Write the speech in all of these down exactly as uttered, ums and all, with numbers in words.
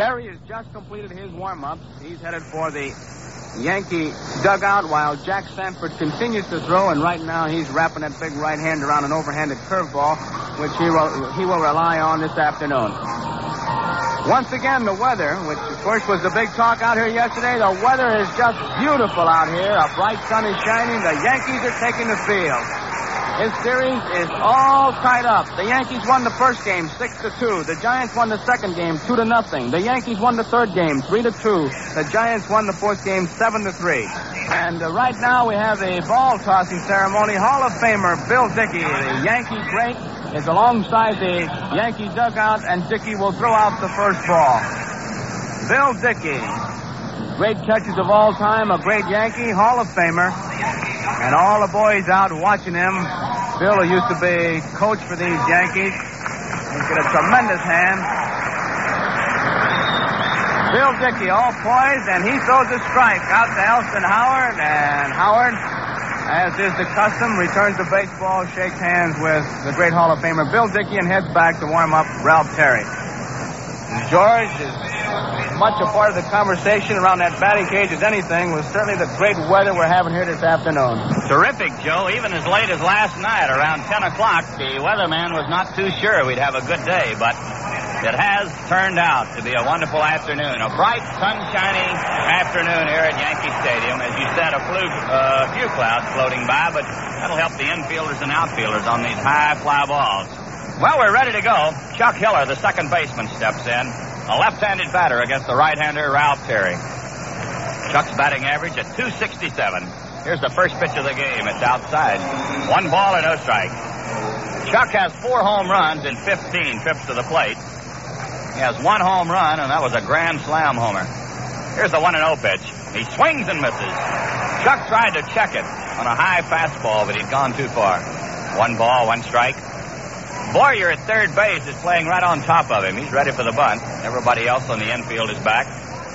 Terry has just completed his warm-up. He's headed for the Yankee dugout while Jack Sanford continues to throw, and right now he's wrapping that big right hand around an overhanded curveball, which he will, he will rely on this afternoon. Once again, the weather, which of course was the big talk out here yesterday, the weather is just beautiful out here. A bright sun is shining. The Yankees are taking the field. This series is all tied up. The Yankees won the first game six to two. The Giants won the second game two to nothing. The Yankees won the third game three to two. The Giants won the fourth game seven to three. And uh, right now we have a ball tossing ceremony. Hall of Famer Bill Dickey, the Yankee great, is alongside the Yankee dugout, and Dickey will throw out the first ball. Bill Dickey, great catches of all time, a great Yankee, Hall of Famer. And all the boys out watching him. Bill, who used to be coach for these Yankees, he's got a tremendous hand. Bill Dickey, all poised, and he throws a strike out to Elston Howard. And Howard, as is the custom, returns the baseball, shakes hands with the great Hall of Famer Bill Dickey, and heads back to warm up Ralph Terry. George is much a part of the conversation around that batting cage as anything was certainly the great weather we're having here this afternoon. Terrific, Joe. Even as late as last night, around ten o'clock, the weatherman was not too sure we'd have a good day, but it has turned out to be a wonderful afternoon. A bright, sunshiny afternoon here at Yankee Stadium. As you said, a few, uh, few clouds floating by, but that'll help the infielders and outfielders on these high fly balls. Well, we're ready to go. Chuck Hiller, the second baseman, steps in. A left-handed batter against the right-hander, Ralph Terry. Chuck's batting average at two sixty-seven. Here's the first pitch of the game. It's outside. One ball and no strike. Chuck has four home runs in fifteen trips to the plate. He has one home run, and that was a grand slam homer. Here's the one and oh pitch. He swings and misses. Chuck tried to check it on a high fastball, but he'd gone too far. One ball, one strike. Boyer at third base is playing right on top of him. He's ready for the bunt. Everybody else on the infield is back.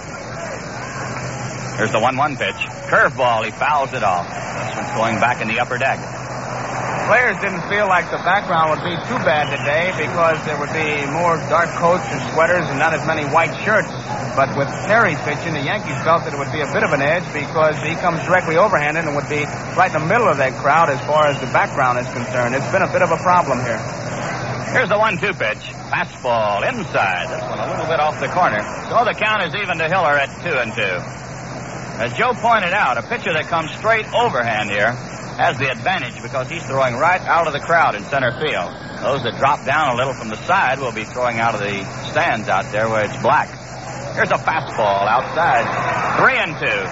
Here's the one one pitch. Curveball. He fouls it off. This one's going back in the upper deck. Players didn't feel like the background would be too bad today because there would be more dark coats and sweaters and not as many white shirts. But with Terry pitching, the Yankees felt that it would be a bit of an edge because he comes directly overhanded and would be right in the middle of that crowd as far as the background is concerned. It's been a bit of a problem here. Here's the one two pitch. Fastball inside. This one a little bit off the corner. So the count is even to Hiller at two and two. As Joe pointed out, a pitcher that comes straight overhand here has the advantage because he's throwing right out of the crowd in center field. Those that drop down a little from the side will be throwing out of the stands out there where it's black. Here's a fastball outside. Three and two.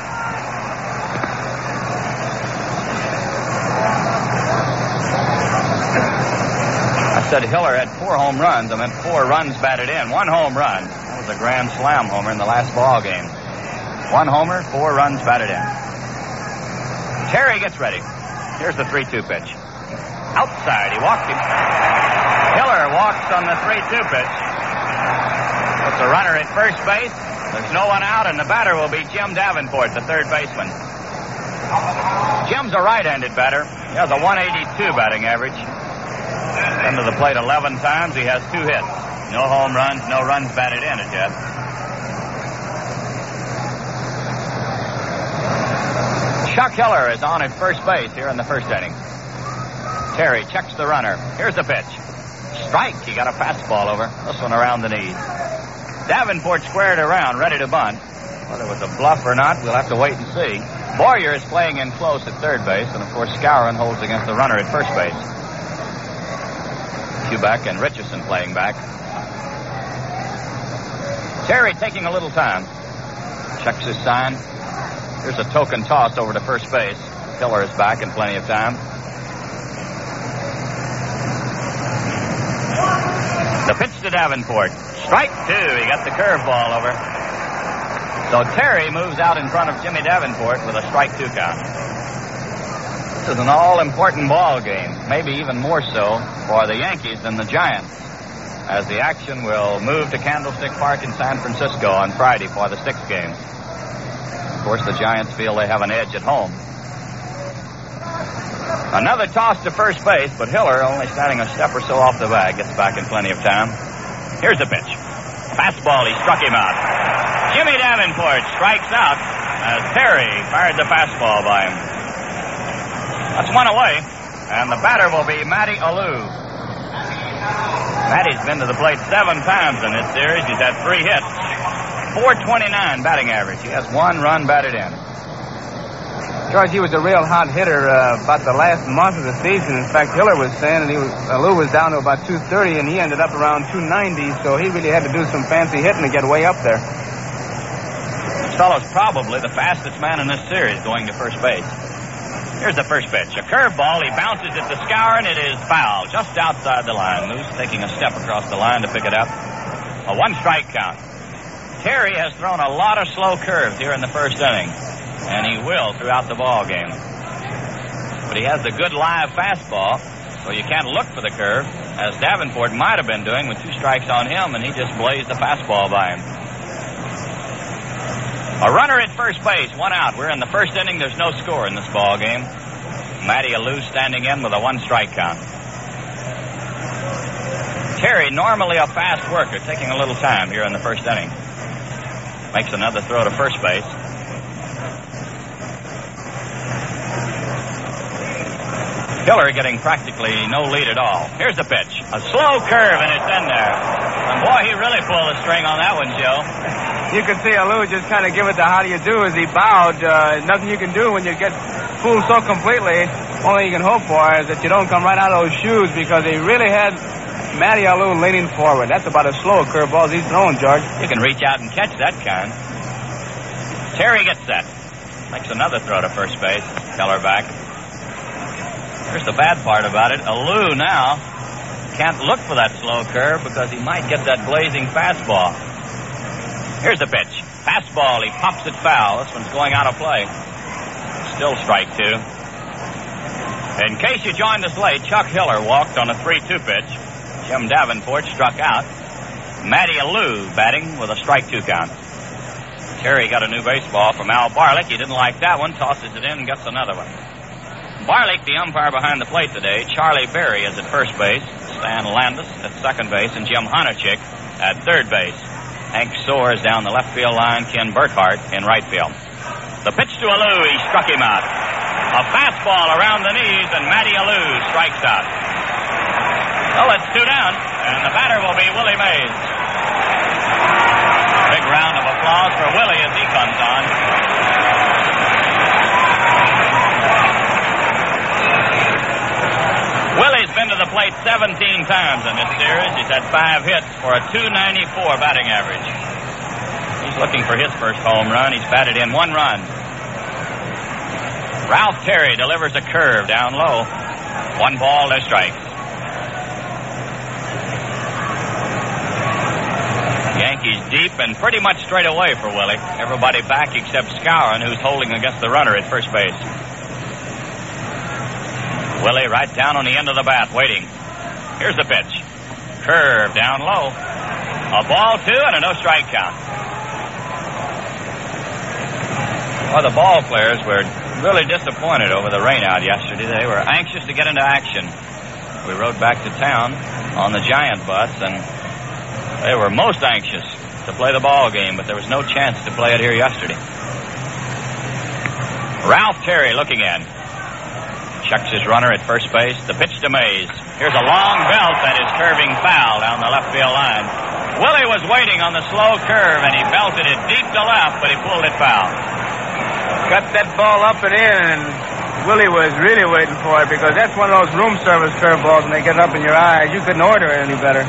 I said Hiller had four home runs. I meant four runs batted in. One home run. That was a grand slam homer in the last ball game. One homer, four runs batted in. Terry gets ready. Here's the three two pitch. Outside. He walked him. Hiller walks on the three two pitch. Puts a runner at first base. There's no one out, and the batter will be Jim Davenport, the third baseman. Jim's a right-handed batter. He has a one eighty-two batting average. Been to the plate eleven times. He has two hits. No home runs, no runs batted in as yet. Chuck Hiller is on at first base here in the first inning. Terry checks the runner. Here's the pitch. Strike. He got a fastball over. This one around the knees. Davenport squared around, ready to bunt. Whether it was a bluff or not, we'll have to wait and see. Boyer is playing in close at third base, and of course Skowron holds against the runner at first base. Kubek and Richardson playing back. Terry taking a little time. Checks his sign. Here's a token toss over to first base. Hiller is back in plenty of time. The pitch to Davenport. Strike two. He got the curveball over. So Terry moves out in front of Jimmy Davenport with a strike two count. This is an all-important ball game, maybe even more so for the Yankees than the Giants, as the action will move to Candlestick Park in San Francisco on Friday for the sixth game. Of course, the Giants feel they have an edge at home. Another toss to first base, but Hiller, only standing a step or so off the bag, gets back in plenty of time. Here's the pitch. Fastball, he struck him out. Jimmy Davenport strikes out as Terry fired the fastball by him. That's one away, and the batter will be Matty Alou. Matty's been to the plate seven times in this series. He's had three hits. four twenty-nine batting average. He has one run batted in. George, he was a real hot hitter uh, about the last month of the season. In fact, Hiller was saying that he was, uh, Lou was down to about two thirty, and he ended up around two ninety, so he really had to do some fancy hitting to get way up there. This fellow's probably the fastest man in this series going to first base. Here's the first pitch. A curveball. He bounces it to Scour, and it is foul, just outside the line. Lou's taking a step across the line to pick it up. A one-strike count. Terry has thrown a lot of slow curves here in the first inning, and he will throughout the ball game. But he has a good live fastball, so you can't look for the curve, as Davenport might have been doing with two strikes on him, and he just blazed the fastball by him. A runner at first base, one out. We're in the first inning. There's no score in this ball game. Matty Alou standing in with a one-strike count. Terry, normally a fast worker, taking a little time here in the first inning. Makes another throw to first base. Hiller getting practically no lead at all. Here's the pitch. A slow curve, and it's in there. And boy, he really pulled a string on that one, Joe. You can see Alou just kind of give it the how do you do as he bowed. Uh, nothing you can do when you get fooled so completely. Only you can hope for is that you don't come right out of those shoes, because he really had Matty Alou leaning forward. That's about as slow a curveball as he's thrown, George. You can reach out and catch that kind. Terry gets set. Makes another throw to first base. Keller back. Here's the bad part about it. Alou now can't look for that slow curve because he might get that blazing fastball. Here's the pitch. Fastball. He pops it foul. This one's going out of play. Still strike two. In case you joined us late, Chuck Hiller walked on a three two pitch. Jim Davenport struck out. Matty Alou batting with a strike two count. Terry got a new baseball from Al Barlick. He didn't like that one. Tosses it in and gets another one. Barlick, the umpire behind the plate today. Charlie Berry is at first base. Stan Landis at second base. And Jim Honachik at third base. Hank Soares down the left field line. Ken Burkhart in right field. The pitch to Alou. He struck him out. A fastball around the knees, and Matty Alou strikes out. Well, it's two down, and the batter will be Willie Mays. Big round of applause for Willie as he comes on. Willie's been to the plate seventeen times in this series. He's had five hits for a two ninety-four batting average. He's looking for his first home run. He's batted in one run. Ralph Terry delivers a curve down low. One ball, no strikes. Yankees deep and pretty much straight away for Willie. Everybody back except Skowron, who's holding against the runner at first base. Willie right down on the end of the bat, waiting. Here's the pitch. Curve down low. A ball, two, and a no-strike count. Well, the ball players were really disappointed over the rain out yesterday. They were anxious to get into action. We rode back to town on the Giant bus, and they were most anxious to play the ball game, but there was no chance to play it here yesterday. Ralph Terry looking in. Checks his runner at first base. The pitch to Mays. Here's a long belt that is curving foul down the left field line. Willie was waiting on the slow curve, and he belted it deep to left, but he pulled it foul. Got that ball up and in, and Willie was really waiting for it, because that's one of those room service curveballs, and they get up in your eyes. You couldn't order it any better.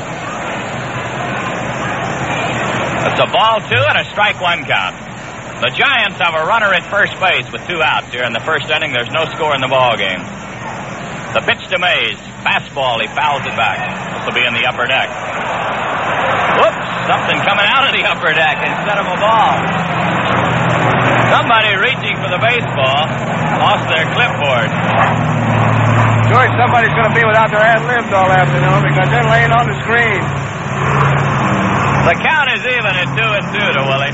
It's a ball two and a strike one count. The Giants have a runner at first base with two outs here in the first inning. There's no score in the ball game. The pitch to Mays. Fastball. He fouls it back. This will be in the upper deck. Whoops! Something coming out of the upper deck instead of a ball. Somebody reaching for the baseball lost their clipboard. George, somebody's going to be without their ad-libs all afternoon because they're laying on the screen. The count is even at two and two to Willie.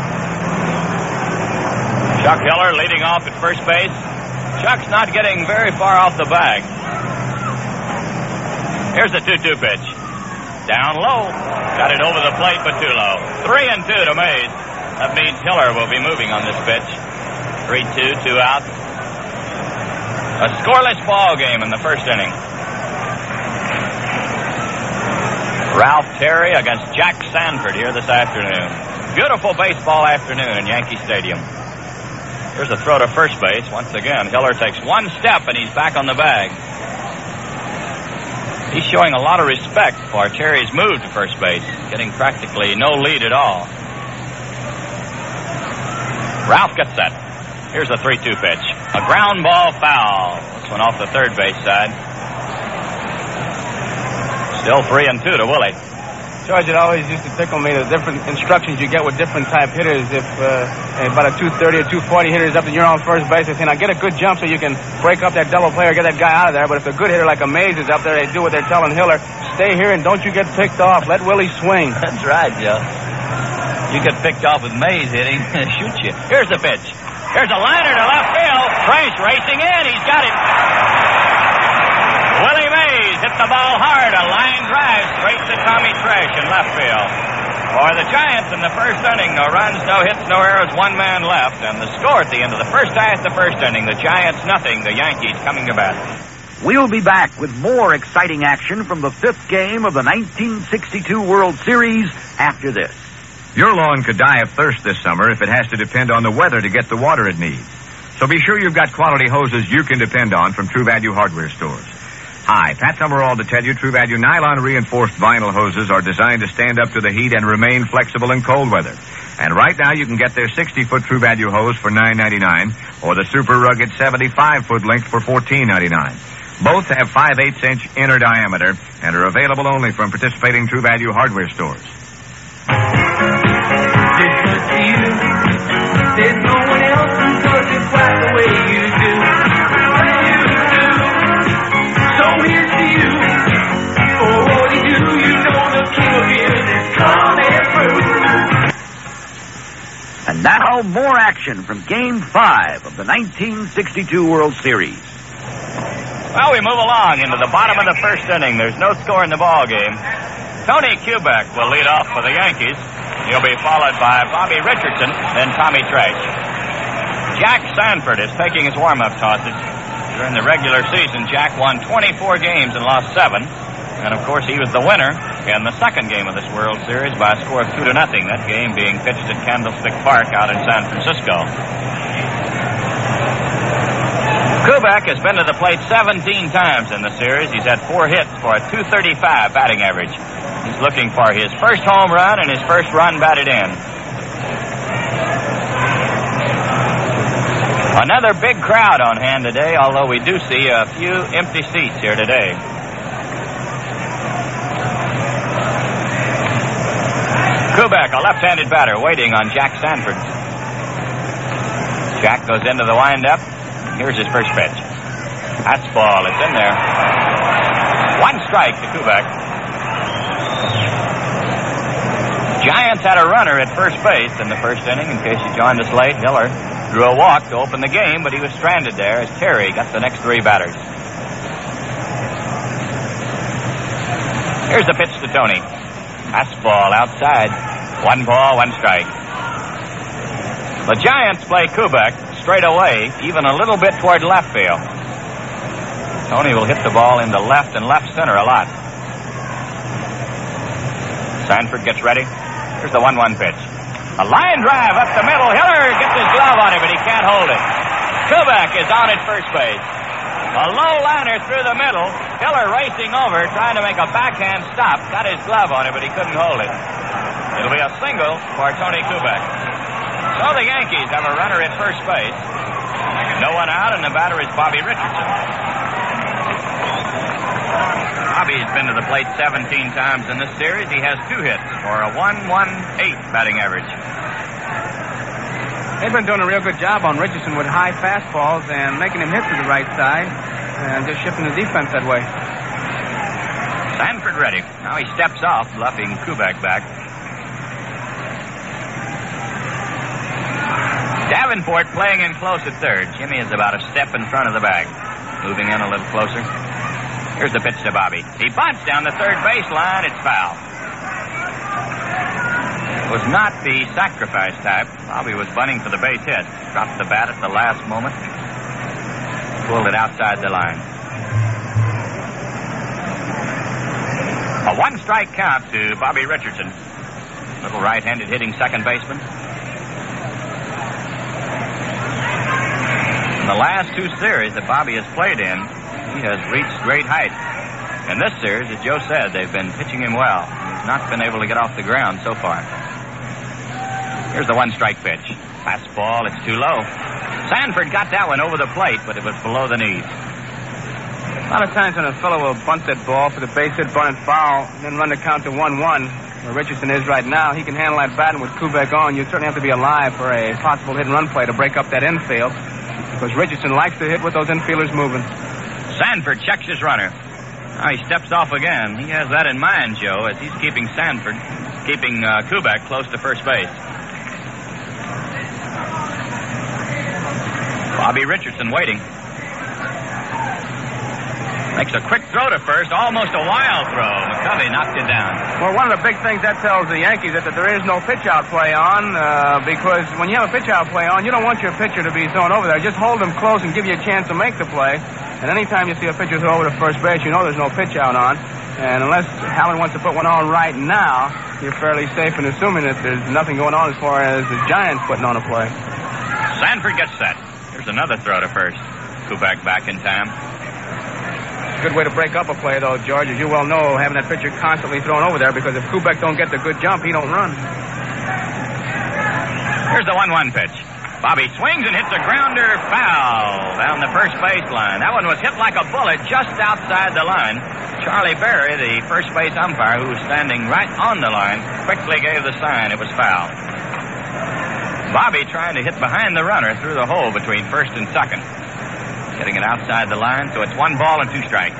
Chuck Hiller leading off at first base. Chuck's not getting very far off the bag. Here's the two two pitch. Down low. Got it over the plate, but too low. Three and two to Mays. That means Hiller will be moving on this pitch. Three two, two out. A scoreless ball game in the first inning. Ralph Terry against Jack Sanford here this afternoon. Beautiful baseball afternoon in Yankee Stadium. Here's a throw to first base. Once again, Hiller takes one step and he's back on the bag. He's showing a lot of respect for Terry's move to first base, getting practically no lead at all. Ralph gets set. Here's a three two pitch. A ground ball foul. This one off the third base side. Still three and two to Willie. George, it always used to tickle me the different instructions you get with different type hitters. If uh, about a two thirty or two forty hitter is up and you're on first base, they say, now get a good jump so you can break up that double play or get that guy out of there. But if a good hitter like a Mays is up there, they do what they're telling Hiller. Stay here and don't you get picked off. Let Willie swing. That's right, Joe. You get picked off with Mays hitting, shoot you. Here's the pitch. Here's a liner to left field. Trace racing in. He's got it. Willie Mays hit the ball hard. A line drive straight to Tommy Tresh in left field. For the Giants in the first inning, no runs, no hits, no errors, one man left. And the score at the end of the first half, the first inning, the Giants nothing, the Yankees coming to bat. We'll be back with more exciting action from the fifth game of the nineteen sixty-two World Series after this. Your lawn could die of thirst this summer if it has to depend on the weather to get the water it needs. So be sure you've got quality hoses you can depend on from True Value hardware stores. Hi, Pat Summerall to tell you True Value nylon reinforced vinyl hoses are designed to stand up to the heat and remain flexible in cold weather. And right now you can get their sixty-foot True Value hose for nine ninety-nine or the super rugged seventy-five foot length for fourteen ninety-nine. Both have five eighths inch inner diameter and are available only from participating True Value hardware stores. There's no one else who does it quite the way you do. You do. So here's to you. For what you do, you know the king of beers is coming through. And now more action from Game five of the nineteen sixty-two World Series. Well, we move along into the bottom of the first inning. There's no score in the ball game. Tony Kubek will lead off for the Yankees. He'll be followed by Bobby Richardson, then Tommy Tresh. Jack Sanford is taking his warm-up tosses. During the regular season, Jack won twenty-four games and lost seven. And, of course, he was the winner in the second game of this World Series by a score of two to nothing, that game being pitched at Candlestick Park out in San Francisco. Kubek has been to the plate seventeen times in the series. He's had four hits for a two thirty-five batting average. He's looking for his first home run and his first run batted in. Another big crowd on hand today, although we do see a few empty seats here today. Kubek, a left-handed batter, waiting on Jack Sanford. Jack goes into the windup. Here's his first pitch. That's ball. It's in there. One strike to Kubek. Giants had a runner at first base in the first inning. In case you joined us late, Hiller drew a walk to open the game, but he was stranded there as Terry got the next three batters. Here's the pitch to Tony. Fastball outside. One ball, one strike. The Giants play Kubek straight away, even a little bit toward left field. Tony will hit the ball into left and left center a lot. Sanford gets ready. Here's the one one pitch. A line drive up the middle. Hiller gets his glove on it, but he can't hold it. Kubek is on at first base. A low liner through the middle. Hiller racing over, trying to make a backhand stop. Got his glove on it, but he couldn't hold it. It'll be a single for Tony Kubek. So the Yankees have a runner at first base. No one out, and the batter is Bobby Richardson. Bobby's been to the plate seventeen times in this series. He has two hits for a one eighteen batting average. They've been doing a real good job on Richardson with high fastballs and making him hit to the right side and just shifting the defense that way. Sanford ready. Now he steps off, bluffing Kubek back. Davenport playing in close at third. Jimmy is about a step in front of the bag. Moving in a little closer. Here's the pitch to Bobby. He bunts down the third baseline. It's foul. It was not the sacrifice type. Bobby was bunting for the base hit. Dropped the bat at the last moment. Pulled it outside the line. A one-strike count to Bobby Richardson. Little right-handed hitting second baseman. In the last two series that Bobby has played in, he has reached great height. In this series, as Joe said, they've been pitching him well. He's not been able to get off the ground so far. Here's the one-strike pitch. Fastball, it's too low. Sanford got that one over the plate, but it was below the knees. A lot of times when a fellow will bunt that ball for the base hit, bunt and foul, and then run the count to one one, where Richardson is right now, he can handle that bat, and with Kubek on, you certainly have to be alive for a possible hit-and-run play to break up that infield, because Richardson likes to hit with those infielders moving. Sanford checks his runner. Now he steps off again. He has that in mind, Joe, as he's keeping Sanford, keeping uh, Kubek close to first base. Bobby Richardson waiting. Makes a quick throw to first, almost a wild throw. McCovey knocked it down. Well, one of the big things that tells the Yankees is that there is no pitch-out play on, uh, because when you have a pitch-out play on, you don't want your pitcher to be thrown over there. Just hold him close and give you a chance to make the play. And anytime you see a pitcher throw over to first base, you know there's no pitch-out on. And unless Howard wants to put one on right now, you're fairly safe in assuming that there's nothing going on as far as the Giants putting on a play. Sanford gets set. Here's another throw to first. Kubek back in time. Good way to break up a play, though, George, as you well know, having that pitcher constantly thrown over there, because if Kubek don't get the good jump, he don't run. Here's the one one pitch. Bobby swings and hits a grounder foul down the first baseline. That one was hit like a bullet just outside the line. Charlie Berry, the first base umpire, who was standing right on the line, quickly gave the sign it was foul. Bobby trying to hit behind the runner through the hole between first and second. Getting it outside the line, so it's one ball and two strikes.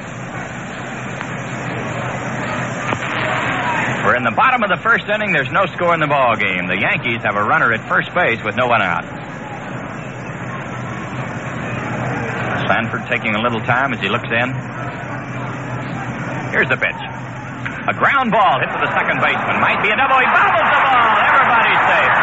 We're in the bottom of the first inning. There's no score in the ball game. The Yankees have a runner at first base with no one out. Sanford taking a little time as he looks in. Here's the pitch. A ground ball hit to the second baseman. Might be a double. He bobbles the ball. Everybody's safe.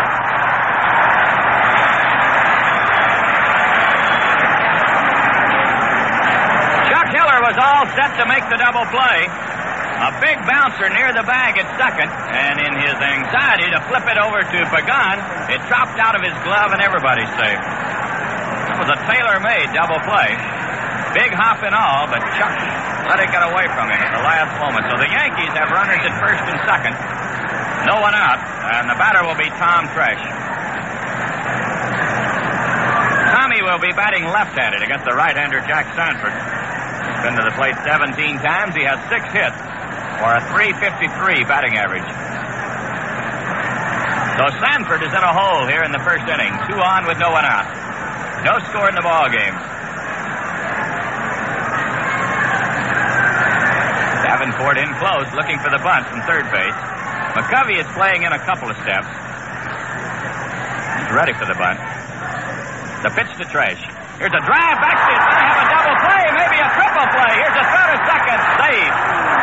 Was all set to make the double play. A big bouncer near the bag at second, and in his anxiety to flip it over to Pagan, it dropped out of his glove, and everybody's safe. It was a tailor-made double play. Big hop and all, but Chuck let it get away from him at the last moment. So the Yankees have runners at first and second. No one out, and the batter will be Tom Tresh. Tommy will be batting left-handed against the right-hander Jack Sanford. Been to the plate seventeen times. He has six hits for a three fifty-three batting average. So Sanford is in a hole here in the first inning. Two on with no one out. No score in the ball game. Davenport in close, looking for the bunt from third base. McCovey is playing in a couple of steps. He's ready for the bunt. The pitch to Tresh. Here's a drive back. It's going to have a double play, maybe a triple play. Here's a throw to second. Save.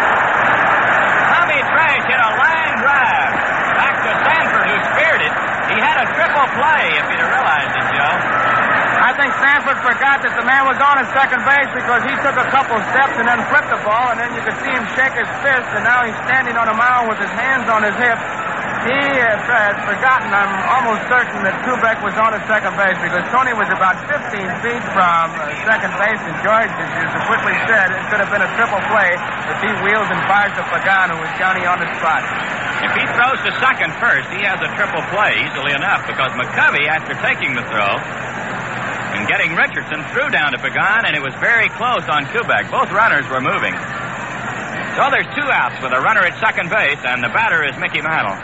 Tommy Tresh hit a line drive back to Sanford, who speared it. He had a triple play, if you'd have realized it, Joe. I think Sanford forgot that the man was on at second base because he took a couple steps and then flipped the ball, and then you could see him shake his fist, and now he's standing on a mound with his hands on his hips. He has, has forgotten, I'm almost certain, that Kubek was on at second base because Tony was about fifteen feet from uh, second base, and George, as you so quickly said, it could have been a triple play if he wheels and fires to Pagan, who was Johnny on the spot. If he throws to second first, he has a triple play easily enough because McCovey, after taking the throw and getting Richardson, threw down to Pagan, and it was very close on Kubek. Both runners were moving. So there's two outs with a runner at second base, and the batter is Mickey Mantle.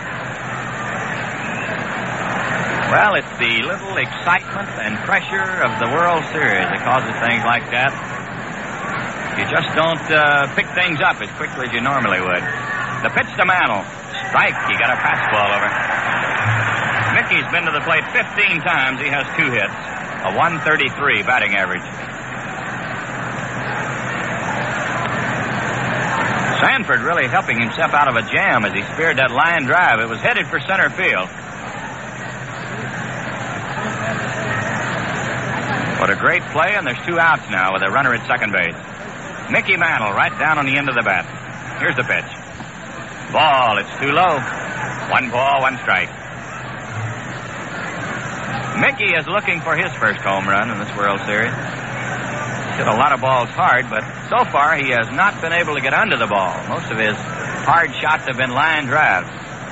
Well, it's the little excitement and pressure of the World Series that causes things like that. You just don't uh, pick things up as quickly as you normally would. The pitch to Mantle. Strike. He got a fastball over. Mickey's been to the plate fifteen times. He has two hits. A one thirty-three batting average. Sanford really helping himself out of a jam as he speared that line drive. It was headed for center field. What a great play, and there's two outs now with a runner at second base. Mickey Mantle right down on the end of the bat. Here's the pitch. Ball, it's too low. One ball, one strike. Mickey is looking for his first home run in this World Series. Hit a lot of balls hard, but so far he has not been able to get under the ball. Most of his hard shots have been line drives.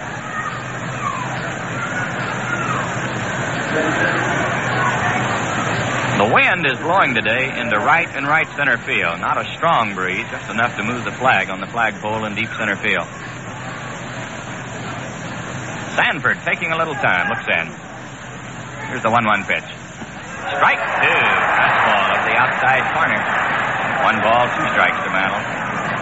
The wind is blowing today into right and right center field. Not a strong breeze, just enough to move the flag on the flagpole in deep center field. Sanford taking a little time, looks in. Here's the one one pitch. Strike two. Fastball of the outside corner. One ball, two strikes to Mantle.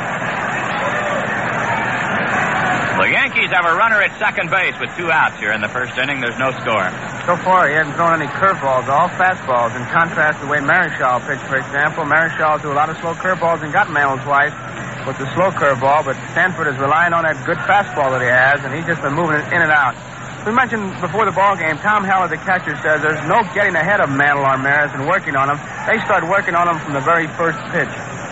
The Yankees have a runner at second base with two outs here in the first inning. There's no score. So far, he hasn't thrown any curveballs, all fastballs. In contrast to the way Marichal pitched, for example, Marichal threw a lot of slow curveballs and got Mantle twice with the slow curveball, but Sanford is relying on that good fastball that he has, and he's just been moving it in and out. We mentioned before the ball game, Tom Haller, the catcher, says there's no getting ahead of Mantle or Maris and working on him. They start working on him from the very first pitch.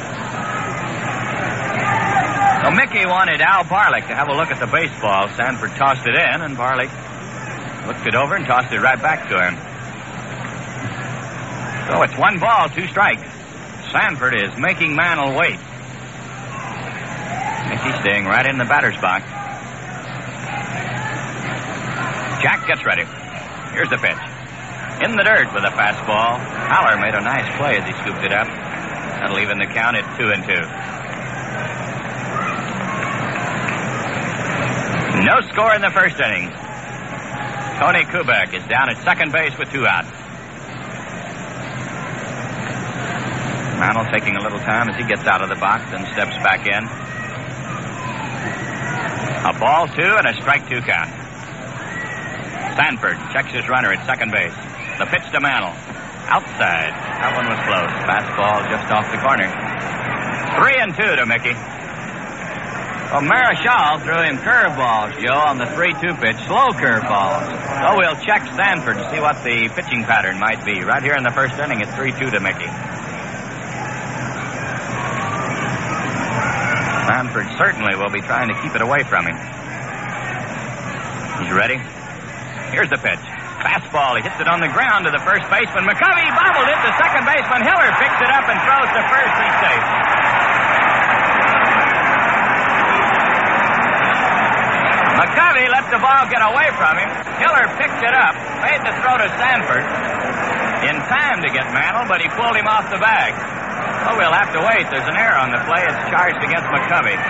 So Mickey wanted Al Barlick to have a look at the baseball. Sanford tossed it in, and Barlick looked it over and tossed it right back to him. So it's one ball, two strikes. Sanford is making Mantle wait. Mickey staying right in the batter's box. Jack gets ready. Here's the pitch. In the dirt with a fastball. Haller made a nice play as he scooped it up. That'll even the count at two and two. No score in the first inning. Tony Kubek is down at second base with two outs. Mantle taking a little time as he gets out of the box and steps back in. A ball two and a strike two count. Sanford checks his runner at second base. The pitch to Mantle. Outside. That one was close. Fastball just off the corner. Three and two to Mickey. Well, Marichal threw him curveballs, Joe, on the three two pitch. Slow curveballs. So we'll check Sanford to see what the pitching pattern might be. Right here in the first inning, it's three two to Mickey. Sanford certainly will be trying to keep it away from him. He's ready. Here's the pitch. Fastball. He hits it on the ground to the first baseman. McCovey bobbled it. The second baseman, Hiller, picks it up and throws to first. He's safe. McCovey let the ball get away from him. Hiller picked it up, made the throw to Sanford in time to get Mantle, but he pulled him off the bag. Oh, we'll have to wait. There's an error on the play. It's charged against McCovey.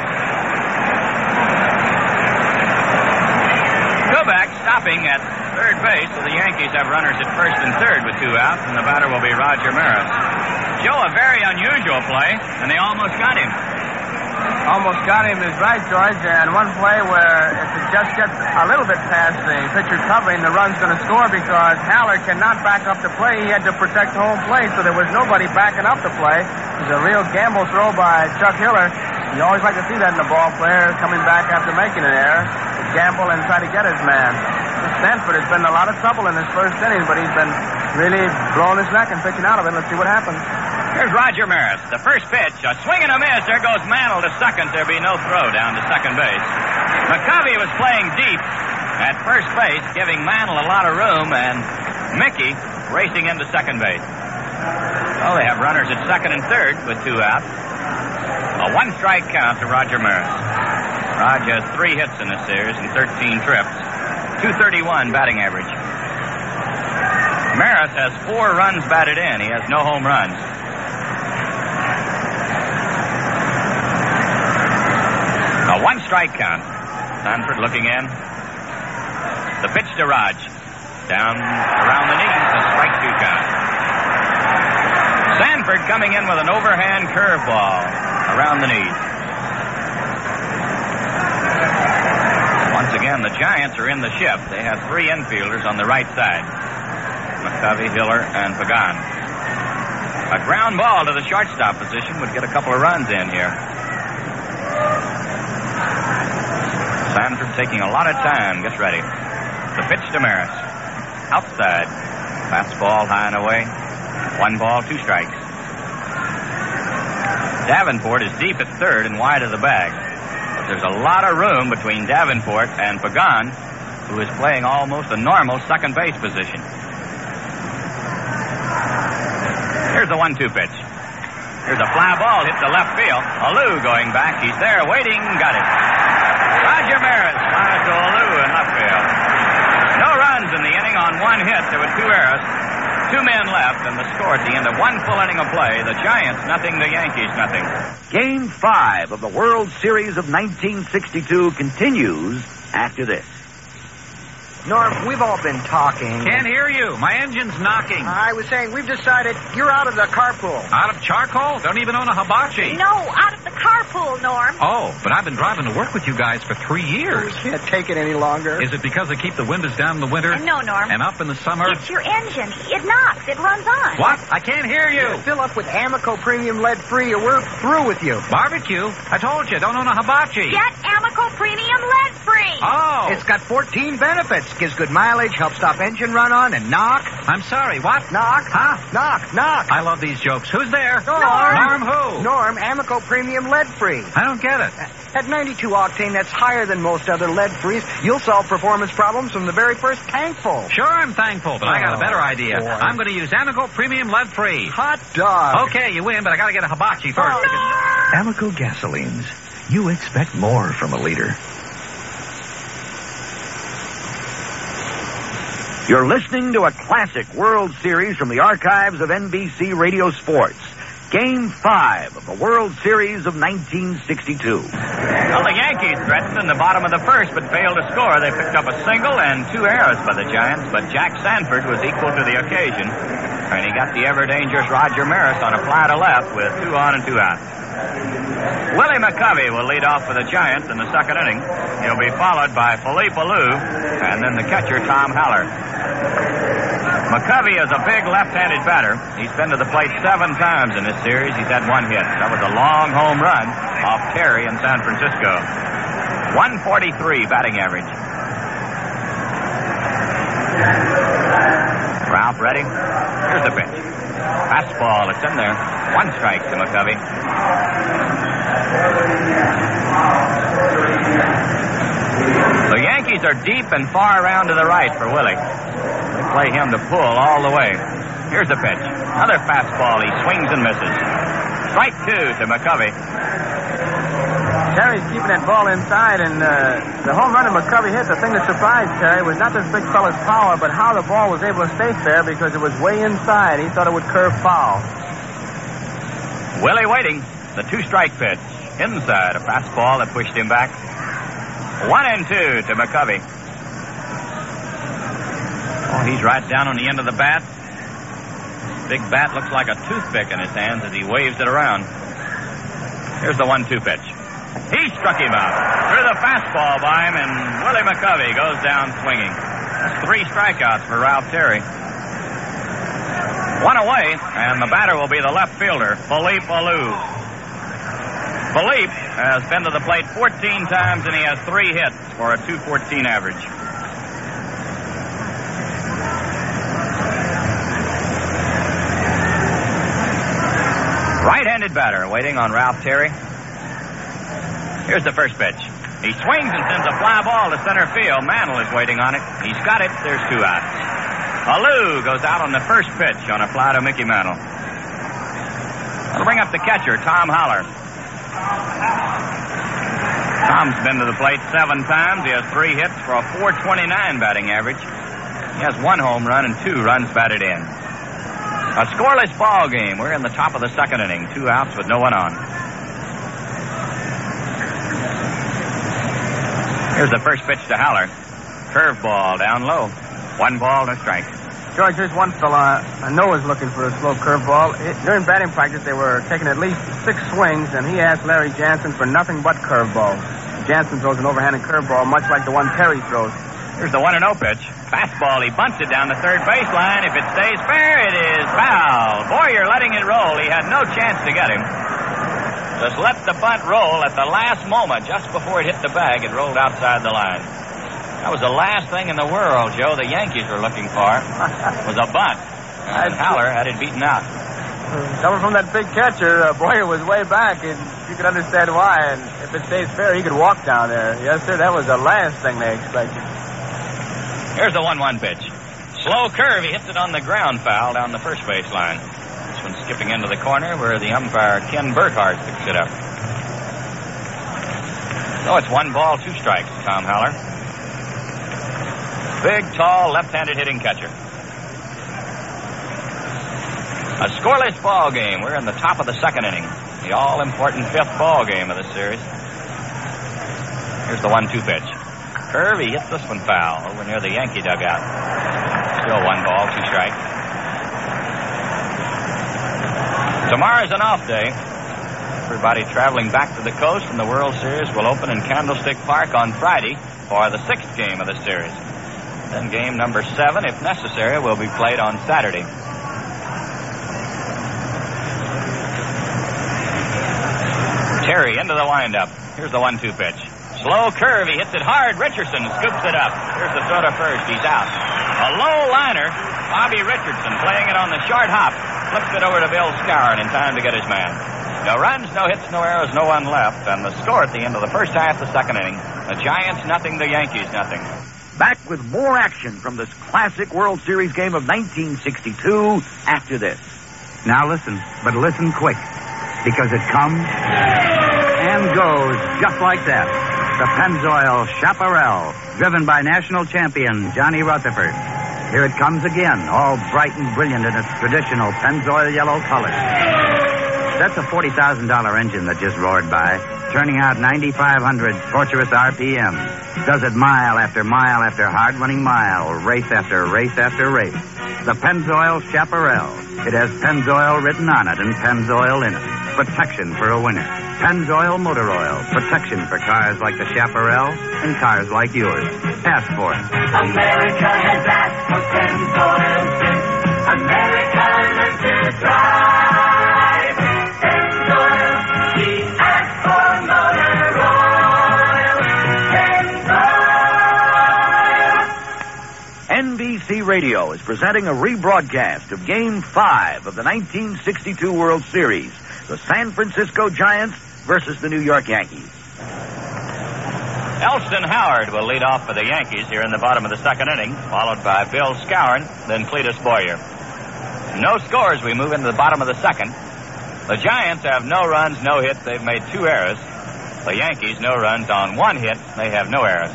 Kubek stopping at third base, so the Yankees have runners at first and third with two outs, and the batter will be Roger Maris. Joe, a very unusual play, and they almost got him. Almost got him is right, George, and one play where if it just gets a little bit past the pitcher covering, the run's going to score because Haller cannot back up the play. He had to protect home plate, so there was nobody backing up the play. It was a real gamble throw by Chuck Hiller. You always like to see that in a ball player coming back after making an error. Gamble and try to get his man. Sanford has been in a lot of trouble in this first inning, but he's been really blowing his neck and pitching out of it. Let's see what happens. Here's Roger Maris. The first pitch, a swing and a miss. There goes Mantle to second. There'll be no throw down to second base. McCovey was playing deep at first base, giving Mantle a lot of room, and Mickey racing into second base. Well, they have runners at second and third with two outs. A one-strike count to Roger Maris. Raj has three hits in this series and thirteen trips. two thirty-one batting average. Maris has four runs batted in. He has no home runs. A one-strike count. Sanford looking in. The pitch to Raj. Down around the knees, a strike two count. Sanford coming in with an overhand curveball around the knees. Once again, the Giants are in the ship. They have three infielders on the right side. McCovey, Hiller, and Pagan. A ground ball to the shortstop position would get a couple of runs in here. Sanford taking a lot of time. Gets ready. The pitch to Maris. Outside. Fastball high and away. One ball, two strikes. Davenport is deep at third and wide of the bag. But there's a lot of room between Davenport and Pagan, who is playing almost a normal second base position. Here's the one two pitch. Here's a fly ball hit to left field. Alou going back. He's there waiting. Got it. Roger Maris flies to Alou in left field. No runs in the inning on one hit. There were two errors. Two men left, and the score at the end of one full inning of play, the Giants nothing, the Yankees nothing. Game five of the World Series of nineteen sixty-two continues after this. Norm, we've all been talking. Can't hear you. My engine's knocking. I was saying, we've decided you're out of the carpool. Out of charcoal? Don't even own a hibachi. No, out of the carpool, Norm. Oh, but I've been driving to work with you guys for three years. We can't take it any longer. Is it because they keep the windows down in the winter? Uh, no, Norm. And up in the summer? It's your engine. It knocks. It runs on. What? I can't hear you. Fill up with Amoco Premium Lead-Free or we're through with you. Barbecue? I told you, don't own a hibachi. Get Amoco Premium Lead-Free. Oh. It's got fourteen benefits. Gives good mileage, helps stop engine run-on, and knock. I'm sorry, what? Knock. Huh? Knock, knock. I love these jokes. Who's there? Norm. Norm who? Norm, Amoco Premium Lead-Free. I don't get it. At ninety-two octane, that's higher than most other lead-frees. You'll solve performance problems from the very first tankful. Sure, I'm thankful, but I got a better idea. boy. I'm going to use Amoco Premium Lead-Free. Hot dog. Okay, you win, but I got to get a hibachi first. Amoco gasolines. You expect more from a leader. You're listening to a classic World Series from the archives of N B C Radio Sports. Game five of the World Series of nineteen sixty-two. Well, the Yankees threatened in the bottom of the first, but failed to score. They picked up a single and two errors by the Giants, but Jack Sanford was equal to the occasion, and he got the ever-dangerous Roger Maris on a fly to left with two on and two out. Willie McCovey will lead off for the Giants in the second inning. He'll be followed by Philippe Alou, and then the catcher, Tom Haller. McCovey is a big left-handed batter. He's been to the plate seven times in this series. He's had one hit. That was a long home run off Terry in San Francisco. one forty-three batting average. Ralph ready? Here's the pitch. Fastball, it's in there. One strike to McCovey. The Yankees are deep and far around to the right for Willie. They play him to pull all the way. Here's the pitch. Another fastball. He swings and misses. Strike two to McCovey. Terry's keeping that ball inside, and uh, the home run that McCovey hit, the thing that surprised Terry was not this big fella's power, but how the ball was able to stay fair because it was way inside. He thought it would curve foul. Willie waiting. The two-strike pitch. Inside, a fastball that pushed him back. One and two to McCovey. Oh, he's right down on the end of the bat. Big bat looks like a toothpick in his hands as he waves it around. Here's the one two pitch. He struck him out. Threw the fastball by him, and Willie McCovey goes down swinging. That's three strikeouts for Ralph Terry. One away, and the batter will be the left fielder, Philippe Alou. Philippe has been to the plate fourteen times, and he has three hits for a two fourteen average. Right-handed batter waiting on Ralph Terry. Here's the first pitch. He swings and sends a fly ball to center field. Mantle is waiting on it. He's got it. There's two outs. Alou goes out on the first pitch on a fly to Mickey Mantle. That'll bring up the catcher, Tom Haller. Tom's been to the plate seven times. He has three hits for a four twenty-nine batting average. He has one home run and two runs batted in. A scoreless ball game. We're in the top of the second inning. Two outs with no one on. Here's the first pitch to Haller. Curveball down low. One ball, no strike. George, here's one fella I know is looking for a slow curveball. It, during batting practice, they were taking at least six swings, and he asked Larry Jansen for nothing but curveballs. Jansen throws an overhanded curveball, much like the one Terry throws. Here's the one and oh pitch. Fastball, he bunts it down the third baseline. If it stays fair, it is foul. Boy, you're letting it roll. He had no chance to get him. just let the bunt roll at the last moment, just before it hit the bag. It rolled outside the line. That was the last thing in the world, Joe, the Yankees were looking for, was a bunt. And Haller had it beaten out. Coming from that big catcher, uh, Boyer was way back, and you could understand why. And if it stays fair, he could walk down there. Yes, sir, that was the last thing they expected. Here's the one one pitch. Slow curve. He hits it on the ground foul down the first base line. This one skipping into the corner where the umpire, Ken Burkhardt, picks it up. So it's one ball, two strikes, Tom Haller. Big, tall, left-handed hitting catcher. A scoreless ball game. We're in the top of the second inning. The all-important fifth ball game of the series. Here's the one two pitch. Curve, he hits this one foul over near the Yankee dugout. Still one ball, two strikes. Tomorrow's an off day. Everybody traveling back to the coast, and the World Series will open in Candlestick Park on Friday for the sixth game of the series. Then game number seven, if necessary, will be played on Saturday. Terry into the windup. Here's the one two pitch. Slow curve. He hits it hard. Richardson scoops it up. Here's the throw to first. He's out. A low liner. Bobby Richardson playing it on the short hop. Flips it over to Bill Skowron in time to get his man. No runs, no hits, no errors, no one left. And the score at the end of the first half, the second inning. The Giants nothing, the Yankees nothing. Back with more action from this classic World Series game of nineteen sixty-two after this. Now listen, but listen quick, because it comes and goes just like that. The Pennzoil Chaparral, driven by national champion Johnny Rutherford. Here it comes again, all bright and brilliant in its traditional Pennzoil yellow color. That's a forty thousand dollars engine that just roared by, turning out ninety-five hundred torturous R P M. Does it mile after mile after hard-running mile, race after race after race. The Pennzoil Chaparral. It has Pennzoil written on it and Pennzoil in it. Protection for a winner. Pennzoil Motor Oil. Protection for cars like the Chaparral and cars like yours. Ask for it. America has asked for Pennzoil since America learned to drive. Pennzoil, we ask for motor oil. Pennzoil. N B C Radio is presenting a rebroadcast of Game five of the nineteen sixty-two World Series. The San Francisco Giants versus the New York Yankees. Elston Howard will lead off for the Yankees here in the bottom of the second inning, followed by Bill Skowron, then Cletus Boyer. No scores. We move into the bottom of the second. The Giants have no runs, no hits. They've made two errors. The Yankees, no runs on one hit. They have no errors.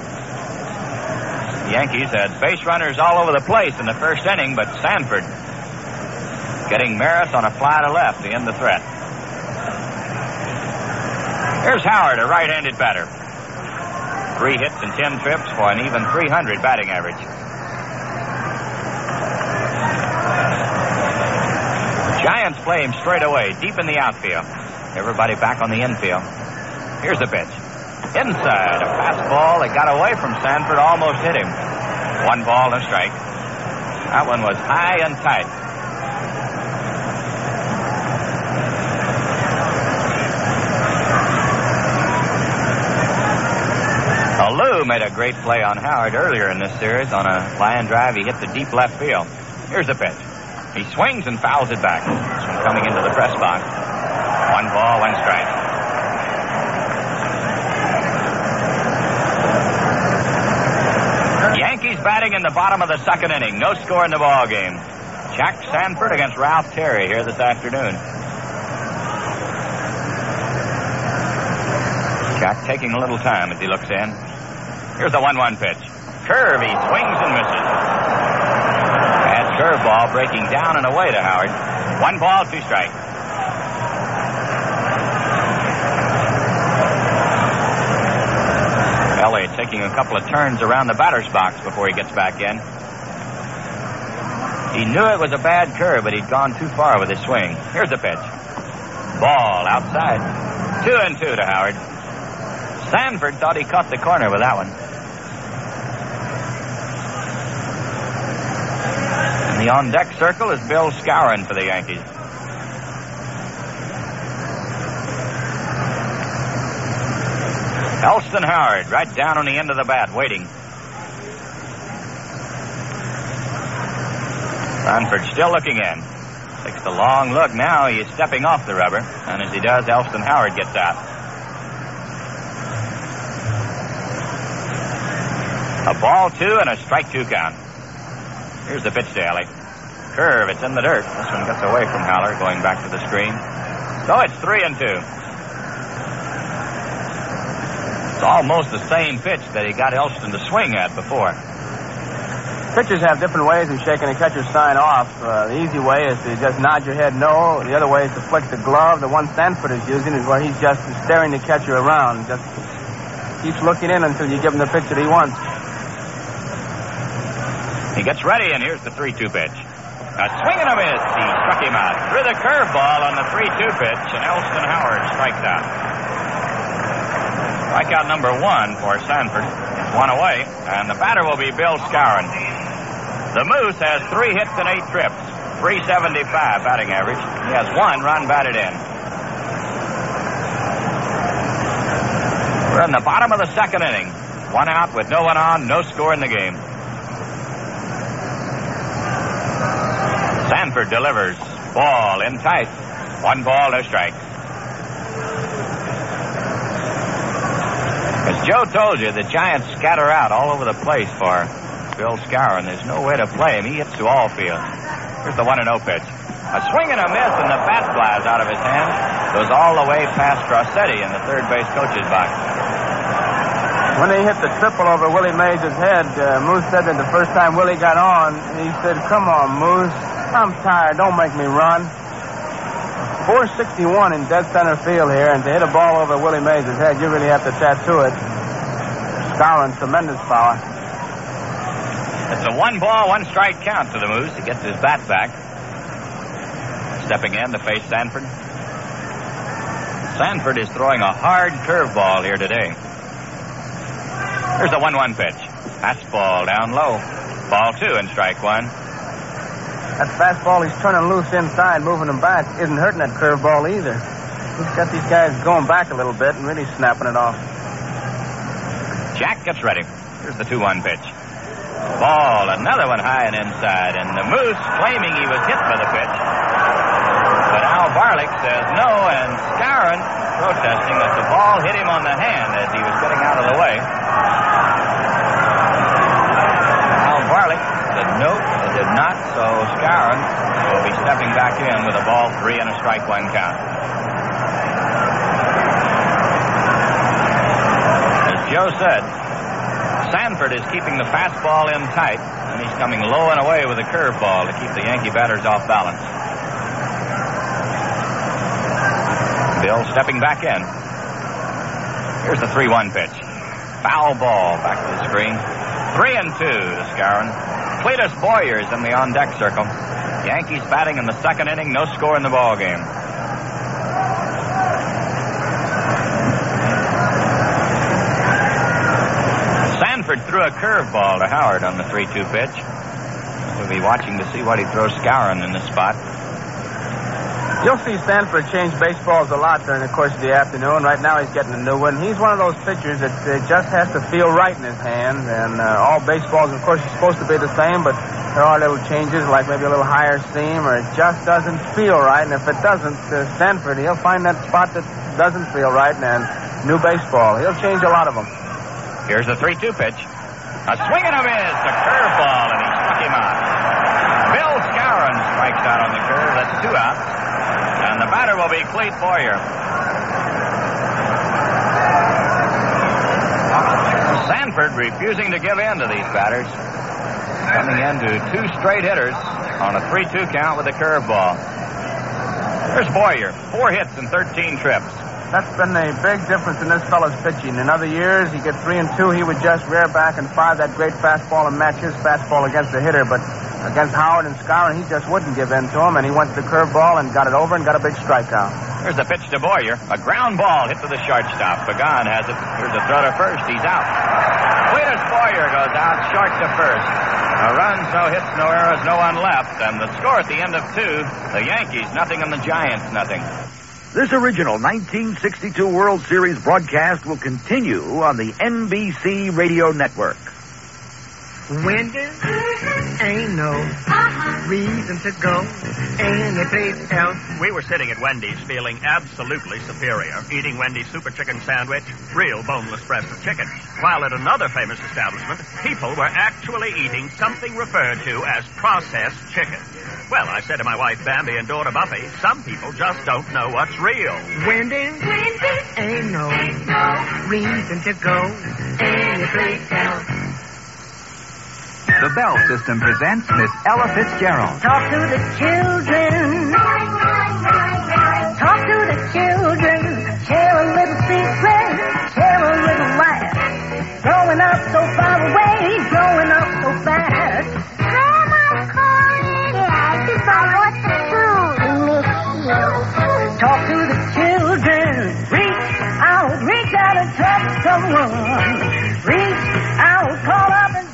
The Yankees had base runners all over the place in the first inning, but Sanford getting Maris on a fly to left to end the threat. Here's Howard, a right-handed batter. Three hits and ten trips for an even three hundred batting average. The Giants play him straight away, deep in the outfield. Everybody back on the infield. Here's the pitch. Inside, a fastball that got away from Sanford, almost hit him. One ball, no strike. That one was high and tight. Lou made a great play on Howard earlier in this series. On a line drive, he hit the deep left field. Here's the pitch. He swings and fouls it back. This one coming into the press box. One ball, one strike. Yankees batting in the bottom of the second inning. No score in the ball game. Jack Sanford against Ralph Terry here this afternoon. Jack taking a little time as he looks in. Here's the one one pitch. Curve, he swings and misses. Bad curveball breaking down and away to Howard. One ball, two strikes. Elliott taking a couple of turns around the batter's box before he gets back in. He knew it was a bad curve, but he'd gone too far with his swing. Here's the pitch. Ball outside. Two and two to Howard. Sanford thought he caught the corner with that one. In the on-deck circle is Bill Skowron for the Yankees. Elston Howard right down on the end of the bat, waiting. Sanford still looking in. Takes the long look now. He is stepping off the rubber. And as he does, Elston Howard gets out. A ball two and a strike two count. Here's the pitch to Ellie. Curve, it's in the dirt. This one gets away from Haller, going back to the screen. So it's three and two. It's almost the same pitch that he got Elston to swing at before. Pitchers have different ways of shaking a catcher's sign off. Uh, the easy way is to just nod your head no. The other way is to flick the glove. The one Sanford is using is where he's just staring the catcher around. Just keeps looking in until you give him the pitch that he wants. He gets ready, and here's the three two pitch. A swing and a miss. He struck him out. Threw the curveball on the three two pitch, and Elston Howard strikes out. Strikeout number one for Sanford. One away, and the batter will be Bill Skowron. The Moose has three hits and eight trips. three seventy-five batting average. He has one run batted in. We're in the bottom of the second inning. One out with no one on, no score in the game. Sanford delivers. Ball in tight. One ball, no strikes. As Joe told you, the Giants scatter out all over the place for Bill Skowron. There's no way to play him. He hits to all fields. Here's the one and oh pitch. A swing and a miss, and the bat flies out of his hand. Goes all the way past Rossetti in the third base coach's box. When they hit the triple over Willie Mays' head, uh, Moose said that the first time Willie got on, he said, "Come on, Moose. I'm tired. Don't make me run." four sixty-one in dead center field here, and to hit a ball over Willie Mays' head, you really have to tattoo it. Skowron, tremendous power. It's a one ball, one strike count to the Moose. He gets his bat back. Stepping in to face Sanford. Sanford is throwing a hard curveball here today. Here's the one one pitch. Fastball down low. Ball two and strike one. That fastball he's turning loose inside, moving him back, isn't hurting that curveball either. He's got these guys going back a little bit and really snapping it off. Jack gets ready. Here's the two one pitch. Ball, another one high and inside, and the Moose claiming he was hit by the pitch. But Al Barlick says no, and Skowron protesting that the ball hit him on the hand as he was getting out of the way. Al Barlick said no, it did not, so Skowron will be stepping back in with a ball three and a strike one count. As Joe said, Sanford is keeping the fastball in tight, and he's coming low and away with a curveball to keep the Yankee batters off balance. Bill stepping back in. Here's the three one pitch. Foul ball back to the screen. Three and two to Skowron. Cletus Boyer's in the on-deck circle. Yankees batting in the second inning. No score in the ball game. Sanford threw a curveball to Howard on the three two pitch. We'll be watching to see what he throws Skowron in this spot. You'll see Sanford change baseballs a lot during the course of the afternoon. Right now he's getting a new one. He's one of those pitchers that uh, just has to feel right in his hands. And uh, all baseballs, of course, are supposed to be the same, but there are little changes, like maybe a little higher seam, or it just doesn't feel right. And if it doesn't, uh, Sanford, he'll find that spot that doesn't feel right, and new baseball. He'll change a lot of them. Here's the three two pitch. A swing and a miss, a curveball, and he struck him out. Bill Skowron strikes out on the curve. That's two outs. And the batter will be Clete Boyer. Sanford refusing to give in to these batters. Coming into two straight hitters on a three two count with a curveball. There's Boyer. Four hits and thirteen trips. That's been a big difference in this fellow's pitching. In other years, he gets three and two, he would just rear back and fire that great fastball and match his fastball against the hitter. But against Howard and Skowron, he just wouldn't give in to him, and he went to the curveball and got it over and got a big strikeout. Here's the pitch to Boyer. A ground ball hit to the shortstop. Pagan has it. Here's a throw to first. He's out. Cletus Boyer goes out short to first. A run, no hits, no errors, no one left. And the score at the end of two, the Yankees nothing and the Giants nothing. This original nineteen sixty-two World Series broadcast will continue on the N B C Radio Network. Wendy ain't no reason to go anyplace else. We were sitting at Wendy's feeling absolutely superior, eating Wendy's Super Chicken Sandwich, real boneless breast of chicken. While at another famous establishment, people were actually eating something referred to as processed chicken. Well, I said to my wife Bambi and daughter Buffy, some people just don't know what's real. Wendy, Wendy ain't no, ain't no reason to go anyplace else. The Bell System presents Miss Ella Fitzgerald. Talk to the children. Talk to the children. Share a little secret. Share a little laugh. Growing up so far away. Growing up so fast. Grandma's calling. Yeah, she's what to do. Miss you. Talk to the children. Reach out. Reach out and touch someone. Reach out. Call up and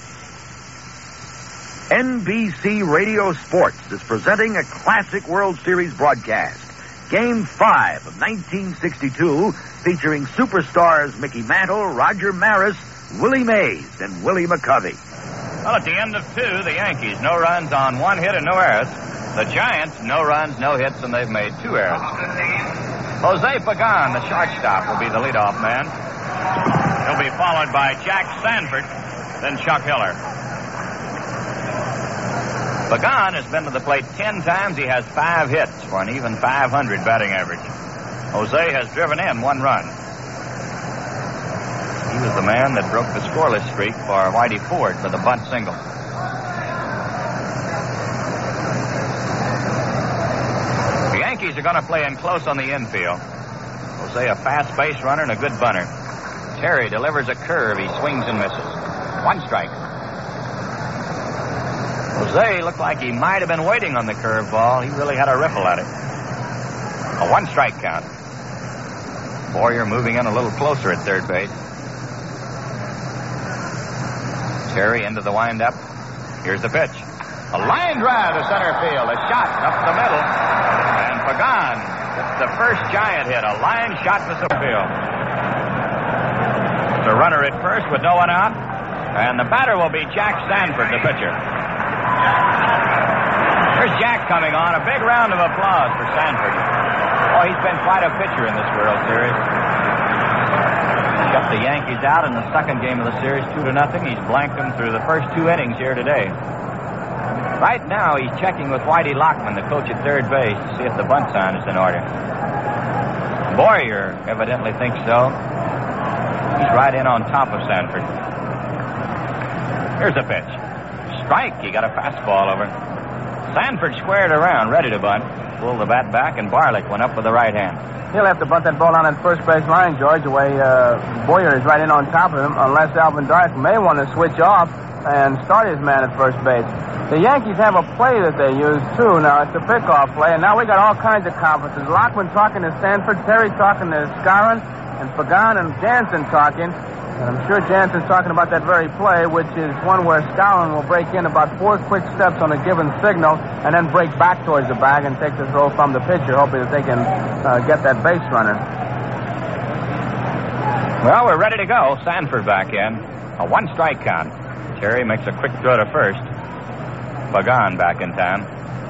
N B C Radio Sports is presenting a classic World Series broadcast. Game five of nineteen sixty-two, featuring superstars Mickey Mantle, Roger Maris, Willie Mays, and Willie McCovey. Well, at the end of two, the Yankees, no runs on one hit and no errors. The Giants, no runs, no hits, and they've made two errors. Jose Pagan, the shortstop, will be the leadoff man. He'll be followed by Jack Sanford, then Chuck Hiller. Pagan has been to the plate ten times. He has five hits for an even five hundred batting average. Jose has driven in one run. He was the man that broke the scoreless streak for Whitey Ford with a bunt single. The Yankees are going to play in close on the infield. Jose, a fast base runner and a good bunter. Terry delivers a curve. He swings and misses. One strike. Jose looked like he might have been waiting on the curveball. He really had a riffle at it. A one-strike count. Boyer moving in a little closer at third base. Terry into the windup. Here's the pitch. A line drive to center field. A shot up the middle. And Pagan gets the first Giant hit. A line shot to center field. The runner at first with no one out. And the batter will be Jack Sanford, the pitcher. Here's Jack coming on. A big round of applause for Sanford. Oh, he's been quite a pitcher in this World Series. Shut the Yankees out in the second game of the series, two to nothing. He's blanked them through the first two innings here today. Right now, he's checking with Whitey Lockman, the coach at third base, to see if the bunt sign is in order. Boyer evidently thinks so. He's right in on top of Sanford. Here's a pitch. Strike. He got a fastball over. Sanford squared around, ready to bunt. Pulled the bat back, and Barlick went up with the right hand. He'll have to bunt that ball on that first base line, George, the way uh, Boyer is right in on top of him, unless Alvin Dark may want to switch off and start his man at first base. The Yankees have a play that they use, too. Now, it's a pickoff play, and now we got all kinds of conferences. Lockman talking to Sanford, Terry talking to Skowron, and Pagan and Jansen talking. And I'm sure Jansen's talking about that very play, which is one where Skowron will break in about four quick steps on a given signal and then break back towards the bag and take the throw from the pitcher, hoping that they can uh, get that base runner. Well, we're ready to go. Sanford back in. A one-strike count. Terry makes a quick throw to first. Pagan back in time.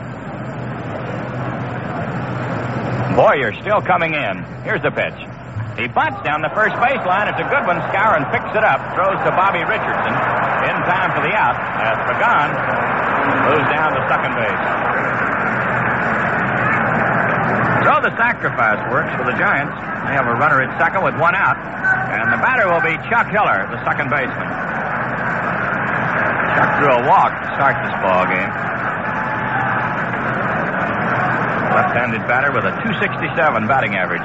Boyer still coming in. Here's the pitch. He bunts down the first baseline. It's a good one. Skowron picks it up, throws to Bobby Richardson in time for the out as Pagan moves down to second base. So the sacrifice works for the Giants. They have a runner at second with one out, and the batter will be Chuck Hiller, the second baseman. Chuck drew a walk to start this ball game. Left-handed batter with a two sixty-seven batting average.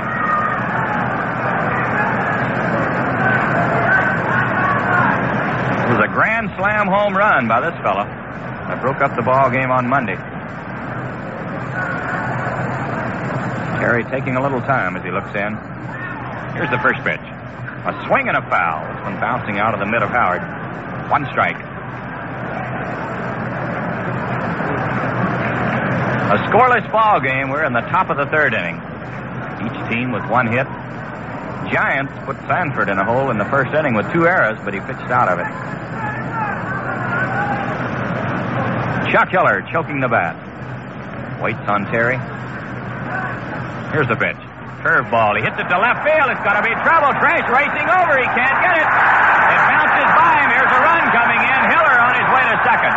It was a grand slam home run by this fella that broke up the ball game on Monday. Terry taking a little time as he looks in. Here's the first pitch. A swing and a foul. This one bouncing out of the mid of Howard. One strike. A scoreless ball game. We're in the top of the third inning. Each team with one hit. Giants put Sanford in a hole in the first inning with two errors, but he pitched out of it. Chuck Hiller choking the bat. Waits on Terry. Here's the pitch. Curveball. He hits it to left field. It's going to be trouble. Trash racing over. He can't get it. It bounces by him. Here's a run coming in. Hiller on his way to second.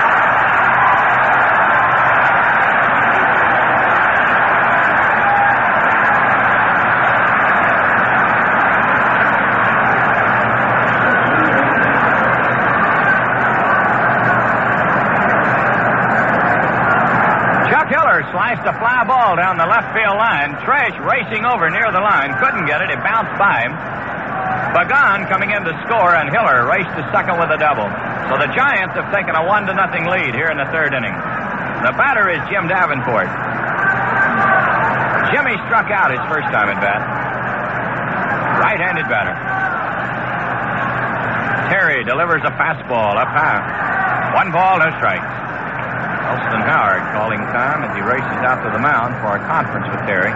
Sliced a fly ball down the left field line. Tresh racing over near the line. Couldn't get it. It bounced by him. Pagan coming in to score, and Hiller raced to second with a double. So the Giants have taken a one to nothing lead here in the third inning. The batter is Jim Davenport. Jimmy struck out his first time at bat. Right-handed batter. Terry delivers a fastball up high. One ball, no strikes. Elston Howard calling time as he races out to the mound for a conference with Terry.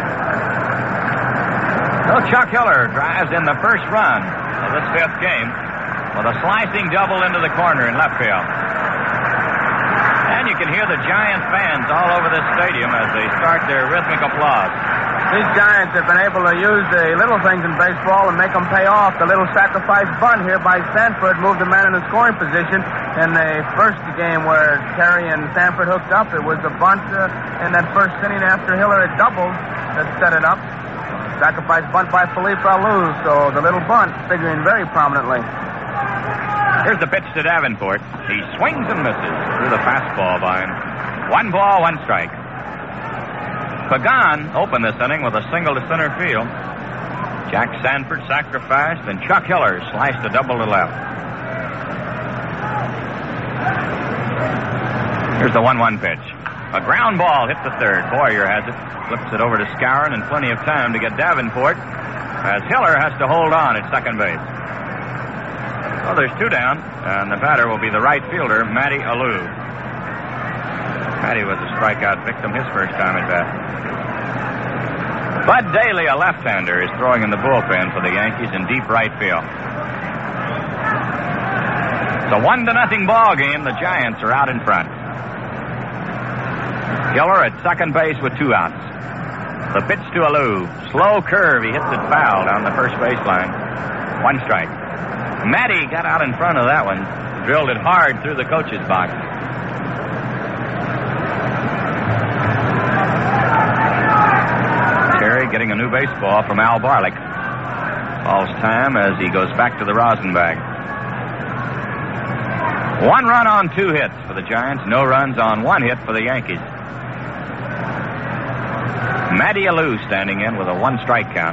So Chuck Hiller drives in the first run of this fifth game with a slicing double into the corner in left field. And you can hear the Giant fans all over this stadium as they start their rhythmic applause. These Giants have been able to use the little things in baseball and make them pay off. The little sacrifice bunt here by Sanford moved the man in the scoring position. In the first game where Terry and Sanford hooked up, it was a bunt uh, in that first inning after Hiller had doubled that set it up. Sacrifice bunt by Felipe Alou, so the little bunt figuring very prominently. Here's the pitch to Davenport. He swings and misses through the fastball by him. One ball, one strike. Pagan opened this inning with a single to center field. Jack Sanford sacrificed, and Chuck Hiller sliced a double to left. Here's the one one pitch. A ground ball hit the third. Boyer has it. Flips it over to Skowron in plenty of time to get Davenport, as Hiller has to hold on at second base. Well, there's two down, and the batter will be the right fielder, Matty Alou. Matty was a strikeout victim his first time at bat. Bud Daly, a left-hander, is throwing in the bullpen for the Yankees in deep right field. It's a one to nothing ball game. The Giants are out in front. Hiller at second base with two outs. The pitch to Alou. Slow curve. He hits it foul down the first baseline. One strike. Matty got out in front of that one. Drilled it hard through the coach's box. Terry getting a new baseball from Al Barlick. Falls time as he goes back to the rosin bag. One run on two hits for the Giants. No runs on one hit for the Yankees. Matty Alou standing in with a one-strike count.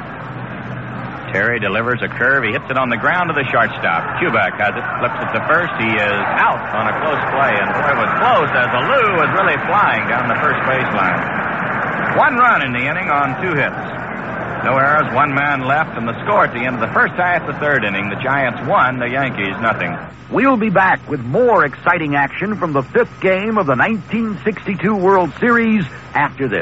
Terry delivers a curve. He hits it on the ground to the shortstop. Kubek has it. Flips it to first. He is out on a close play. And boy, it was close as Alou was really flying down the first baseline. One run in the inning on two hits. No errors, one man left, and the score at the end of the first half of the third inning, the Giants won, the Yankees nothing. We'll be back with more exciting action from the fifth game of the nineteen sixty-two World Series after this.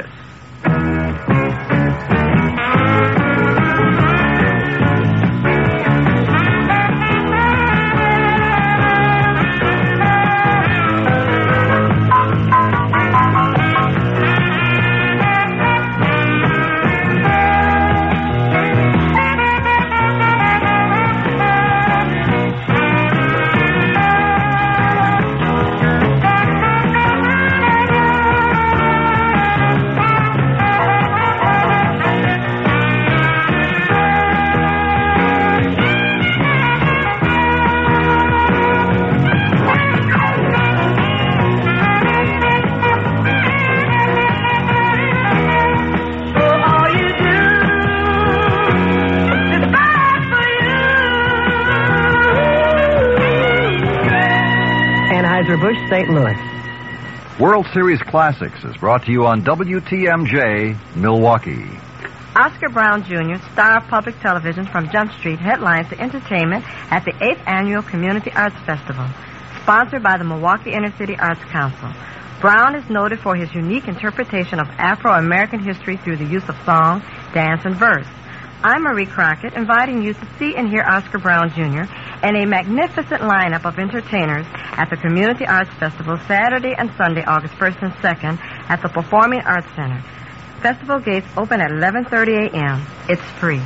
Saint Louis. World Series Classics is brought to you on W T M J, Milwaukee. Oscar Brown Junior, star of public television from Jump Street, headlines the entertainment at the eighth Annual Community Arts Festival, sponsored by the Milwaukee Inner City Arts Council. Brown is noted for his unique interpretation of Afro-American history through the use of song, dance, and verse. I'm Marie Crockett, inviting you to see and hear Oscar Brown Junior and a magnificent lineup of entertainers at the Community Arts Festival Saturday and Sunday, August first and second at the Performing Arts Center. Festival gates open at eleven thirty a.m. It's free.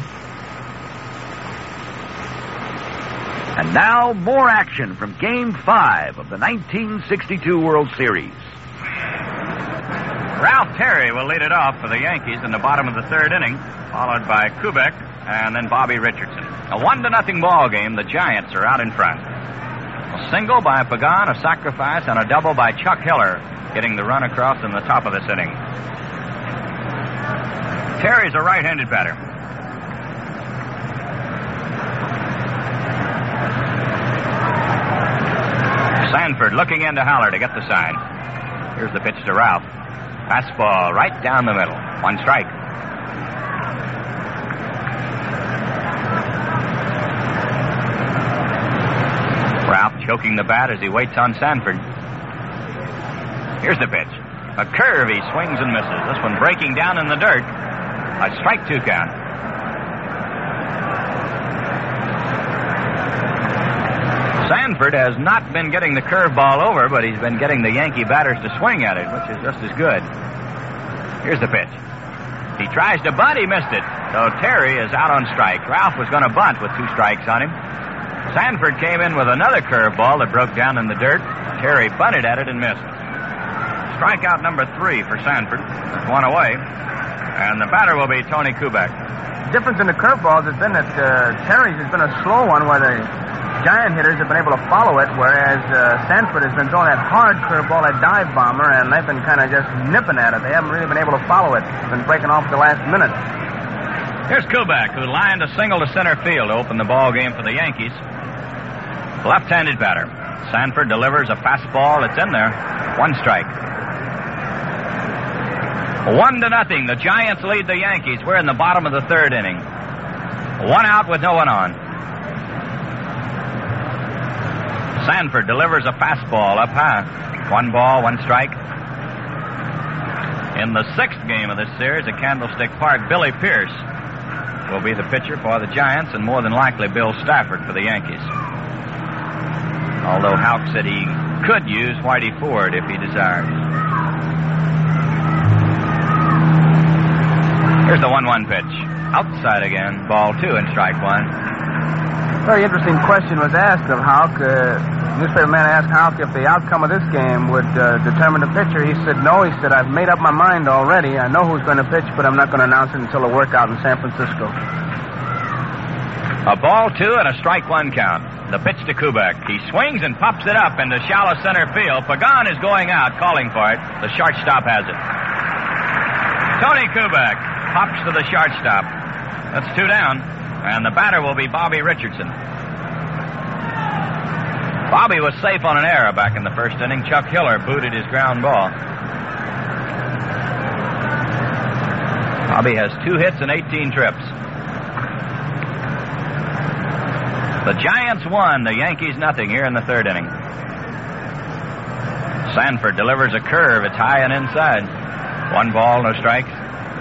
And now, more action from Game five of the nineteen sixty-two World Series. Ralph Terry will lead it off for the Yankees in the bottom of the third inning, followed by Kubek and then Bobby Richardson. A one to nothing ball game. The Giants are out in front. A single by Pagan, a sacrifice, and a double by Chuck Hiller, getting the run across in the top of this inning. Terry's a right-handed batter. Sanford looking into Haller to get the sign. Here's the pitch to Ralph. Fastball right down the middle. One strike. Ralph choking the bat as he waits on Sanford. Here's the pitch. A curve, he swings and misses. This one breaking down in the dirt. A strike two count. Sanford has not been getting the curveball over, but he's been getting the Yankee batters to swing at it, which is just as good. Here's the pitch. He tries to bunt, he missed it. So Terry is out on strike. Ralph was going to bunt with two strikes on him. Sanford came in with another curveball that broke down in the dirt. Terry bunted at it and missed. Strikeout number three for Sanford. That's one away. And the batter will be Tony Kubek. The difference in the curveballs has been that uh, Terry's has been a slow one where the Giant hitters have been able to follow it, whereas uh, Sanford has been throwing that hard curveball, that dive bomber, and they've been kind of just nipping at it. They haven't really been able to follow it. It's been breaking off at the last minute. Here's Kubek, who lined a single to center field to open the ball game for the Yankees. Left-handed batter. Sanford delivers a fastball. It's in there. One strike. One to nothing. The Giants lead the Yankees. We're in the bottom of the third inning. One out with no one on. Sanford delivers a fastball up high. One ball, one strike. In the sixth game of this series at Candlestick Park, Billy Pierce will be the pitcher for the Giants, and more than likely Bill Stafford for the Yankees. Although Houck said he could use Whitey Ford if he desired. Here's the one one pitch. Outside again, ball two and strike one. Very interesting question was asked of Houck. Uh, newspaper man asked Houck if the outcome of this game would uh, determine the pitcher. He said no. He said, I've made up my mind already. I know who's going to pitch, but I'm not going to announce it until the workout in San Francisco. A ball two and a strike one count. The pitch to Kubek. He swings and pops it up into shallow center field. Pagan is going out, calling for it. The shortstop has it. Tony Kubek pops to the shortstop. That's two down. And the batter will be Bobby Richardson. Bobby was safe on an error back in the first inning. Chuck Hiller booted his ground ball. Bobby has two hits and eighteen trips. The Giants won, the Yankees nothing here in the third inning. Sanford delivers a curve. It's high and inside. One ball, no strikes.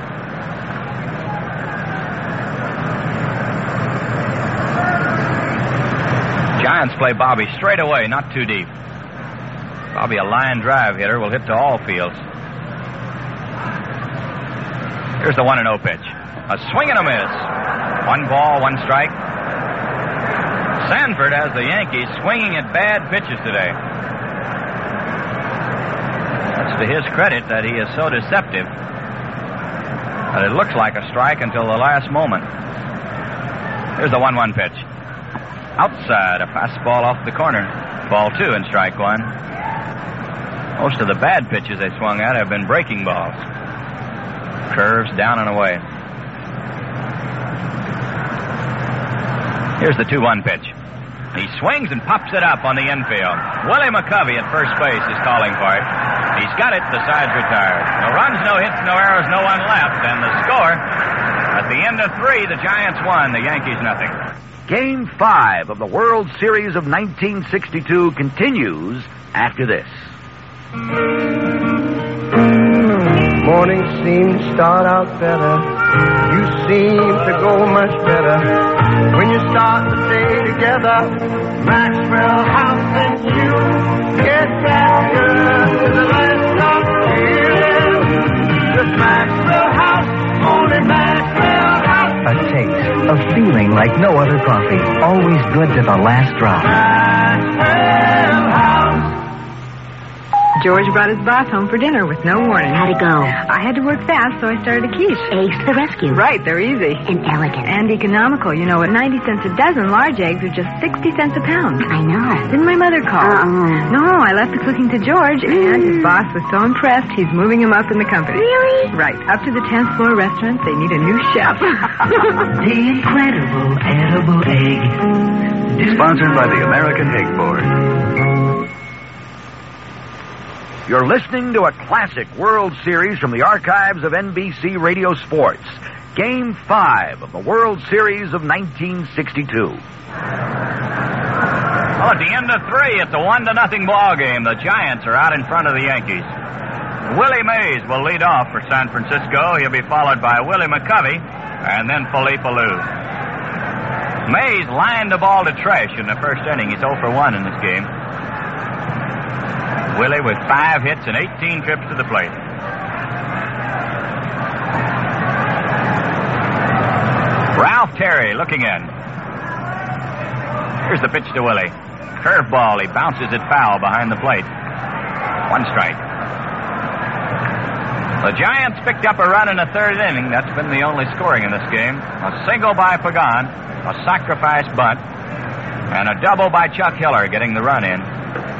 Giants play Bobby straight away, not too deep. Bobby, a line drive hitter, will hit to all fields. Here's the one and oh pitch. A swing and a miss. One ball, one strike. Sanford has the Yankees swinging at bad pitches today. That's to his credit that he is so deceptive that it looks like a strike until the last moment. Here's the one one pitch. Outside, a fastball off the corner. Ball two and strike one. Most of the bad pitches they swung at have been breaking balls. Curves down and away. Here's the two one pitch. He swings and pops it up on the infield. Willie McCovey at first base is calling for it. He's got it. The side's retired. No runs, no hits, no errors, no one left. And the score, at the end of three, the Giants won, the Yankees nothing. Game five of the World Series of nineteen sixty-two continues after this. Morning seemed to start out better. You seem to go much better when you start the day together. Maxwell House and you get that girl to the last of feeling. Just Maxwell House, only Maxwell House. A taste of feeling like no other coffee. Always good to the last drop. Maxwell House. George brought his boss home for dinner with no warning. How'd it go? I had to work fast, so I started a quiche. Eggs to the rescue. Right, they're easy. And elegant. And economical. You know, at ninety cents a dozen, large eggs are just sixty cents a pound. I know. Didn't my mother call? Uh-uh. No, I left the cooking to George, and his boss was so impressed, he's moving him up in the company. Really? Right, up to the tenth floor restaurant. They need a new chef. The incredible edible egg. Sponsored by the American Egg Board. You're listening to a classic World Series from the archives of N B C Radio Sports. Game five of the World Series of nineteen sixty-two. Well, at the end of three, it's a one to nothing ball game. The Giants are out in front of the Yankees. Willie Mays will lead off for San Francisco. He'll be followed by Willie McCovey and then Philippe Alou. Mays lined the ball to trash in the first inning. He's oh for one in this game. Willie with five hits and eighteen trips to the plate. Ralph Terry looking in. Here's the pitch to Willie. Curveball. He bounces it foul behind the plate. One strike. The Giants picked up a run in the third inning. That's been the only scoring in this game. A single by Pagan, a sacrifice bunt, and a double by Chuck Hiller getting the run in.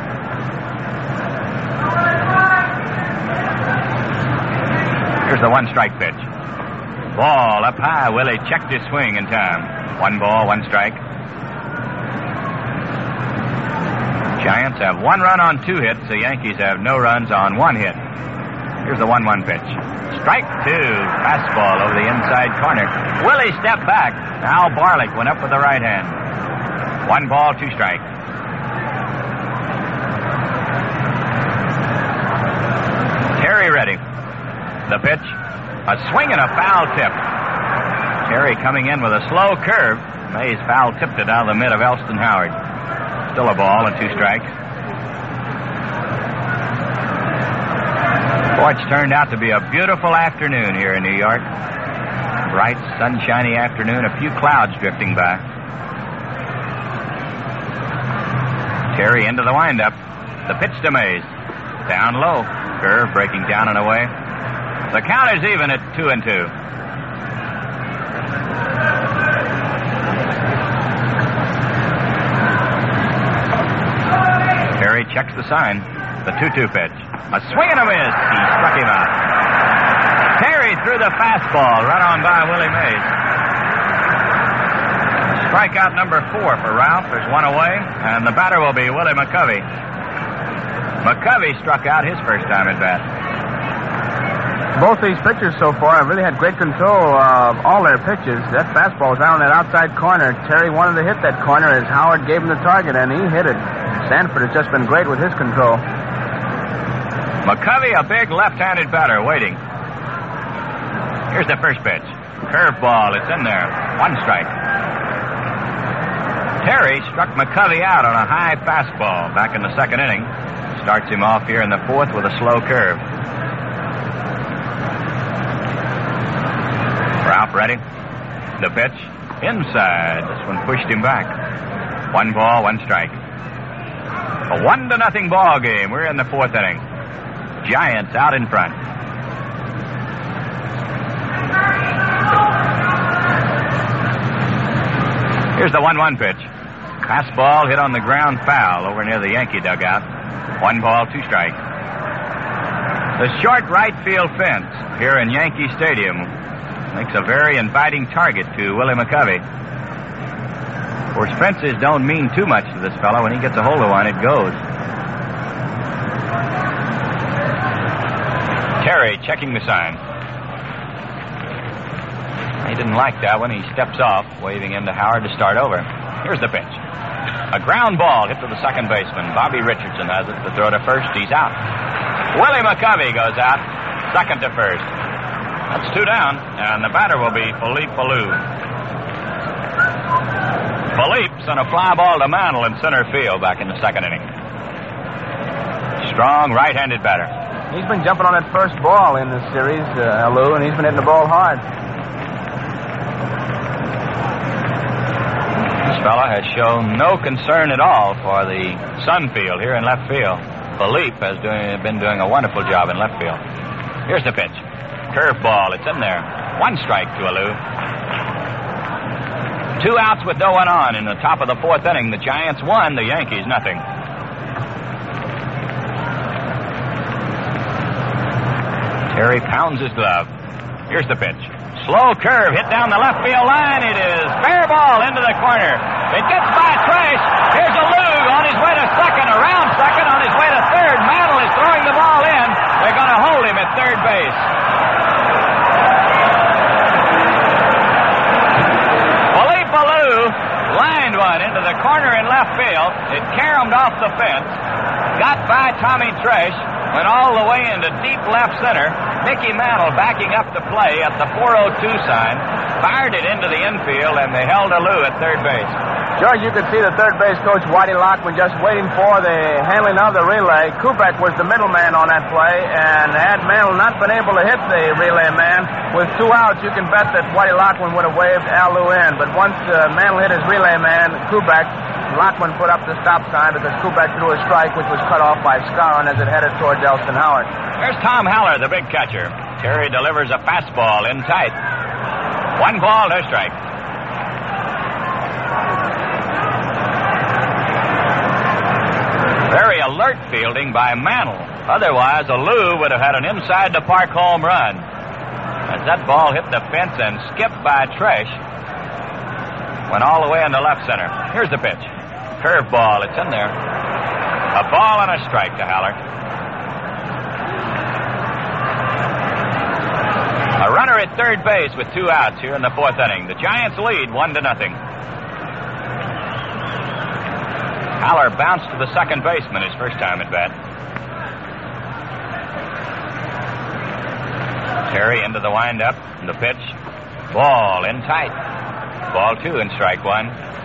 Here's the one-strike pitch. Ball up high. Willie checked his swing in time. One ball, one strike. Giants have one run on two hits. The Yankees have no runs on one hit. Here's the one one pitch. Strike two. Fastball over the inside corner. Willie stepped back. Al Barlick went up with the right hand. One ball, two strikes. Terry ready. The pitch, a swing and a foul tip. Terry coming in with a slow curve. Mays foul tipped it out of the mid of Elston Howard. Still a ball and two strikes. Boy, it's turned out to be a beautiful afternoon here in New York. Bright, sunshiny afternoon, a few clouds drifting by. Terry into the windup. The pitch to Mays. Down low. Curve breaking down and away. The count is even at two and two. Terry checks the sign. The two two pitch. A swing and a miss. He struck him out. Terry threw the fastball right on by Willie Mays. Strikeout number four for Ralph. There's one away, and the batter will be Willie McCovey. McCovey struck out his first time at bat. Both these pitchers so far have really had great control of all their pitches. That fastball was out on that outside corner. Terry wanted to hit that corner as Howard gave him the target, and he hit it. Sanford has just been great with his control. McCovey, a big left-handed batter, waiting. Here's the first pitch. Curveball, it's in there. One strike. Terry struck McCovey out on a high fastball back in the second inning. Starts him off here in the fourth with a slow curve. Ralph ready. The pitch. Inside. This one pushed him back. One ball, one strike. A one to nothing ball game. We're in the fourth inning. Giants out in front. Here's the one one pitch. Fastball hit on the ground foul over near the Yankee dugout. One ball, two strikes. The short right field fence here in Yankee Stadium makes a very inviting target to Willie McCovey. Of course, fences don't mean too much to this fellow. When he gets a hold of one, it goes. Terry checking the sign. He didn't like that one. He steps off, waving into Howard to start over. Here's the pitch. A ground ball hit to the second baseman. Bobby Richardson has it. The throw to first. He's out. Willie McCovey goes out, second to first. That's two down, and the batter will be Philippe Ballou. Philippe sent a fly ball to Mantle in center field back in the second inning. Strong right-handed batter. He's been jumping on that first ball in this series, uh, Lou, and he's been hitting the ball hard. This fella has shown no concern at all for the sun field here in left field. Philippe has doing, been doing a wonderful job in left field. Here's the pitch. Curveball. It's in there. One strike to Alou. Two outs with no one on in the top of the fourth inning. The Giants won, the Yankees nothing. Terry pounds his glove. Here's the pitch. Slow curve hit down the left field line. It is fair ball into the corner. It gets by Trace. Here's Alou on his way to second, around second, on his way to third. Mantle is throwing the ball in. They're going to hold him at third base. Philippe Alou lined one into the corner in left field. It caromed off the fence. Got by Tommy Tresh. Went all the way into deep left center. Mickey Mantle backing up the play at the four oh two sign. Fired it into the infield, and they held Alou at third base. George, you could see the third base coach, Whitey Lockman, just waiting for the handling of the relay. Kubek was the middleman on that play, and had Mantle not been able to hit the relay man, with two outs, you can bet that Whitey Lockman would have waved Alou in. But once uh, Mantle hit his relay man, Kubek, Lockman put up the stop sign because Kubek threw a strike, which was cut off by Scarron as it headed towards Elston Howard. There's Tom Haller, the big catcher. Terry delivers a fastball in tight. One ball, no strike. Very alert fielding by Mantle. Otherwise, Alou would have had an inside-the-park home run. As that ball hit the fence and skipped by Tresh, went all the way into left center. Here's the pitch. Curveball, it's in there. A ball and a strike to Haller. A runner at third base with two outs here in the fourth inning. The Giants lead one to nothing. Haller bounced to the second baseman his first time at bat. Terry into the windup. The pitch. Ball in tight. Ball two and strike one.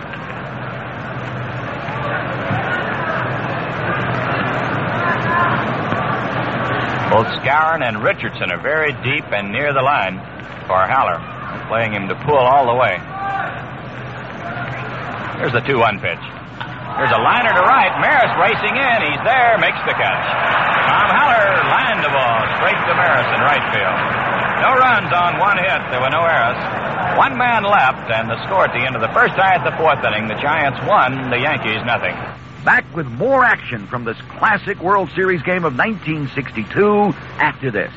Both Scarron and Richardson are very deep and near the line for Haller, playing him to pull all the way. Here's the two one pitch. There's a liner to right. Maris racing in. He's there. Makes the catch. Tom Haller lined the ball straight to Maris in right field. No runs on one hit. There were no errors. One man left, and the score at the end of the first tie at the fourth inning, the Giants won, the Yankees nothing. Back with more action from this classic World Series game of nineteen sixty-two after this.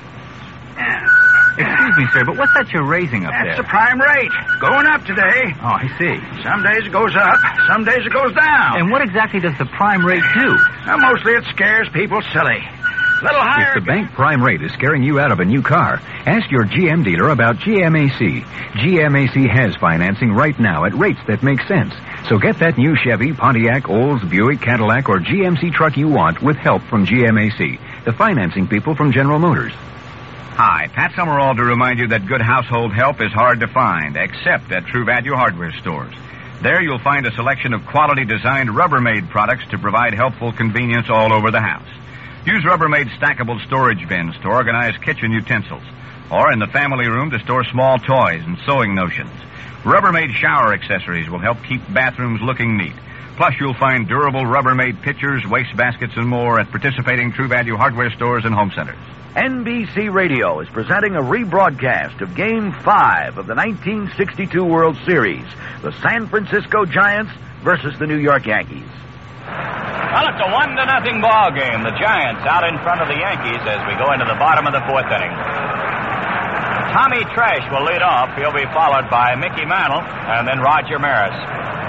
Excuse me, sir, but what's that you're raising up That's there? the prime rate. Going up today. Oh, I see. Some days it goes up, some days it goes down. And what exactly does the prime rate do? Now, mostly it scares people silly. Little higher. If the bank prime rate is scaring you out of a new car, ask your G M dealer about G M A C. G M A C has financing right now at rates that make sense. So get that new Chevy, Pontiac, Olds, Buick, Cadillac, or G M C truck you want with help from G M A C, the financing people from General Motors. Hi, Pat Summerall to remind you that good household help is hard to find, except at True Value hardware stores. There you'll find a selection of quality-designed Rubbermaid products to provide helpful convenience all over the house. Use Rubbermaid stackable storage bins to organize kitchen utensils, or in the family room to store small toys and sewing notions. Rubbermaid shower accessories will help keep bathrooms looking neat. Plus, you'll find durable Rubbermaid pitchers, waste baskets, and more at participating True Value hardware stores and home centers. N B C Radio is presenting a rebroadcast of Game five of the nineteen sixty-two World Series, the San Francisco Giants versus the New York Yankees. Well, it's a one to nothing ball game. The Giants out in front of the Yankees as we go into the bottom of the fourth inning. Tommy Tresh will lead off. He'll be followed by Mickey Mantle and then Roger Maris.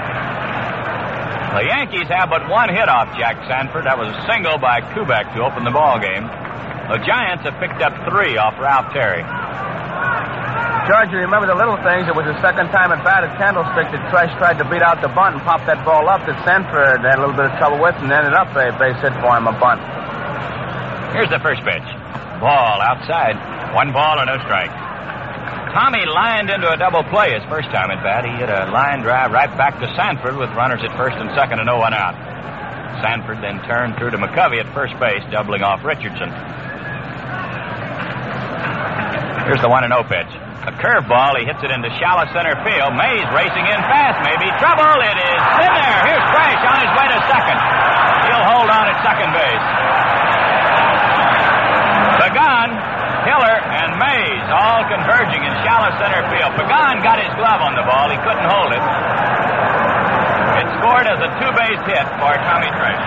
The Yankees have but one hit off Jack Sanford. That was a single by Kubek to open the ball game. The Giants have picked up three off Ralph Terry. George, you remember the little things. It was the second time at bat at Candlestick that Tresh tried to beat out the bunt and pop that ball up that Sanford had a little bit of trouble with and ended up a base hit for him, a bunt. Here's the first pitch. Ball outside. One ball and no strike. Tommy lined into a double play his first time at bat. He hit a line drive right back to Sanford with runners at first and second and no one out. Sanford then turned through to McCovey at first base, doubling off Richardson. Here's the one and oh pitch. A curveball. He hits it into shallow center field. Mays racing in fast. Maybe trouble. It is in there. Here's Crash on his way to second. He'll hold on at second base. Pagan, Hiller, and Mays all converging in shallow center field. Pagan got his glove on the ball. He couldn't hold it. It scored as a two-base hit for Tommy Tresh.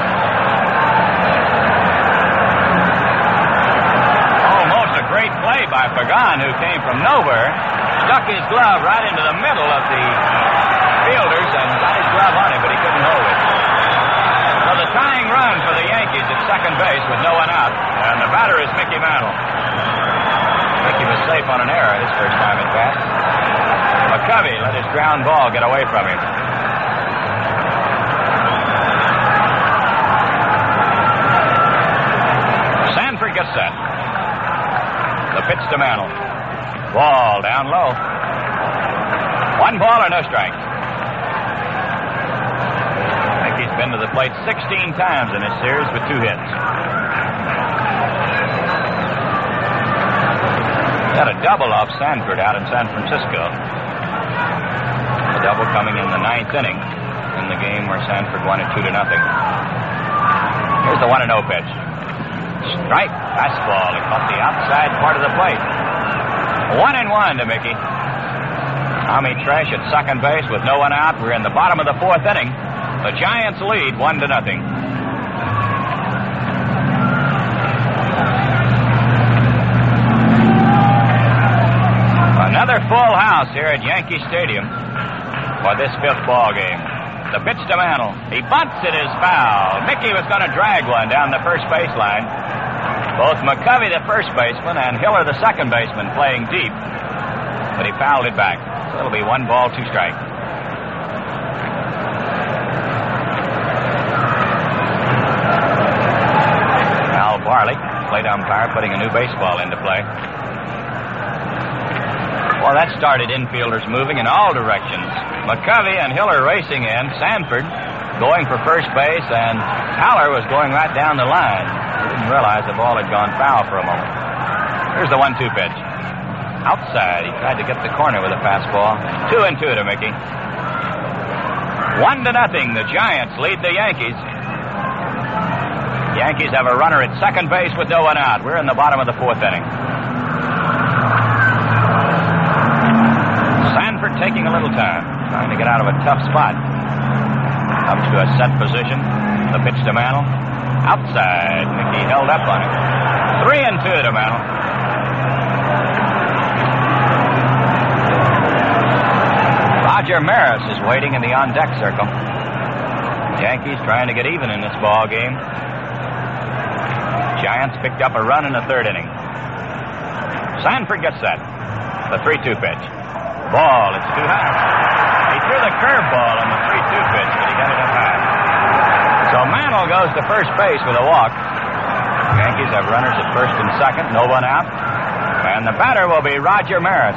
Almost a great play by Pagan, who came from nowhere, stuck his glove right into the middle of the fielders and got his glove on it, but he couldn't hold it. So the tying run for the Yankees at second base with no one out, and the batter is Mickey Mantle. Mickey was safe on an error his first time at bat. McCovey let his ground ball get away from him. Sanford gets set. The pitch to Mantle. Ball down low. One ball or no strike. Mickey's been to the plate sixteen times in this series with two hits. Got a double off Sanford out in San Francisco. The double coming in the ninth inning in the game where Sanford won it two to nothing. Here's the one and oh pitch. Strike. Fastball. He caught the outside part of the plate. One and one to Mickey. Tommy Tresh at second base with no one out. We're in the bottom of the fourth inning. The Giants lead one to nothing. Another full house here at Yankee Stadium for this fifth ball game. The pitch to Mantle. He bunts. It is foul. Mickey was going to drag one down the first baseline. Both McCovey, the first baseman, and Hiller, the second baseman, playing deep. But he fouled it back. So it'll be one ball, two strike. Al Barley, plate umpire, putting a new baseball into play. Well, that started infielders moving in all directions. McCovey and Hiller racing in. Sanford going for first base, and Haller was going right down the line. He didn't realize the ball had gone foul for a moment. Here's the one two pitch. Outside. He tried to get the corner with a fastball. Two and two to Mickey. One to nothing. The Giants lead the Yankees. Yankees have a runner at second base with no one out. We're in the bottom of the fourth inning. Sanford taking a little time, trying to get out of a tough spot. Up to a set position. The pitch to Mantle. Outside. Mickey held up on it. Three and two to Mantle. Roger Maris is waiting in the on-deck circle. Yankees trying to get even in this ball game. Giants picked up a run in the third inning. Sanford gets set. The three two pitch. Ball. It's too high. He threw the curveball on the three two pitch, but he got it up high. So Mantle goes to first base with a walk. Yankees have runners at first and second, no one out. And the batter will be Roger Maris.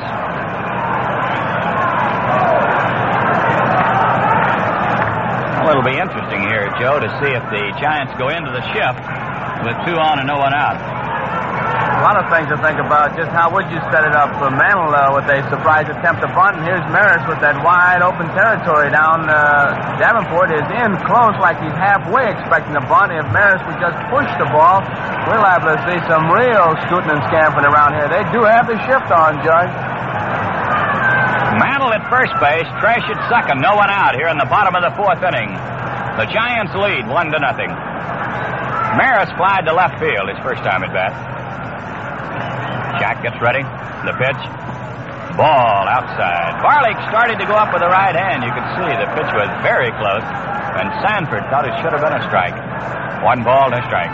Well, it'll be interesting here, Joe, to see if the Giants go into the shift with two on and no one out. A lot of things to think about. Just how would you set it up for Mantle uh, with a surprise attempt to bunt? And here's Maris with that wide open territory down. Uh, Davenport is in close, like he's halfway expecting a bunt. If Maris would just push the ball, we're liable to see some real scooting and scampering around here. They do have the shift on, Judge. Mantle at first base, Tresh at second, no one out here in the bottom of the fourth inning. The Giants lead one to nothing. Maris flied to left field his first time at bat. Jack gets ready. The pitch. Ball outside. Barley started to go up with the right hand. You could see the pitch was very close. And Sanford thought it should have been a strike. One ball, no strike.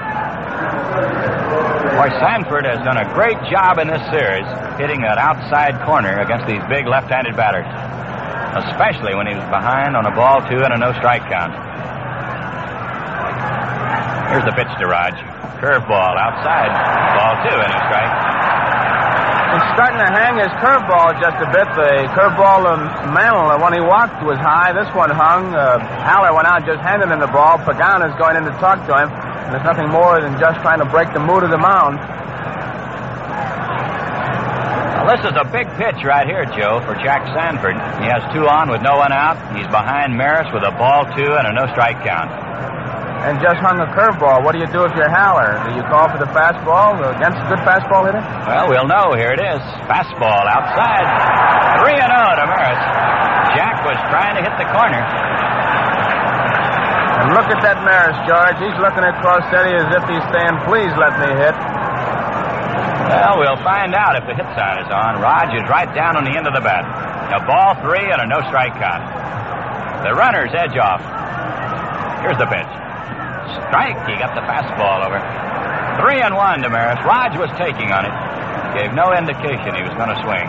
Boy, Sanford has done a great job in this series hitting that outside corner against these big left-handed batters. Especially when he was behind on a ball two and a no strike count. Here's the pitch to Raj. Curveball outside. Ball two and a strike. He's starting to hang his curveball just a bit. The curveball of Mantle, when he walked, was high. This one hung. Uh, Haller went out, just handed him the ball. Pagan is going in to talk to him. And there's nothing more than just trying to break the mood of the mound. Well, this is a big pitch right here, Joe, for Jack Sanford. He has two on with no one out. He's behind Maris with a ball two and a no-strike count. And just hung a curveball. What do you do if you're Haller? Do you call for the fastball against a good fastball hitter? Well, we'll know. Here it is. Fastball outside. three and oh to Maris. Jack was trying to hit the corner. And look at that Maris, George. He's looking at Crossetti as if he's saying, please let me hit. Well, we'll find out if the hit sign is on. Raj is right down on the end of the bat. A ball three and a no-strike count. The runners edge off. Here's the pitch. Strike. He got the fastball over. Three and one to Maris. Raj was taking on it. Gave no indication he was going to swing.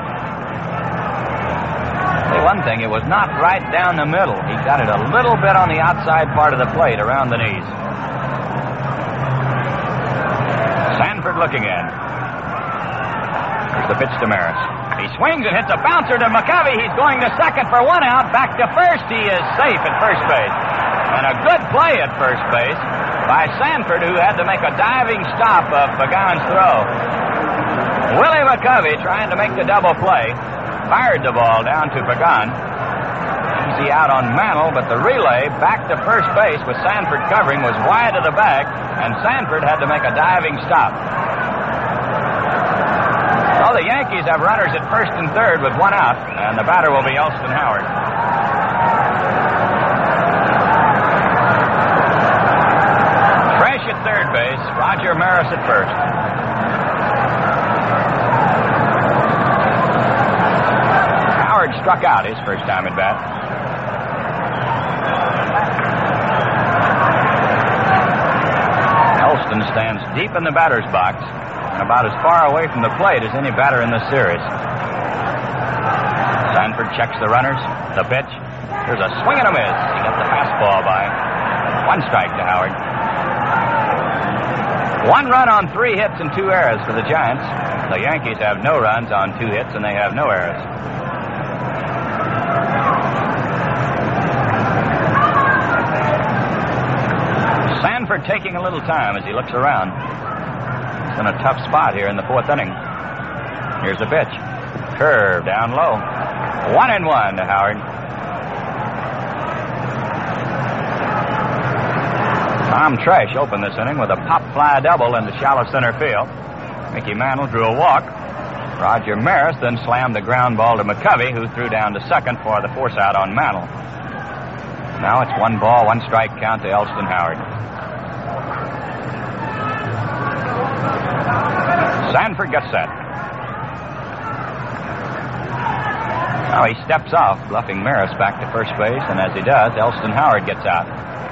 Say one thing, it was not right down the middle. He got it a little bit on the outside part of the plate, around the knees. Sanford looking in. Here's the pitch to Maris. He swings and hits a bouncer to McCovey. He's going to second for one out. Back to first. He is safe at first base. And a good play at first base by Sanford, who had to make a diving stop of Pagan's throw. Willie McCovey, trying to make the double play, fired the ball down to Pagan. Easy out on Mantle, but the relay back to first base with Sanford covering was wide of the bag, and Sanford had to make a diving stop. Well, the Yankees have runners at first and third with one out, and the batter will be Elston Howard. At third base, Roger Maris at first. Howard struck out his first time at bat. Elston stands deep in the batter's box and about as far away from the plate as any batter in this series. Sanford checks the runners. The pitch. There's a swing and a miss. He got the fastball by. One strike to Howard. One run on three hits and two errors for the Giants. The Yankees have no runs on two hits, and they have no errors. Sanford taking a little time as he looks around. He's in a tough spot here in the fourth inning. Here's the pitch. Curve down low. One and one to Howard. Tom Tresh opened this inning with a pop fly double into shallow center field. Mickey Mantle drew a walk. Roger Maris then slammed the ground ball to McCovey, who threw down to second for the force out on Mantle. Now it's one ball, one strike count to Elston Howard. Sanford gets set. Now he steps off, bluffing Maris back to first base, and as he does, Elston Howard gets out.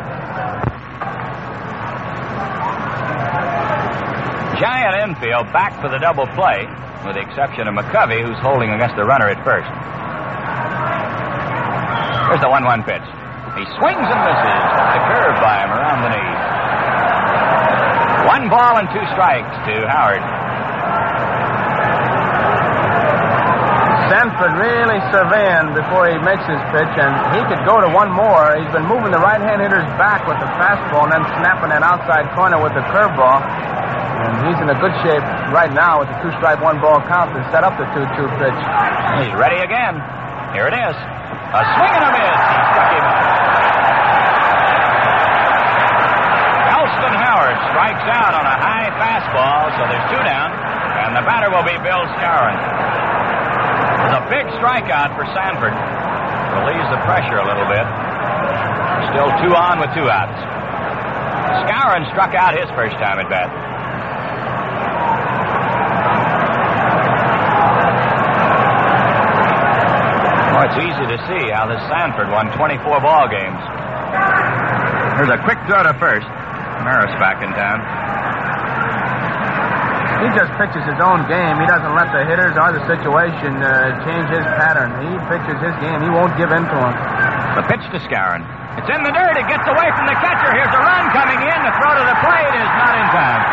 Giant infield back for the double play, with the exception of McCovey, who's holding against the runner at first. Here's the one one pitch. He swings and misses. The curve by him around the knees. One ball and two strikes to Howard. Sanford really surveying before he makes his pitch, and he could go to one more. He's been moving the right-hand hitters back with the fastball and then snapping that outside corner with the curveball. And he's in a good shape right now with the two-strike, one-ball count to set up the two two pitch. He's ready again. Here it is. A swing and a miss. He struck him out. Elston Howard strikes out on a high fastball, so there's two down, and the batter will be Bill Skowron. It's a big strikeout for Sanford. Relieves the pressure a little bit. Still two on with two outs. Skowron struck out his first time at bat. Oh, it's easy to see how this Sanford won twenty-four ball games. There's a quick throw to first. Maris back in town. He just pitches his own game. He doesn't let the hitters or the situation uh, change his pattern. He pitches his game. He won't give in to them. The pitch to Skowron. It's in the dirt. It gets away from the catcher. Here's a run coming in. The throw to the plate is not in time.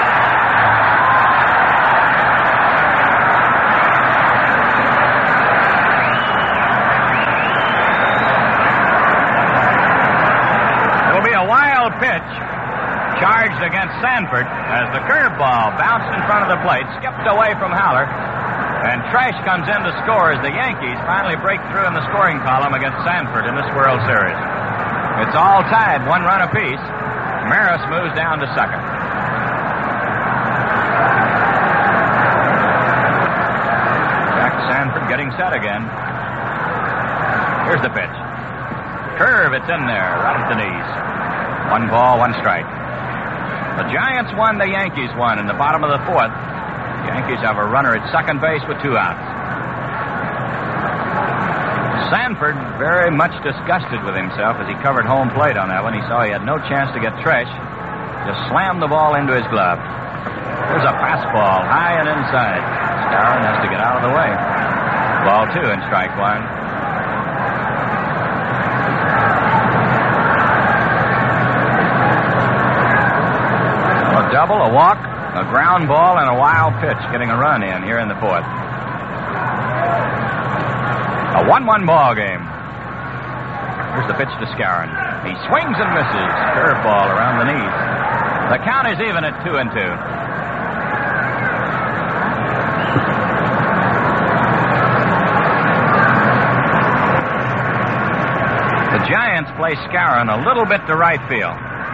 It'll be a wild pitch charged against Sanford as the curveball bounced in front of the plate, skipped away from Haller, and Tresh comes in to score as the Yankees finally break through in the scoring column against Sanford in this World Series. It's all tied, one run apiece. Maris moves down to second. Jack Sanford getting set again. Here's the pitch. Curve, it's in there, right at the knees. One ball, one strike. The Giants won, the Yankees won in the bottom of the fourth. The Yankees have a runner at second base with two outs. Sanford very much disgusted with himself as he covered home plate on that one. He saw he had no chance to get Tresh. Just slammed the ball into his glove. There's a fastball high and inside. Skowron has to get out of the way. Ball two and strike one. A double, a walk, a ground ball, and a wild pitch getting a run in here in the fourth. A one one ball game. Here's the pitch to Skowron. He swings and misses. Curveball around the knees. The count is even at two and two. The Giants play Skowron a little bit to right field.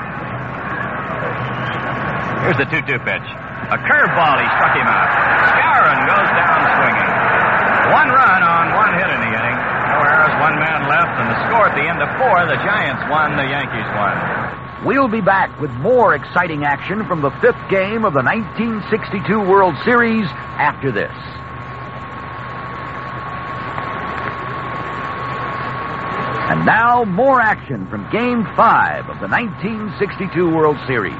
Here's the two two pitch. A curveball, he struck him out. Skowron goes down swinging. One run on one hit in the inning. No errors, one man left, and the score at the end of four, the Giants won, the Yankees won. We'll be back with more exciting action from the fifth game of the nineteen sixty-two World Series after this. And now, more action from Game five of the nineteen sixty-two World Series.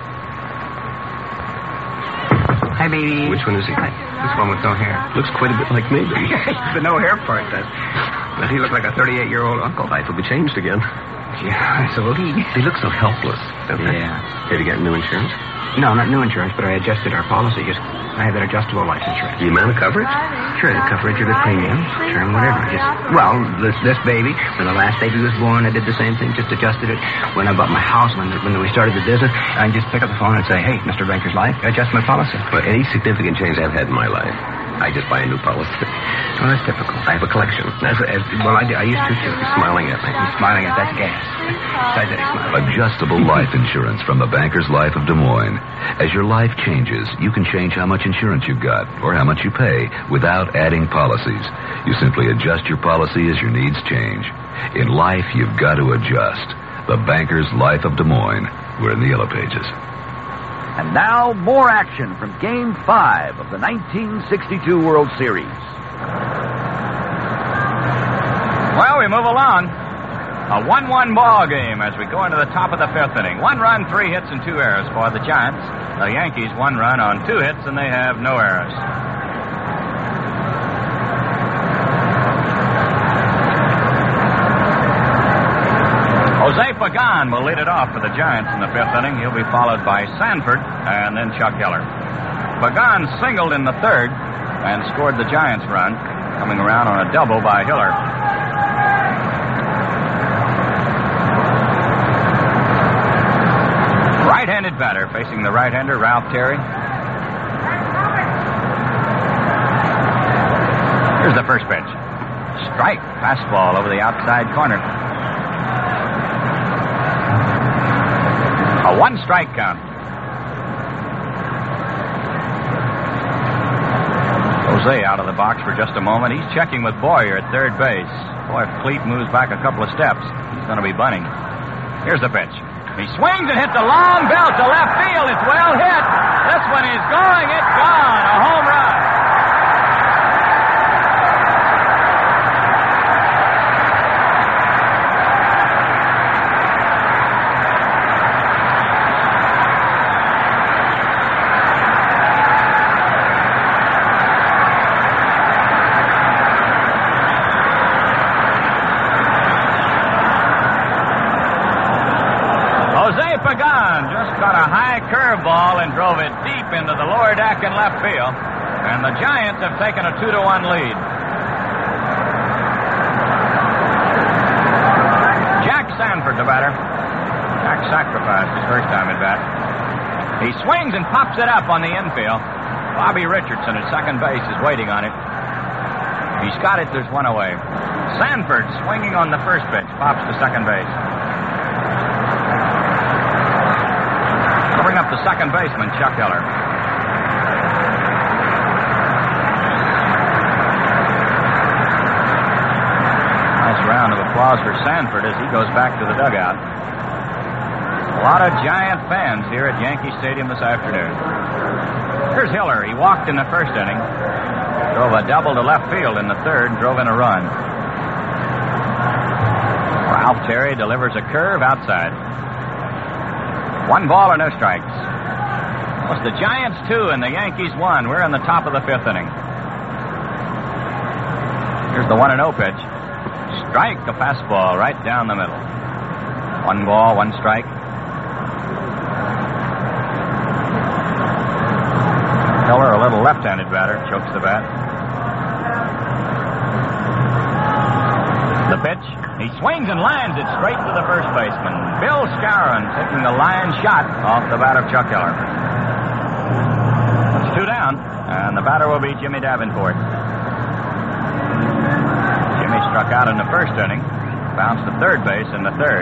Hi, baby. Which one is he? This one with no hair. Looks quite a bit like me. The no hair part does. Does he look like a thirty-eight-year-old uncle? Life will be changed again. Yeah, so will he. He looks so helpless, doesn't he? Yeah. Did he get new insurance? No, not new insurance, but I adjusted our policy. Just I have that adjustable life insurance. The amount of coverage? Sure, the coverage of the premium, term, whatever. Just well, this this baby, when the last baby was born, I did the same thing. Just adjusted it. When I bought my house, when the, when we started the business, I just pick up the phone and say, "Hey, Mister Banker's Life, adjust my policy." But any significant change I've had in my life, I just buy a new policy. Well, that's typical. I have a collection. As, as, well, I, I used to, too. He's smiling at me. He's smiling at that gas. Besides that, he's smiling. Adjustable life insurance from the Banker's Life of Des Moines. As your life changes, you can change how much insurance you've got or how much you pay without adding policies. You simply adjust your policy as your needs change. In life, you've got to adjust. The Banker's Life of Des Moines. We're in the Yellow Pages. And now, more action from Game five of the nineteen sixty-two World Series. Well, we move along. A one one ball game as we go into the top of the fifth inning. One run, three hits, and two errors for the Giants. The Yankees one run on two hits, and they have no errors. Jose Pagan will lead it off for the Giants in the fifth inning. He'll be followed by Sanford and then Chuck Hiller. Pagan singled in the third and scored the Giants' run, coming around on a double by Hiller. Right-handed batter facing the right-hander, Ralph Terry. Here's the first pitch. Strike, fastball over the outside corner. A one-strike count. Jose out of the box for just a moment. He's checking with Boyer at third base. Boy, if Cleat moves back a couple of steps, he's going to be bunting. Here's the pitch. He swings and hits a long belt to left field. It's well hit. This one is going. It's gone. A home run. high curveball and drove it deep into the lower deck in left field. And the Giants have taken a two to one lead. Jack Sanford, the batter. Jack sacrificed his first time at bat. He swings and pops it up on the infield. Bobby Richardson at second base is waiting on it. He's got it. There's one away. Sanford swinging on the first pitch. Pops to second base. I'll bring up the second baseman, Chuck Heller. Nice round of applause for Sanford as he goes back to the dugout. A lot of Giant fans here at Yankee Stadium this afternoon. Here's Hiller. He walked in the first inning. Drove a double to left field in the third, drove in a run. Ralph Terry delivers a curve outside. One ball and no strikes. It's the Giants two and the Yankees one. We're in the top of the fifth inning. Here's the one and oh pitch. Strike, a fastball right down the middle. One ball, one strike. Hiller, a little left-handed batter, chokes the bat. The pitch. He swings and lines it straight to the first baseman. Bill Skowron taking the line shot off the bat of Chuck Hiller. It's two down, and the batter will be Jimmy Davenport. Jimmy struck out in the first inning, bounced to third base in the third.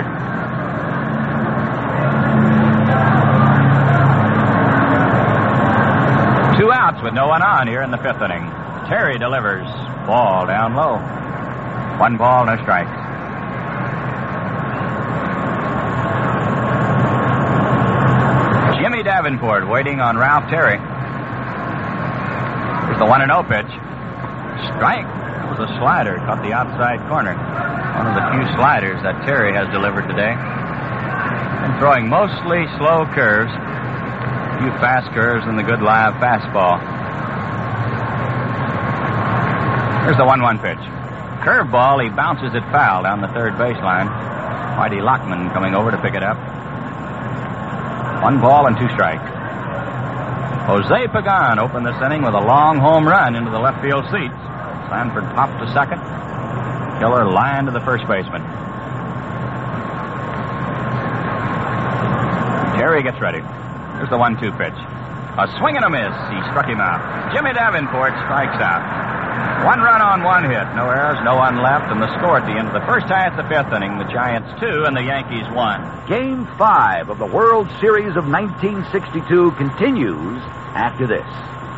Two outs with no one on here in the fifth inning. Terry delivers. Ball down low. One ball, no strikes. Jimmy Davenport waiting on Ralph Terry. Here's the one and oh pitch. Strike. That was a slider. Caught the outside corner. One of the few sliders that Terry has delivered today. And throwing mostly slow curves. A few fast curves and the good live fastball. Here's the one one pitch. Curveball, he bounces it foul down the third baseline. Whitey Lockman coming over to pick it up. One ball and two strikes. Jose Pagan opened this inning with a long home run into the left field seats. Sanford popped to second. Hiller lined to the first baseman. Terry gets ready. Here's the one two pitch. A swing and a miss. He struck him out. Jimmy Davenport strikes out. One run on one hit. No errors, no one left. And the score at the end of the first half of the fifth inning, the Giants two and the Yankees one. Game five of the World Series of nineteen sixty-two continues after this.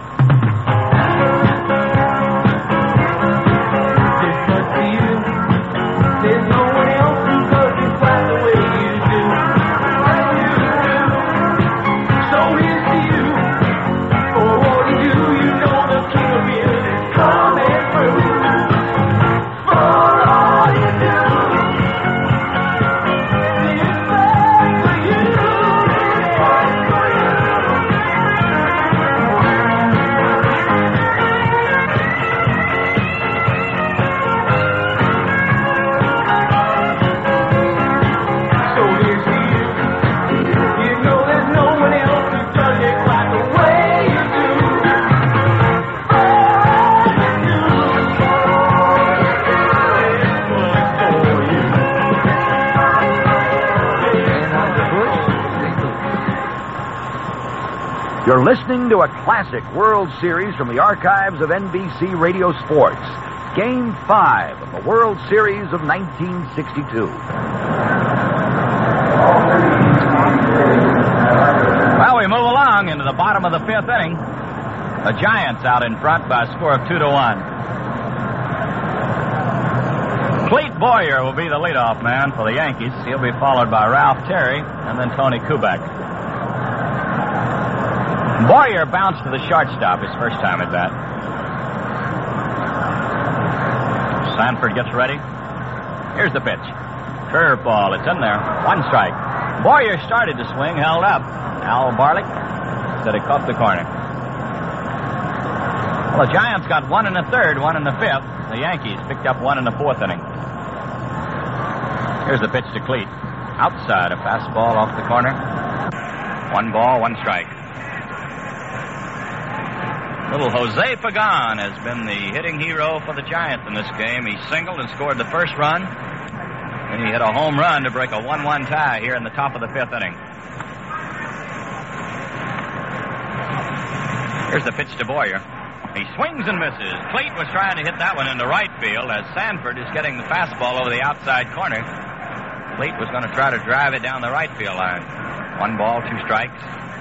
There's no one else who does it quite the way you do. So here's to you. For what you do, you know the king of music is coming through. For all you do, this fight for you, this fight for you. So here's to you. You know there's no one else who does it quite the way you do. You're listening to a classic World Series from the archives of N B C Radio Sports. Game five of the World Series of nineteen sixty-two. Well, we move along into the bottom of the fifth inning. The Giants out in front by a score of two to one. Clete Boyer will be the leadoff man for the Yankees. He'll be followed by Ralph Terry and then Tony Kubek. Boyer bounced to the shortstop his first time at bat. Sanford gets ready. Here's the pitch. Curveball. It's in there. One strike. Boyer started to swing, held up. Al Barlick said it caught the corner. Well, the Giants got one in the third, one in the fifth. The Yankees picked up one in the fourth inning. Here's the pitch to Clete. Outside, a fastball off the corner. One ball, one strike. Little Jose Pagan has been the hitting hero for the Giants in this game. He singled and scored the first run. And he hit a home run to break a one one tie here in the top of the fifth inning. Here's the pitch to Boyer. He swings and misses. Cleat was trying to hit that one into right field as Sanford is getting the fastball over the outside corner. Cleat was going to try to drive it down the right field line. One ball, two strikes.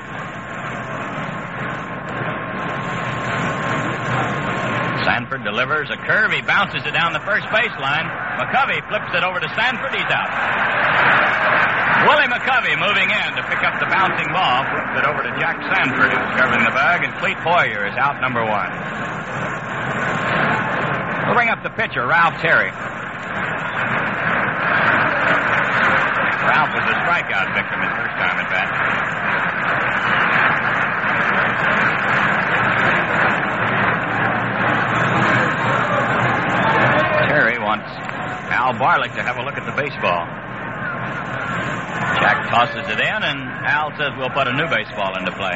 Sanford delivers a curve. He bounces it down the first baseline. McCovey flips it over to Sanford. He's out. Willie McCovey moving in to pick up the bouncing ball. Flips it over to Jack Sanford, who's covering the bag, and Cleet Boyer is out number one. We'll bring up the pitcher, Ralph Terry. Ralph was a strikeout victim his first time at bat. Terry wants Al Barlick to have a look at the baseball. Jack tosses it in, and Al says we'll put a new baseball into play.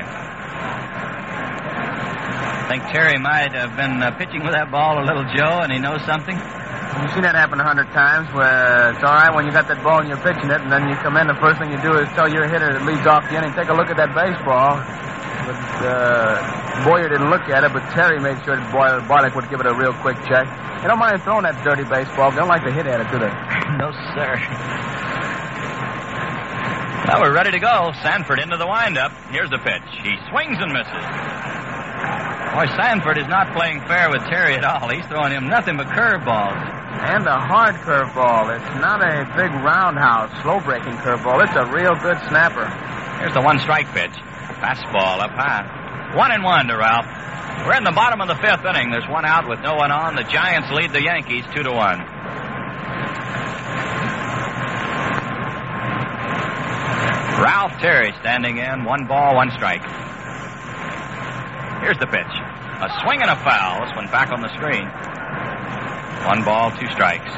I think Terry might have been uh, pitching with that ball a little, Joe, and he knows something. You've seen that happen a hundred times where it's all right when you got that ball and you're pitching it, and then you come in, the first thing you do is tell your hitter that leads off the inning, take a look at that baseball. But uh, Boyer didn't look at it, but Terry made sure that Boyer, Barlick would give it a real quick check. They don't mind throwing that dirty baseball. They don't like to hit at it, do they? No, sir. Well, we're ready to go. Sanford into the windup. Here's the pitch. He swings and misses. Boy, Sanford is not playing fair with Terry at all. He's throwing him nothing but curveballs. And a hard curveball. It's not a big roundhouse, slow-breaking curveball. It's a real good snapper. Here's the one-strike pitch. Fastball up high. One and one to Ralph. We're in the bottom of the fifth inning. There's one out with no one on. The Giants lead the Yankees two to one. Ralph Terry standing in. One ball, one strike. Here's the pitch. A swing and a foul. This one back on the screen. One ball, two strikes.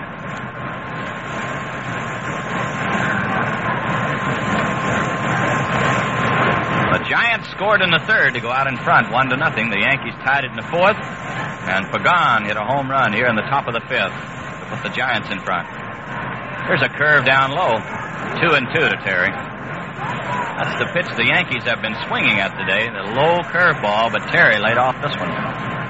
The Giants scored in the third to go out in front, one to nothing. The Yankees tied it in the fourth, and Pagan hit a home run here in the top of the fifth to put the Giants in front. Here's a curve down low, two and two to Terry. That's the pitch the Yankees have been swinging at today, the low curveball, but Terry laid off this one.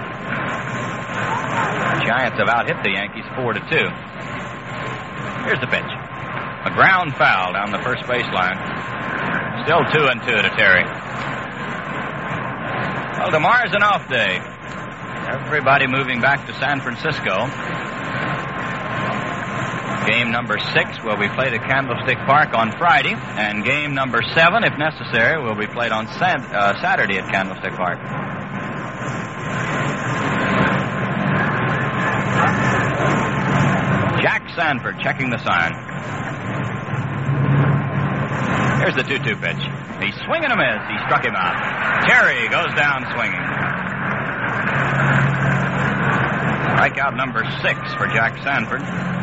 The Giants have out-hit the Yankees four to two. Here's the pitch. A ground foul down the first baseline. Still two and two to Terry. Well, tomorrow's an off day. Everybody moving back to San Francisco. Game number six will be played at Candlestick Park on Friday, and game number seven, if necessary, will be played on San- uh, Saturday at Candlestick Park. Jack Sanford checking the sign. Here's the two two pitch. He's swinging a miss. He struck him out. Terry goes down swinging. Strikeout number six for Jack Sanford.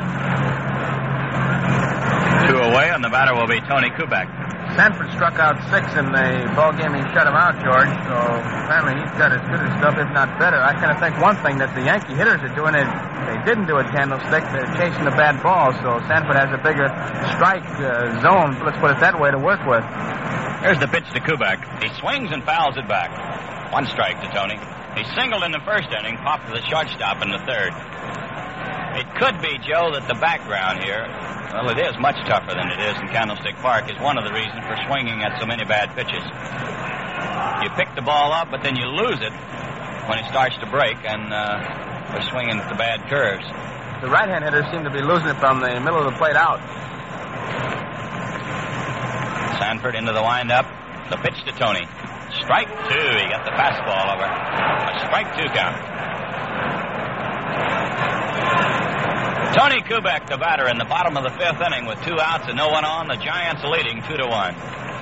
Two away, and the batter will be Tony Kubek. Sanford struck out six in the ball game. He shut him out, George. So apparently he's got as good as stuff, if not better. I kind of think one thing that the Yankee hitters are doing is they didn't do at Candlestick. They're chasing the bad ball. So Sanford has a bigger strike uh, zone, let's put it that way, to work with. Here's the pitch to Kubek. He swings and fouls it back. One strike to Tony. He singled in the first inning, popped to the shortstop in the third. It could be, Joe, that the background here, well, it is much tougher than it is in Candlestick Park, is one of the reasons for swinging at so many bad pitches. You pick the ball up, but then you lose it when it starts to break, and uh, we're swinging at the bad curves. The right-hand hitters seem to be losing it from the middle of the plate out. Sanford into the windup. The pitch to Tony. Strike two. He got the fastball over. A strike two count. Tony Kubek, the batter, in the bottom of the fifth inning with two outs and no one on. The Giants leading two to one.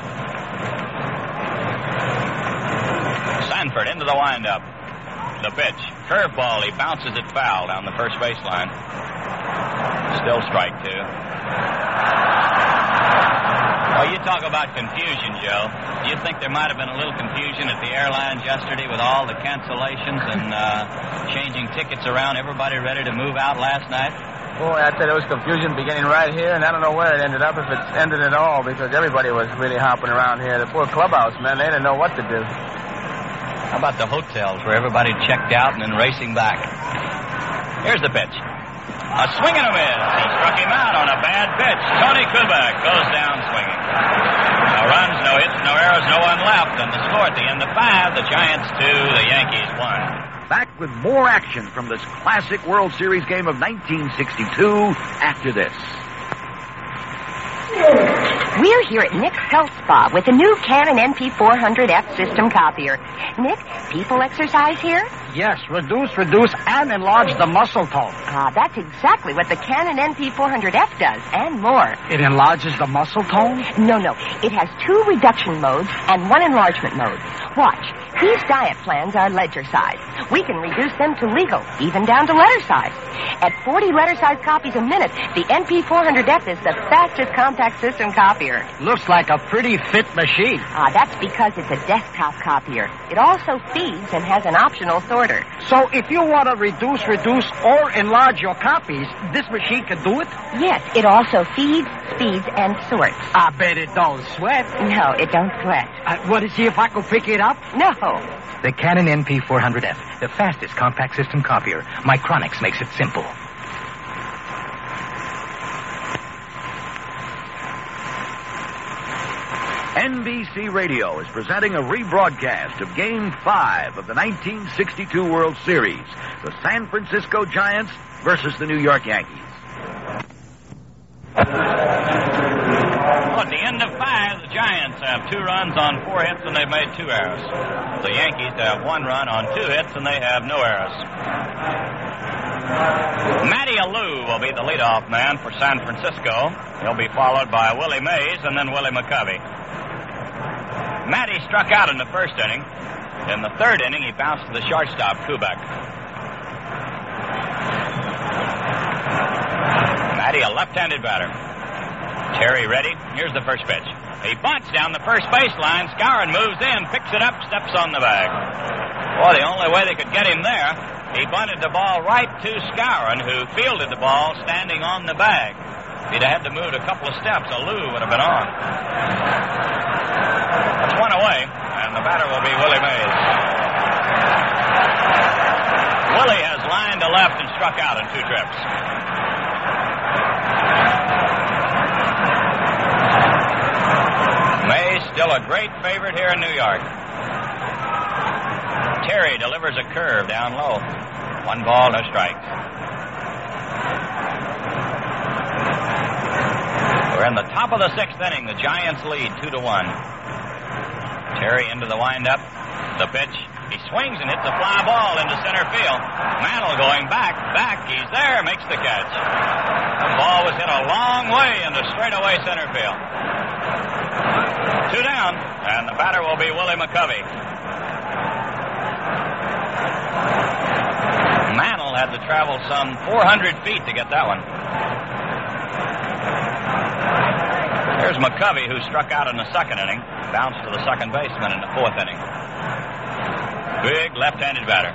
Sanford into the windup. The pitch. Curveball. He bounces it foul down the first baseline. Still strike two. Well, you talk about confusion, Joe. Do you think there might have been a little confusion at the airlines yesterday with all the cancellations and uh, changing tickets around, everybody ready to move out last night? Boy, I tell you, there was confusion beginning right here, and I don't know where it ended up, if it's ended at all, because everybody was really hopping around here. The poor clubhouse, man, they didn't know what to do. How about the hotels where everybody checked out and then racing back? Here's the pitch. A swing and a miss. He struck him out on a bad pitch. Tony Kubek goes down swinging. No runs, no hits, no errors, no one left. And the score at the end of five, the Giants two, the Yankees one. Back with more action from this classic World Series game of nineteen sixty-two after this. We're here at Nick's Health Spa with the new Canon N P four hundred F system copier. Nick, people exercise here? Yes, reduce, reduce, and enlarge the muscle tone. Ah, that's exactly what the Canon N P four hundred F does, and more. It enlarges the muscle tone? No, no. It has two reduction modes and one enlargement mode. Watch. These diet plans are ledger size. We can reduce them to legal, even down to letter size. At forty letter size copies a minute, the N P four hundred F is the fastest compact system copier. Looks like a pretty fit machine. Ah, that's because it's a desktop copier. It also feeds and has an optional sorter. So if you want to reduce, reduce, or enlarge your copies, this machine can do it? Yes, it also feeds, speeds, and sorts. I bet it don't sweat. No, it don't sweat. I want to see if I can pick it up? No. The Canon N P four hundred F, the fastest compact system copier. Micronics makes it simple. N B C Radio is presenting a rebroadcast of Game five of the nineteen sixty-two World Series. The San Francisco Giants versus the New York Yankees. Well, at the end of five, the Giants have two runs on four hits, and they've made two errors. The Yankees have one run on two hits, and they have no errors. Matty Alou will be the leadoff man for San Francisco. He'll be followed by Willie Mays and then Willie McCovey. Matty struck out in the first inning. In the third inning, he bounced to the shortstop, Kubek. Matty, a left-handed batter. Terry ready. Here's the first pitch. He bunts down the first baseline. Skowron moves in, picks it up, steps on the bag. Boy, the only way they could get him there, he bunted the ball right to Skowron, who fielded the ball standing on the bag. If he'd had to move a couple of steps, Alou would have been on. That's one away, and the batter will be Willie Mays. Willie has lined to left and struck out in two trips. Mays still a great favorite here in New York. Terry delivers a curve down low. One ball, no strikes. We're in the top of the sixth inning. The Giants lead two to one. Terry into the windup. The pitch. He swings and hits a fly ball into center field. Mantle going back, back. He's there, makes the catch. The ball was hit a long way into straightaway center field. Two down, and the batter will be Willie McCovey. Mantle had to travel some four hundred feet to get that one. Here's McCovey, who struck out in the second inning. Bounced to the second baseman in the fourth inning. Big left-handed batter.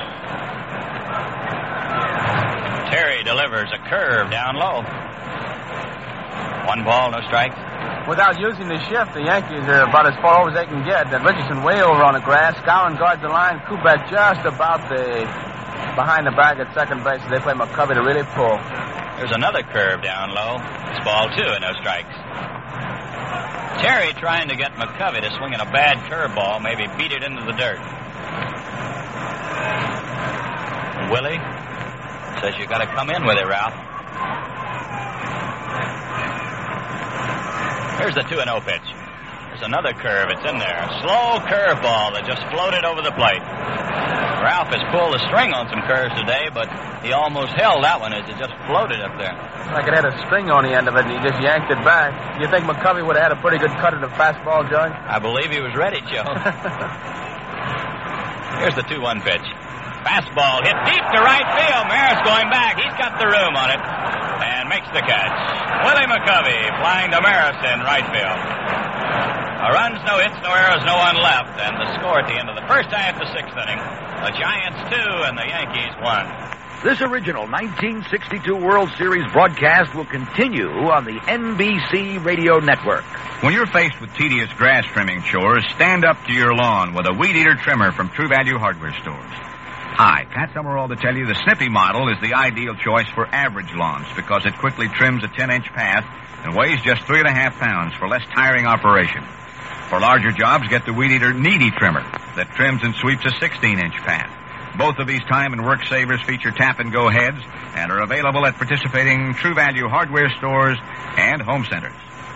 Terry delivers a curve down low. One ball, no strikes. Without using the shift, the Yankees are about as far over as they can get. Then Richardson way over on the grass. Skowron guards the line. Kubek just about the behind the bag at second base. They play McCovey to really pull. There's another curve down low. It's ball two and no strikes. Terry trying to get McCovey to swing in a bad curveball, maybe beat it into the dirt. Willie says you got to come in with it, Ralph. Here's the two and oh pitch. There's another curve. It's in there. A slow curveball that just floated over the plate. Ralph has pulled the string on some curves today, but he almost held that one as it just floated up there. Like it had a string on the end of it, and he just yanked it back. Do you think McCovey would have had a pretty good cut at the fastball, Judge? I believe he was ready, Joe. Here's the two one pitch. Fastball hit deep to right field. Maris going back. He's got the room on it. And makes the catch. Willie McCovey flying to Maris in right field. A runs, no hits, no errors, no one left. And the score at the end of the first half, the sixth inning. The Giants two and the Yankees one. This original nineteen sixty-two World Series broadcast will continue on the N B C Radio Network. When you're faced with tedious grass trimming chores, stand up to your lawn with a Weed Eater trimmer from True Value Hardware Stores. Hi, Pat Summerall to tell you the Snippy model is the ideal choice for average lawns because it quickly trims a ten-inch path and weighs just three and a half pounds for less tiring operation. For larger jobs, get the Weed Eater Needy trimmer that trims and sweeps a sixteen-inch path. Both of these time and work savers feature tap-and-go heads and are available at participating True Value Hardware Stores and home centers.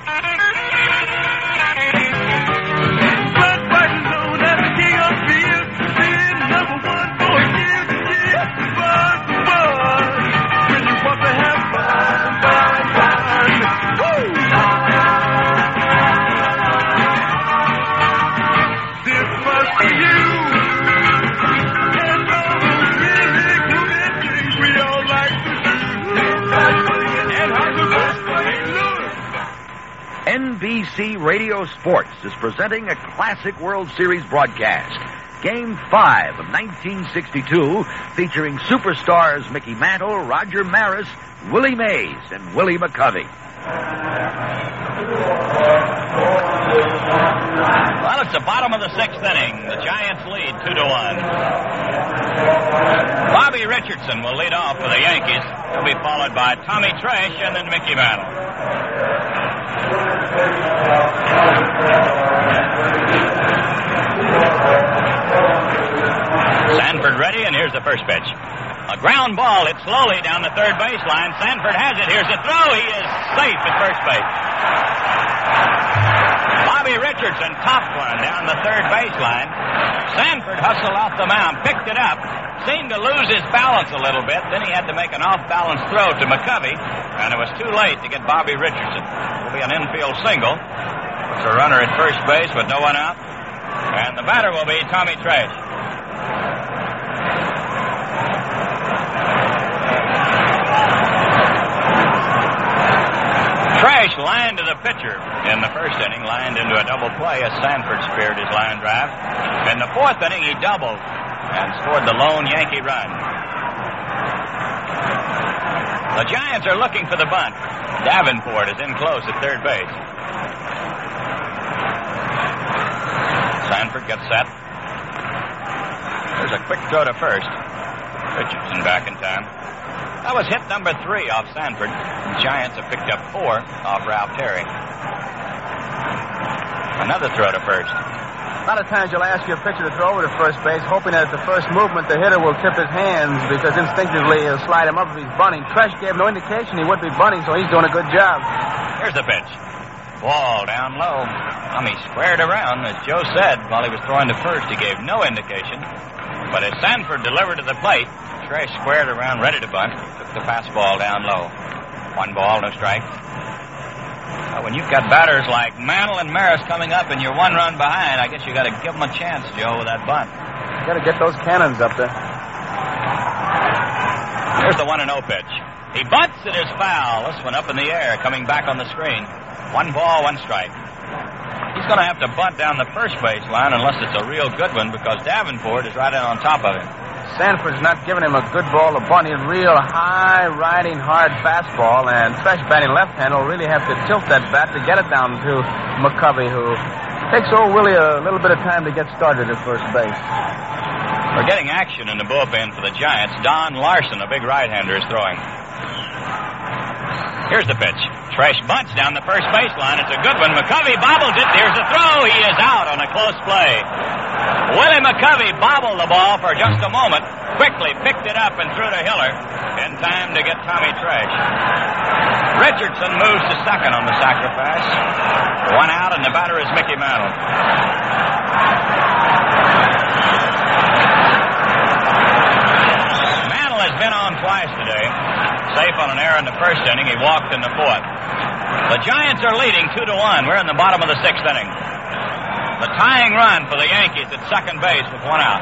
N B C Radio Sports is presenting a classic World Series broadcast. Game five of nineteen sixty-two, featuring superstars Mickey Mantle, Roger Maris, Willie Mays, and Willie McCovey. Well, it's the bottom of the sixth inning. The Giants lead two to one. Bobby Richardson will lead off for the Yankees. He'll be followed by Tommy Tresh and then Mickey Mantle. Sanford ready, and here's the first pitch. A ground ball. It's slowly down the third baseline. Sanford has it. Here's the throw. He is safe at first base. Bobby Richardson topped one down the third baseline. Sanford hustled off the mound, picked it up, seemed to lose his balance a little bit. Then he had to make an off-balance throw to McCovey, and it was too late to get Bobby Richardson. It will be an infield single. It's a runner at first base with no one out, and the batter will be Tommy Tresh. Tresh lined to the pitcher in the first inning, lined into a double play as Sanford speared his line drive. In the fourth inning, he doubled and scored the lone Yankee run. The Giants are looking for the bunt. Davenport is in close at third base. Sanford gets set. There's a quick throw to first. Richardson back in time. That was hit number three off Sanford. The Giants have picked up four off Ralph Terry. Another throw to first. A lot of times you'll ask your pitcher to throw over to first base, hoping that at the first movement the hitter will tip his hands because instinctively he'll slide him up if he's bunting. Tresh gave no indication he would be bunting, so he's doing a good job. Here's the pitch. Ball down low. Tommy squared around. As Joe said, while he was throwing to first, he gave no indication. But as Sanford delivered to the plate, Tresh squared around, ready to bunt. Took the fastball down low. One ball, no strike. Well, when you've got batters like Mantle and Maris coming up and you're one run behind, I guess you got to give them a chance, Joe, with that bunt. You got to get those cannons up there. Here's the one and oh pitch. He bunts. It is foul. This one up in the air, coming back on the screen. One ball, one strike. He's going to have to bunt down the first baseline unless it's a real good one because Davenport is right in on top of him. Sanford's not giving him a good ball to bunt. He's real high, riding, hard fastball, and Tresh batting left-hand will really have to tilt that bat to get it down to McCovey, who takes old Willie a little bit of time to get started at first base. We're getting action in the bullpen for the Giants. Don Larson, a big right-hander, is throwing. Here's the pitch. Tresh bunts down the first baseline. It's a good one. McCovey bobbles it. Here's the throw. He is out on a close play. Willie McCovey bobbled the ball for just a moment, quickly picked it up and threw to Hiller in time to get Tommy Tresh. Richardson moves to second on the sacrifice. One out, and the batter is Mickey Mantle. Mantle has been on twice today. Safe on an error in the first inning. He walked in the fourth. The Giants are leading two to one. We're in the bottom of the sixth inning. The tying run for the Yankees at second base with one out.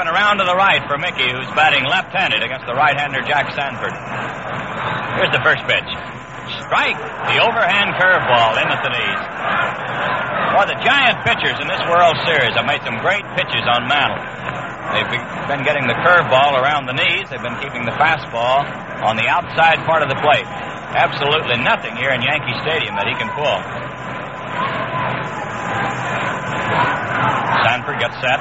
and around to the right for Mickey, who's batting left-handed against the right-hander Jack Sanford. Here's the first pitch. Strike. The overhand curveball in at the knees. Well, the giant pitchers in this World Series have made some great pitches on Mantle. They've been getting the curveball around the knees. They've been keeping the fastball on the outside part of the plate. Absolutely nothing here in Yankee Stadium that he can pull. Sanford gets set.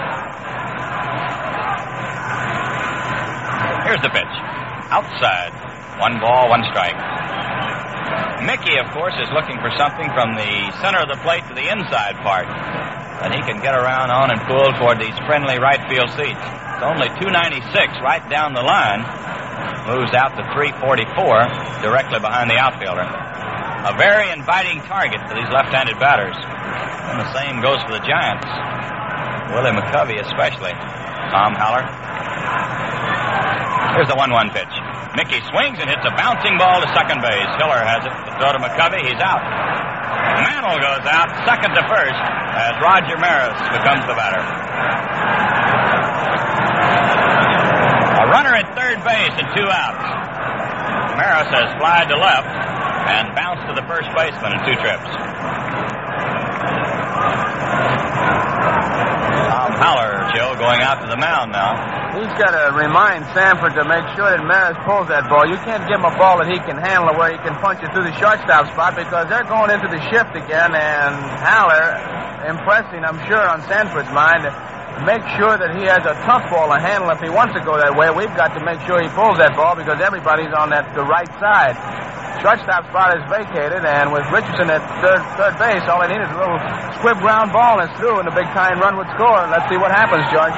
Here's the pitch. Outside. One ball, one strike. Mickey, of course, is looking for something from the center of the plate to the inside part that he can get around on and pull toward these friendly right field seats. It's only two ninety-six right down the line. Moves out to three forty-four directly behind the outfielder. A very inviting target for these left-handed batters. And the same goes for the Giants. Willie McCovey especially. Tom Haller. Here's the one one pitch. Mickey swings and hits a bouncing ball to second base. Hiller has it to throw to McCovey. He's out. Mantle goes out second to first as Roger Maris becomes the batter. A runner at third base and two outs. Maris has flied to left and bounced to the first baseman in two trips. Tom Haller, Joe, going out to the mound now. He's got to remind Sanford to make sure that Maris pulls that ball. You can't give him a ball that he can handle where he can punch it through the shortstop spot because they're going into the shift again, and Haller impressing, I'm sure, on Sanford's mind to make sure that he has a tough ball to handle if he wants to go that way. We've got to make sure he pulls that ball because everybody's on that the right side. Shortstop spot is vacated, and with Richardson at third, third base, all they need is a little squib ground ball and it's through, and the big tying run would score. Let's see what happens, George.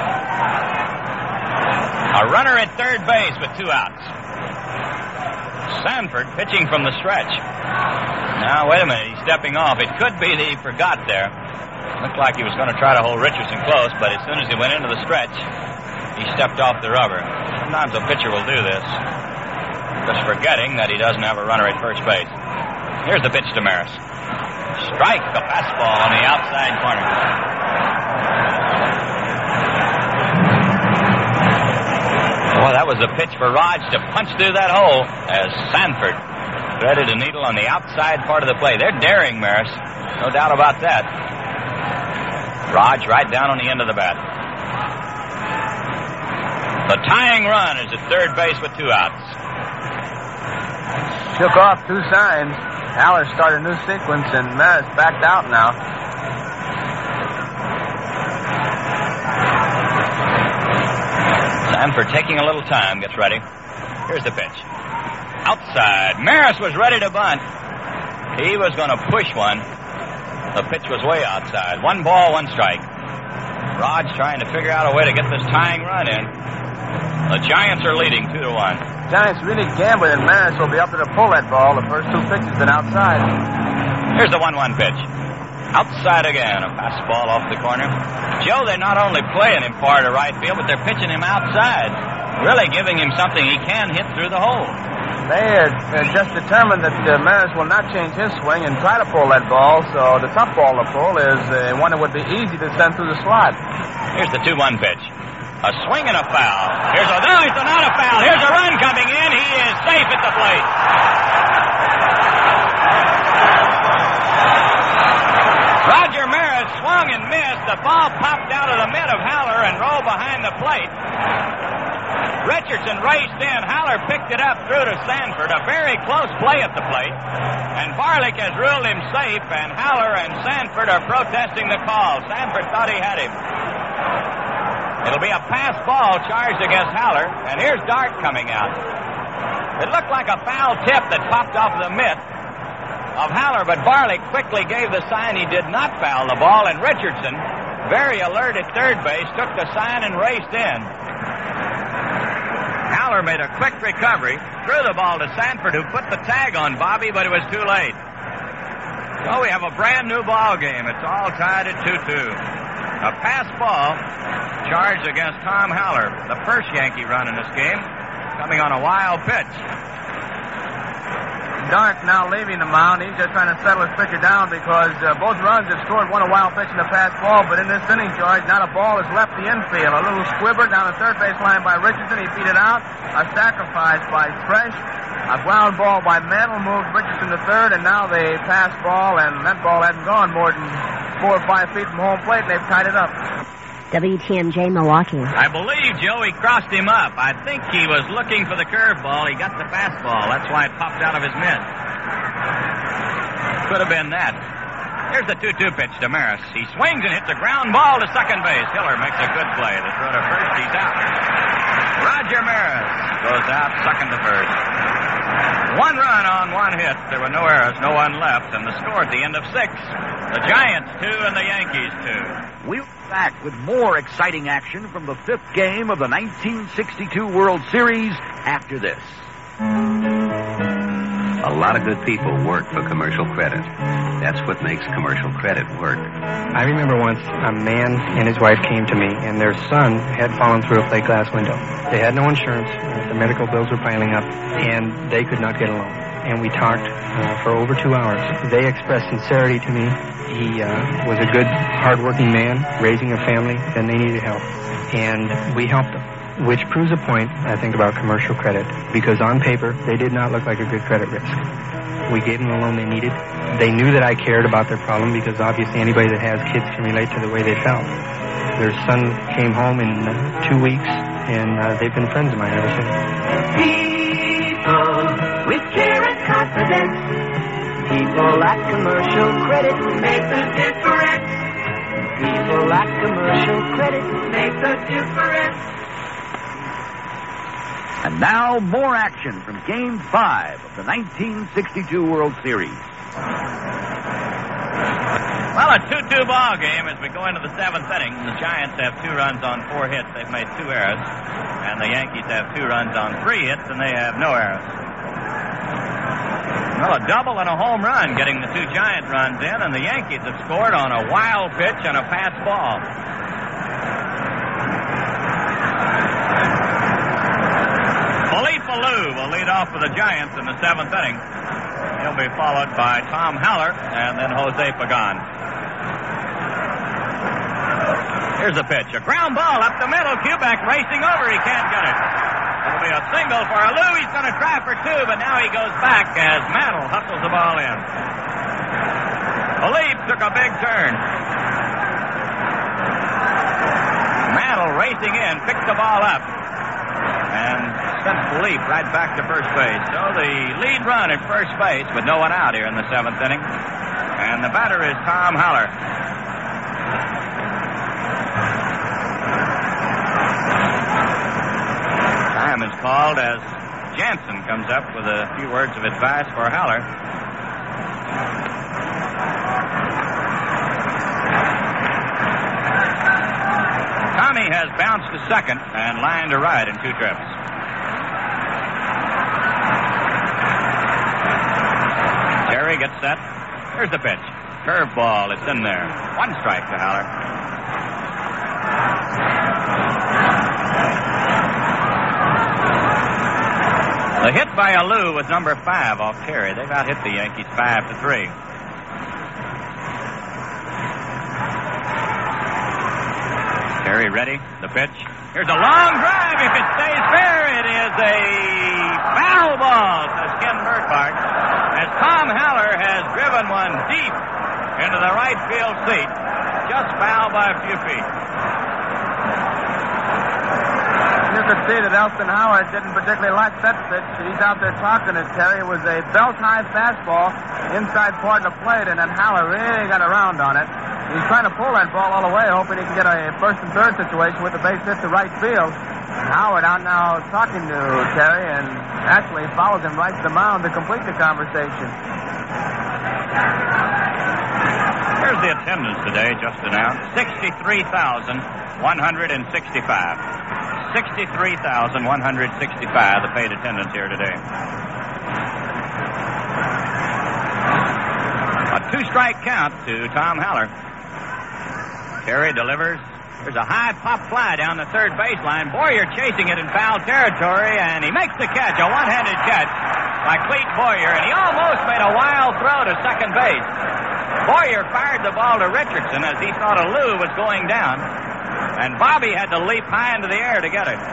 A runner at third base with two outs. Sanford pitching from the stretch. Now, wait a minute. He's stepping off. It could be that he forgot there. Looked like he was going to try to hold Richardson close, but as soon as he went into the stretch, he stepped off the rubber. Sometimes a pitcher will do this, just forgetting that he doesn't have a runner at first base. Here's the pitch to Maris. Strike, a fastball on the outside corner. Well, that was a pitch for Raj to punch through that hole as Sanford threaded a needle on the outside part of the play. They're daring Maris, no doubt about that. Raj right down on the end of the bat. The tying run is at third base with two outs. Shook off two signs. Haller started a new sequence, and Maris backed out now. Sanford taking a little time, gets ready. Here's the pitch. Outside. Maris was ready to bunt. He was going to push one. The pitch was way outside. One ball, one strike. Rod's trying to figure out a way to get this tying run in. The Giants are leading two to one. Giants really gambled, and Maris will be up there to pull that ball. The first two pitches been outside. Here's the one one pitch. Outside again, a fastball off the corner. Joe, they're not only playing him far to right field, but they're pitching him outside, really giving him something he can hit through the hole. They are uh, just determined that uh, Maris will not change his swing and try to pull that ball, so the tough ball to pull is uh, one that would be easy to send through the slot. Here's the two one pitch. A swing and a foul. Here's a, no, it's not a foul. Here's a run coming in. He is safe at the plate. Roger Maris swung and missed. The ball popped out of the mitt of Haller and rolled behind the plate. Richardson raced in. Haller picked it up through to Sanford. A very close play at the plate. And Barlick has ruled him safe, and Haller and Sanford are protesting the call. Sanford thought he had him. It'll be a pass ball charged against Haller, and here's Dart coming out. It looked like a foul tip that popped off the mitt of Haller, but Barlick quickly gave the sign he did not foul the ball, and Richardson, very alert at third base, took the sign and raced in. Haller made a quick recovery, threw the ball to Sanford, who put the tag on Bobby, but it was too late. So we have a brand new ball game. It's all tied at two two. A pass ball charged against Tom Haller, the first Yankee run in this game, coming on a wild pitch. Dark now leaving the mound. He's just trying to settle his pitcher down because uh, both runs have scored. One a wild pitch and a fast ball, but in this inning, George, not a ball has left the infield. A little squibber down the third base line by Richardson. He beat it out. A sacrifice by Fresh. A ground ball by Mantle moved Richardson to third, and now they pass ball, and that ball hadn't gone more than four or five feet from home plate, and they've tied it up. W T M J Milwaukee. I believe Joey crossed him up. I think he was looking for the curveball. He got the fastball. That's why it popped out of his mitt. Could have been that. Here's the two two pitch to Maris. He swings and hits a ground ball to second base. Hiller makes a good play. The throw to first. He's out. Roger Maris goes out second to first. One run on one hit. There were no errors, no one left, and the score at the end of six. The Giants two and the Yankees two. We'll be back with more exciting action from the fifth game of the nineteen sixty-two World Series after this. A lot of good people work for Commercial Credit. That's what makes Commercial Credit work. I remember once a man and his wife came to me, and their son had fallen through a plate glass window. They had no insurance. Uh, the medical bills were piling up, and they could not get a loan. And we talked uh, for over two hours. They expressed sincerity to me. He uh, was a good, hard-working man, raising a family, and they needed help. And we helped them. Which proves a point, I think, about Commercial Credit, because on paper, they did not look like a good credit risk. We gave them the loan they needed. They knew that I cared about their problem, because obviously anybody that has kids can relate to the way they felt. Their son came home in uh, two weeks, and uh, they've been friends of mine ever since. People with care and confidence. People at Commercial Credit make the difference. People at Commercial Credit make the difference. And now, more action from Game five of the nineteen sixty-two World Series. Well, a two two ball game as we go into the seventh inning. The Giants have two runs on four hits. They've made two errors. And the Yankees have two runs on three hits, and they have no errors. Well, a double and a home run getting the two Giant runs in, and the Yankees have scored on a wild pitch and a fast ball. Philippe Alou will lead off for the Giants in the seventh inning. He'll be followed by Tom Haller and then Jose Pagan. Here's a pitch. A ground ball up the middle. Kubek racing over. He can't get it. It'll be a single for Alou. He's going to try for two, but now he goes back as Mantle hustles the ball in. Philippe took a big turn. Mantle racing in, picked the ball up, and sent Philippe right back to first base. So the lead run at first base with no one out here in the seventh inning. And the batter is Tom Haller. Time is called as Jansen comes up with a few words of advice for Haller. Tommy has bounced to second and lined to right in two trips. Terry gets set. Here's the pitch. Curveball. It's in there. One strike to Haller. The hit by Alou was number five off Terry. They've out-hit the Yankees five to three. Terry ready. The pitch. Here's a long drive. If it stays fair, it is a foul ball to Skin Burkhart as Tom Haller has driven one deep into the right field seat. Just foul by a few feet. You could see that Elston Howard didn't particularly like that pitch. He's out there talking to Terry. It was a belt-high fastball inside part of the plate, and then Haller really got around on it. He's trying to pull that ball all the way, hoping he can get a first and third situation with the base hit to right field. And Howard out now talking to Terry and actually follows him right to the mound to complete the conversation. Here's the attendance today, just announced. sixty-three thousand one hundred sixty-five. sixty-three thousand one hundred sixty-five, the paid attendance here today. A two-strike count to Tom Haller. Terry delivers. There's a high pop fly down the third baseline. Boyer chasing it in foul territory, and he makes the catch, a one-handed catch. by Clete Boyer, and he almost made a wild throw to second base. Boyer fired the ball to Richardson as he thought a Lou was going down, and Bobby had to leap high into the air to get it.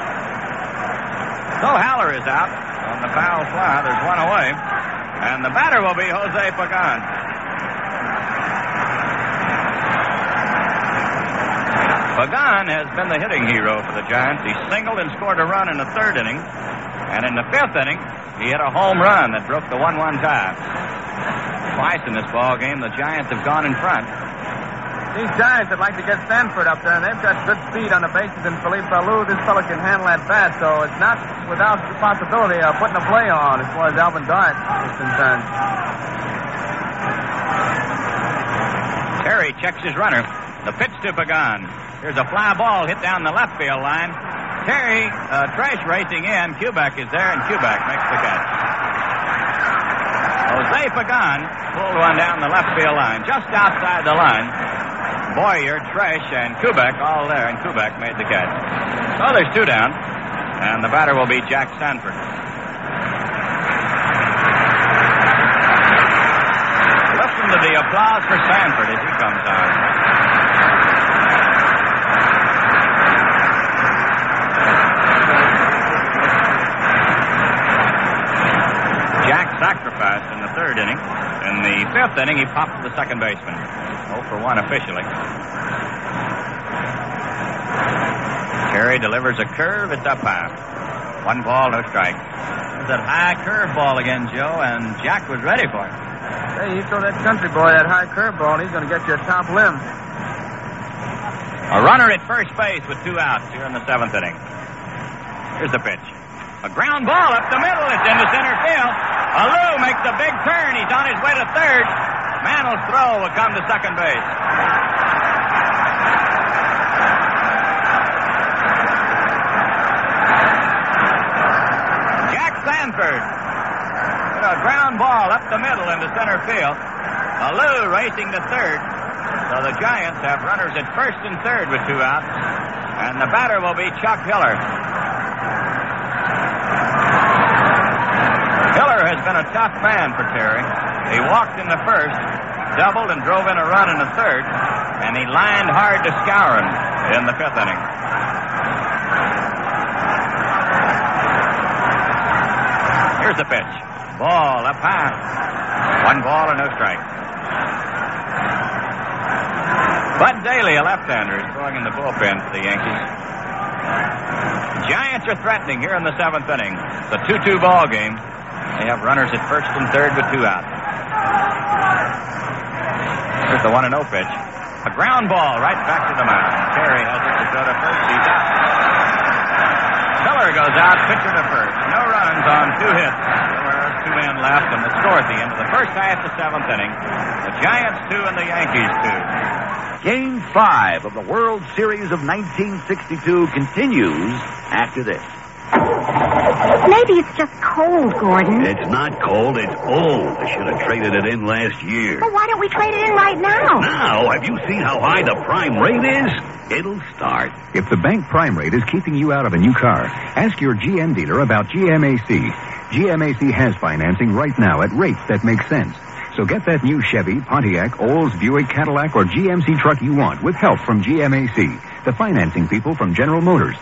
So Haller is out on the foul fly. There's one away, and the batter will be Jose Pagan. Pagan has been the hitting hero for the Giants. He singled and scored a run in the third inning, and in the fifth inning, he hit a home run that broke the one one tie. Twice in this ball game, the Giants have gone in front. These Giants would like to get Sanford up there, and they've got good speed on the bases, and Philippe Ballou, this fellow can handle that bat, so it's not without the possibility of putting a play on as far as Alvin Dart is concerned. Terry checks his runner. The pitch to Pagan. Here's a fly ball hit down the left field line. Terry, uh, Tresh racing in. Kubek is there, and Kubek makes the catch. Jose Pagan pulled one down the left field line, just outside the line. Boyer, Tresh, and Kubek all there, and Kubek made the catch. So there's two down, and the batter will be Jack Sanford. Listen to the applause for Sanford as he comes on. Sacrificed in the third inning. In the fifth inning, he popped the second baseman. oh for one officially. Terry delivers a curve. It's up high. One ball, no strike. There's that high curve ball again, Joe, and Jack was ready for it. Hey, you throw that country boy that high curve ball, he's going to get you a top limb. A runner at first base with two outs here in the seventh inning. Here's the pitch. A ground ball up the middle. It's into center field. Alou makes a big turn. He's on his way to third. Mantle's throw will come to second base. Jack Sanford. A ground ball up the middle into center field. Alou racing to third. So the Giants have runners at first and third with two outs. And the batter will be Chuck Hiller. Hiller has been a tough man for Terry. He walked in the first, doubled and drove in a run in the third, and he lined hard to Skowron in the fifth inning. Here's the pitch. Ball up high. One ball and no strike. Bud Daly, a left-hander, is throwing in the bullpen for the Yankees. Giants are threatening here in the seventh inning. It's a two two ball game. They have runners at first and third with two outs. Here's the one and oh pitch. A ground ball right back to the mound. Terry has it to go to first. He's out. Miller goes out, pitcher to first. No runs on two hits. There are two men left, and the score at the end of the first half, the seventh inning. The Giants two and the Yankees two. Game five of the World Series of nineteen sixty-two continues after this. Maybe it's just cold, Gordon. It's not cold, it's old. I should have traded it in last year. Well, why don't we trade it in right now? Now? Have you seen how high the prime rate is? It'll start. If the bank prime rate is keeping you out of a new car, ask your G M dealer about G M A C. G M A C has financing right now at rates that make sense. So get that new Chevy, Pontiac, Olds, Buick, Cadillac, or G M C truck you want with help from G M A C, the financing people from General Motors.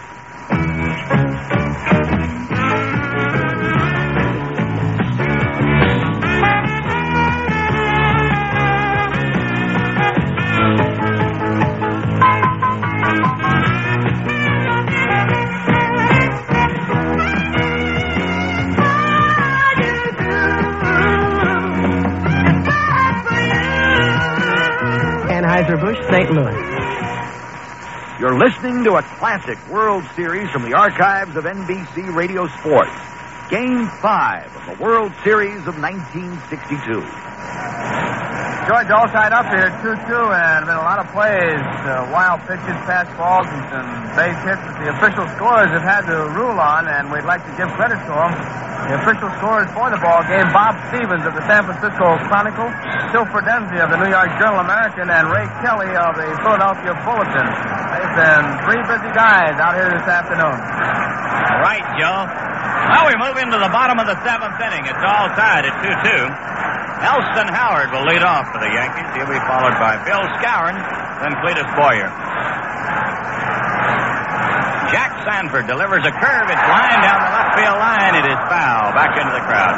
Anheuser-Busch, Saint Louis. You're listening to a classic World Series from the archives of N B C Radio Sports. Game five of the World Series of nineteen sixty-two. George, all tied up here, two two, and been a lot of plays, uh, wild pitches, pass balls, and some base hits that the official scorers have had to rule on, and we'd like to give credit to them. The official scorers for the ball game, Bob Stevens of the San Francisco Chronicle, Phil Fredenzi of the New York Journal American, and Ray Kelly of the Philadelphia Bulletin. They've been three busy guys out here this afternoon. All right, Joe. Well, we move into the bottom of the seventh inning. It's all tied at two two. Elston Howard will lead off for the Yankees. He'll be followed by Bill Skowron, then Cletus Boyer. Jack Sanford delivers a curve. It's lined down the left field line. It is foul. Back into the crowd.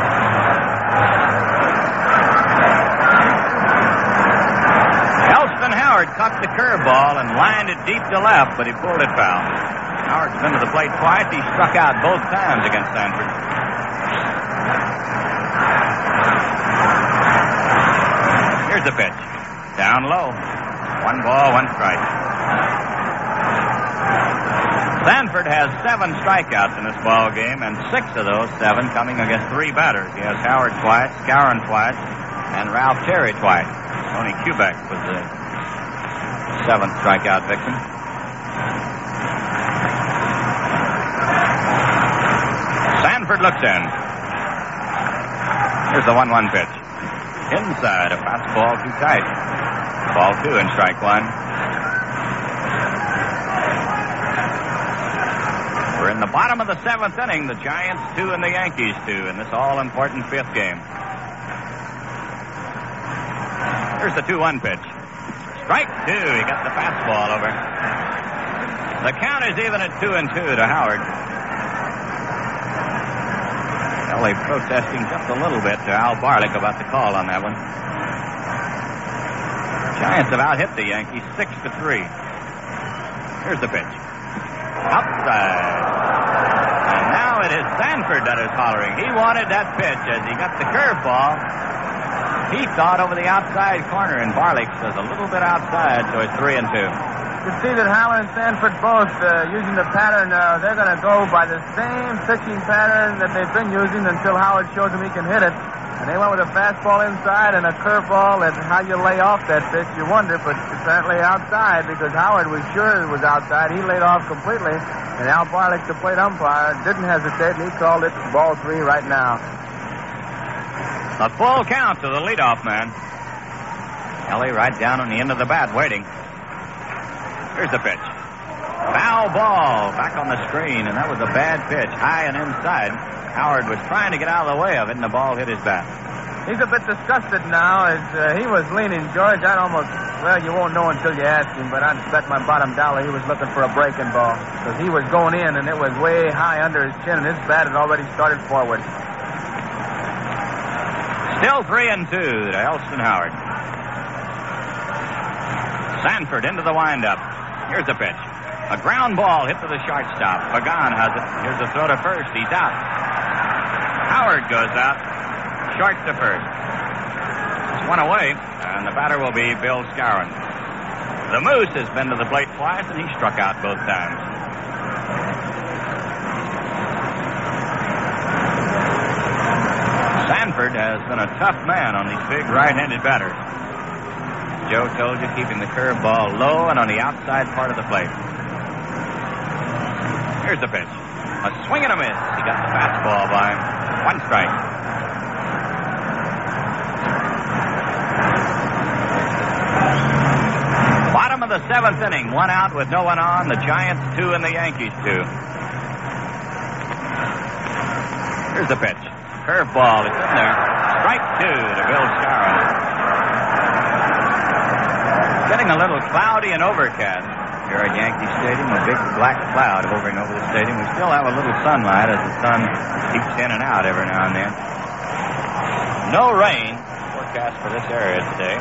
Elston Howard caught the curveball and lined it deep to left, but he pulled it foul. Howard's been to the plate twice. He struck out both times against Sanford. Here's the pitch. Down low. One ball, one strike. Sanford has seven strikeouts in this ball game, and six of those seven coming against three batters. He has Howard twice, Skowron twice, and Ralph Terry twice. Tony Kubek was the seventh strikeout victim. Sanford looks in. Here's the one one pitch. Inside, a fastball too tight. Ball two and strike one. We're in the bottom of the seventh inning. The Giants two and the Yankees two in this all-important fifth game. Here's the two one pitch. Strike two. He got the fastball over. The count is even at two and two to Howard. Ellie protesting just a little bit to Al Barlick about the call on that one. Giants have out-hit the Yankees six to three. Here's the pitch. Outside. And now it is Sanford that is hollering. He wanted that pitch as he got the curveball. He thought over the outside corner, and Barlick says a little bit outside, so it's three and two. You see that Howard and Sanford both uh, using the pattern. Uh, they're going to go by the same pitching pattern that they've been using until Howard shows them he can hit it. And they went with a fastball inside and a curveball. And how you lay off that pitch, you wonder, but apparently outside because Howard was sure it was outside. He laid off completely. And Al Barlick, the plate umpire, didn't hesitate, and he called it ball three right now. A full count to the leadoff man. Ellie right down on the end of the bat waiting. Here's the pitch. Foul ball back on the screen, and that was a bad pitch, high and inside. Howard was trying to get out of the way of it, and the ball hit his bat. He's a bit disgusted now as uh, he was leaning, George. I'd almost, well, you won't know until you ask him, but I'd bet my bottom dollar he was looking for a breaking ball because he was going in, and it was way high under his chin, and his bat had already started forward. Still three and two to Elston Howard. Sanford into the windup. Here's the pitch. A ground ball hit to the shortstop. Pagan has it. Here's the throw to first. He's out. Howard goes out. Short to first. It's one away, and the batter will be Bill Skowron. The Moose has been to the plate twice, and he struck out both times. Sanford has been a tough man on these big right-handed batters. Joe told you, keeping the curveball low and on the outside part of the plate. Here's the pitch. A swing and a miss. He got the fastball by him. One strike. Bottom of the seventh inning. One out with no one on. The Giants two and the Yankees two. Here's the pitch. Curveball. It's in there. Strike two to Bill Skowron. Getting a little cloudy and overcast here at Yankee Stadium. A big black cloud hovering over the stadium. We still have a little sunlight as the sun keeps in and out every now and then. No rain forecast for this area today.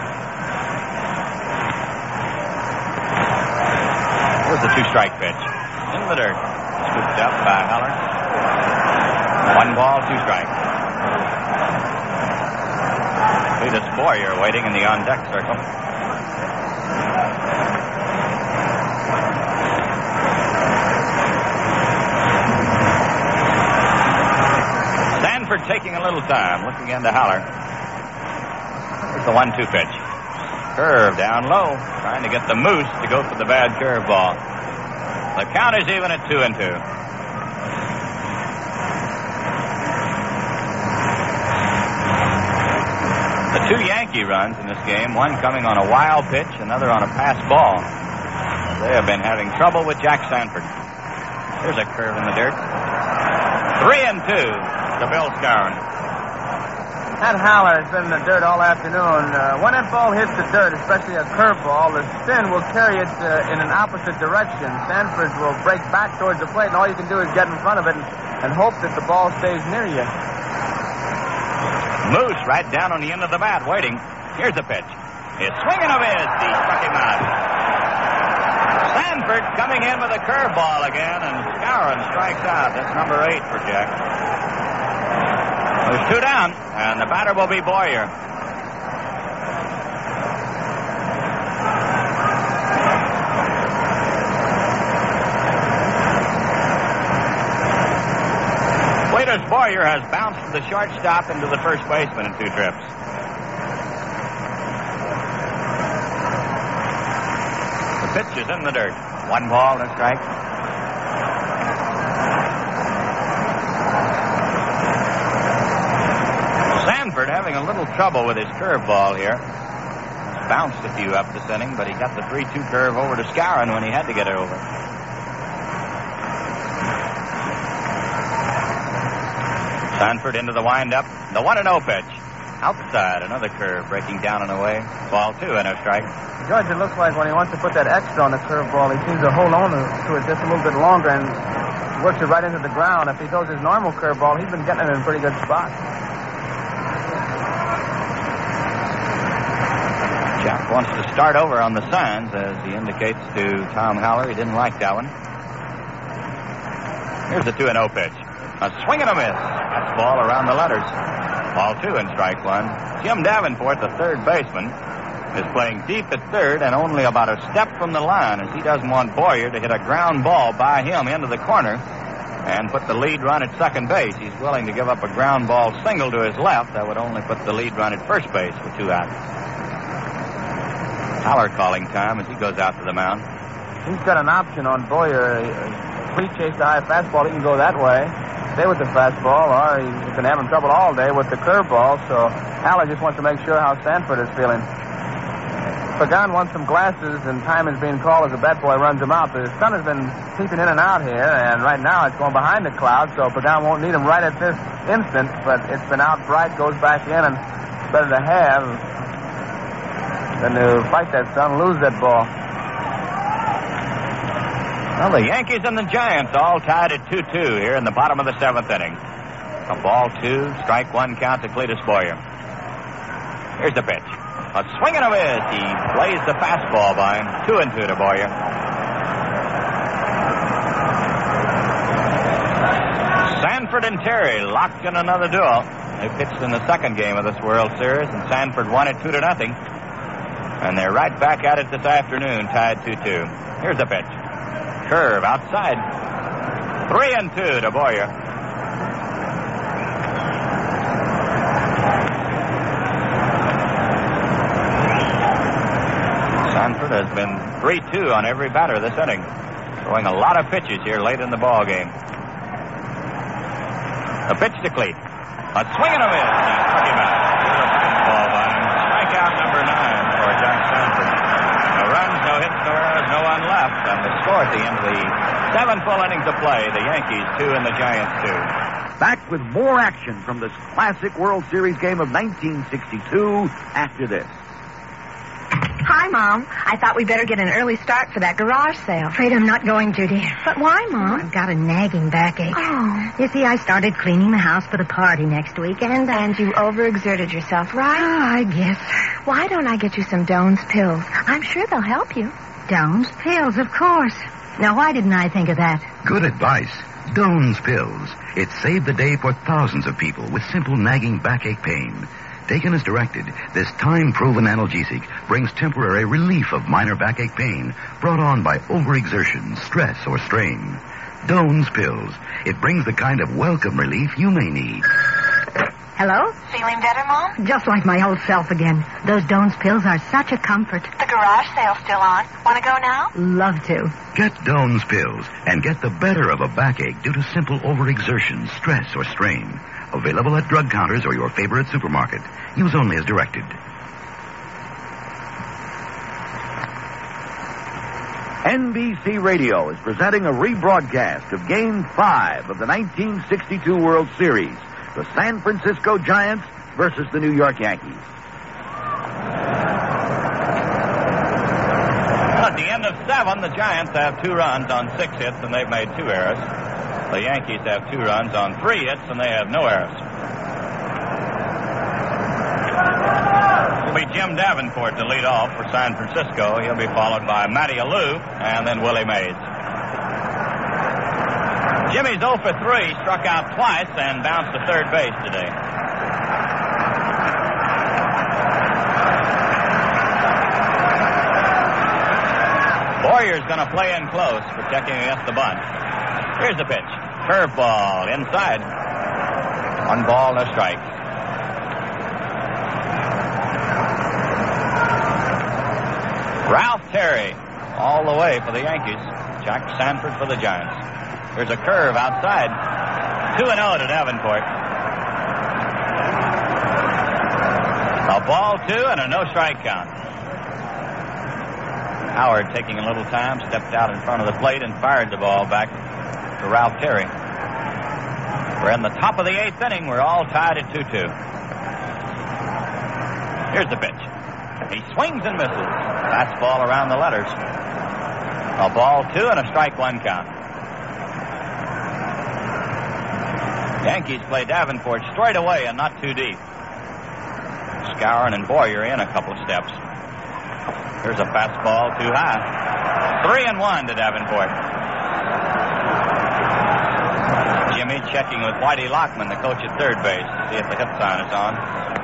Here's the two-strike pitch. In the dirt. Scooped up by Heller. One ball, two strikes. Cletus Boyer waiting in the on-deck circle. Sanford taking a little time, looking into Haller. Here's the one two pitch. Curve down low, trying to get the Moose to go for the bad curveball. The count is even at two and two. The two Yankee runs in this game, one coming on a wild pitch, another on a pass ball. They have been having trouble with Jack Sanford. There's a curve in the dirt. Three and two to Bill Skowron. That Haller has been in the dirt all afternoon. Uh, when that ball hits the dirt, especially a curveball, the spin will carry it uh, in an opposite direction. Sanford will break back towards the plate, and all you can do is get in front of it and, and hope that the ball stays near you. Moose right down on the end of the bat, waiting. Here's the pitch. His swinging of his. He struck him out. Sanford coming in with a curveball again, and Skowron strikes out. That's number eight for Jack. There's two down, and the batter will be Boyer. Cletus Boyer has bounced the shortstop into the first baseman in two trips. The pitch is in the dirt. One ball and a strike. Sanford having a little trouble with his curveball here. Bounced a few up this inning, but he got the three two curve over to Skowron when he had to get it over. Sanford into the windup. The one and oh pitch. Outside, another curve breaking down and away. Ball two and a strike. George, it looks like when he wants to put that extra on the curveball, he seems to hold on to it just a little bit longer and works it right into the ground. If he throws his normal curveball, he's been getting it in a pretty good spot. Jack wants to start over on the signs, as he indicates to Tom Haller. He didn't like that one. Here's the two and oh pitch. A swing and a miss. That's ball around the letters. Ball two and strike one. Jim Davenport, the third baseman, is playing deep at third and only about a step from the line, as he doesn't want Boyer to hit a ground ball by him into the corner and put the lead run at second base. He's willing to give up a ground ball single to his left. That would only put the lead run at first base with two outs. Haller calling time as he goes out to the mound. He's got an option on Boyer. Please chase the high fastball. He can go that way, stay with the fastball, or he's been having trouble all day with the curveball. So Haller just wants to make sure how Sanford is feeling. Pagan wants some glasses, and time is being called as the bat boy runs him out. The sun has been peeping in and out here, and right now it's going behind the clouds, so Pagan won't need him right at this instant, but it's been out bright, goes back in, and it's better to have than to fight that sun, lose that ball. Well, the Yankees and the Giants all tied at two two here in the bottom of the seventh inning. A ball two, strike one count to Cletus Boyer. Here's the pitch. A swing and a miss. He plays the fastball by him. Two and two to Boyer. Sanford and Terry locked in another duel. They pitched in the second game of this World Series, and Sanford won it two to nothing. And they're right back at it this afternoon, tied two two. Here's the pitch. Curve outside. Three and two to Boyer. Sanford has been three two on every batter this inning, throwing a lot of pitches here late in the ball game. A pitch to Cleat. A swing and a miss. He struck him out. Fastball by him. Strikeout number nine for Jack Sanford. No runs, no hits, no errors, no one left. And the score at the end of the seven full innings of play, the Yankees two and the Giants two. Back with more action from this classic World Series game of nineteen sixty-two after this. Hi, Mom. I thought we better get an early start for that garage sale. Afraid I'm not going to, dear. But why, Mom? I've got a nagging backache. Oh. You see, I started cleaning the house for the party next week, and... Uh, and you overexerted yourself, right? Oh, I guess. Why don't I get you some Doan's pills? I'm sure they'll help you. Doan's pills, of course. Now, why didn't I think of that? Good advice. Doan's pills. It saved the day for thousands of people with simple nagging backache pain. Taken as directed, this time-proven analgesic brings temporary relief of minor backache pain brought on by overexertion, stress, or strain. Doan's pills. It brings the kind of welcome relief you may need. Hello? Feeling better, Mom? Just like my old self again. Those Doan's pills are such a comfort. The garage sale's still on. Want to go now? Love to. Get Doan's pills and get the better of a backache due to simple overexertion, stress, or strain. Available at drug counters or your favorite supermarket. Use only as directed. N B C Radio is presenting a rebroadcast of Game five of the nineteen sixty-two World Series, the San Francisco Giants versus the New York Yankees. At the end of seven, the Giants have two runs on six hits, and they've made two errors. The Yankees have two runs on three hits, and they have no errors. It'll be Jim Davenport to lead off for San Francisco. He'll be followed by Matty Alou and then Willie Mays. Jimmy's oh for three, struck out twice and bounced to third base today. Boyer's going to play in close, protecting against the bunt. Here's the pitch. Curveball inside. One ball, no strike. Ralph Terry all the way for the Yankees. Jack Sanford for the Giants. There's a curve outside. two and oh to Davenport. A ball two and a no-strike count. Howard, taking a little time, stepped out in front of the plate and fired the ball back to Ralph Terry. We're in the top of the eighth inning. We're all tied at two two. Here's the pitch. He swings and misses. Fastball around the letters. A ball two and a strike one count. Yankees play Davenport straight away and not too deep. Skowron and Boyer in a couple of steps. Here's a fastball too high. Three and one to Davenport. Jimmy checking with Whitey Lockman, the coach at third base, to see if the hit sign is on.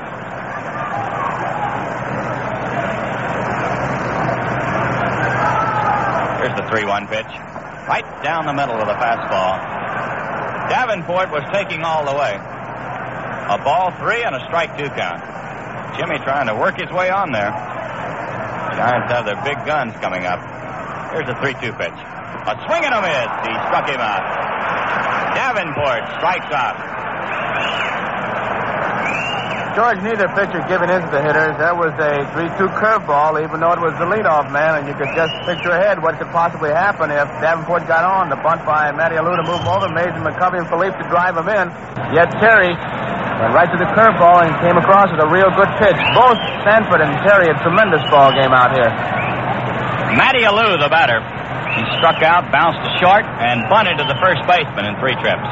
Here's the three one pitch. Right down the middle with a fastball. Davenport was taking all the way. A ball three and a strike two count. Jimmy trying to work his way on there. Giants have their big guns coming up. Here's a three two pitch. A swing and a miss. He struck him out. Davenport strikes out. George, neither pitcher giving in to the hitters. That was a three two curveball, even though it was the leadoff man, and you could just picture ahead what could possibly happen if Davenport got on. The bunt by Matty Alou to move him over, Mays and McCovey and Philippe to drive him in. Yet Terry went right to the curveball and came across with a real good pitch. Both Sanford and Terry a tremendous ball game out here. Matty Alou, the batter. He struck out, bounced to short, and bunted to the first baseman in three trips.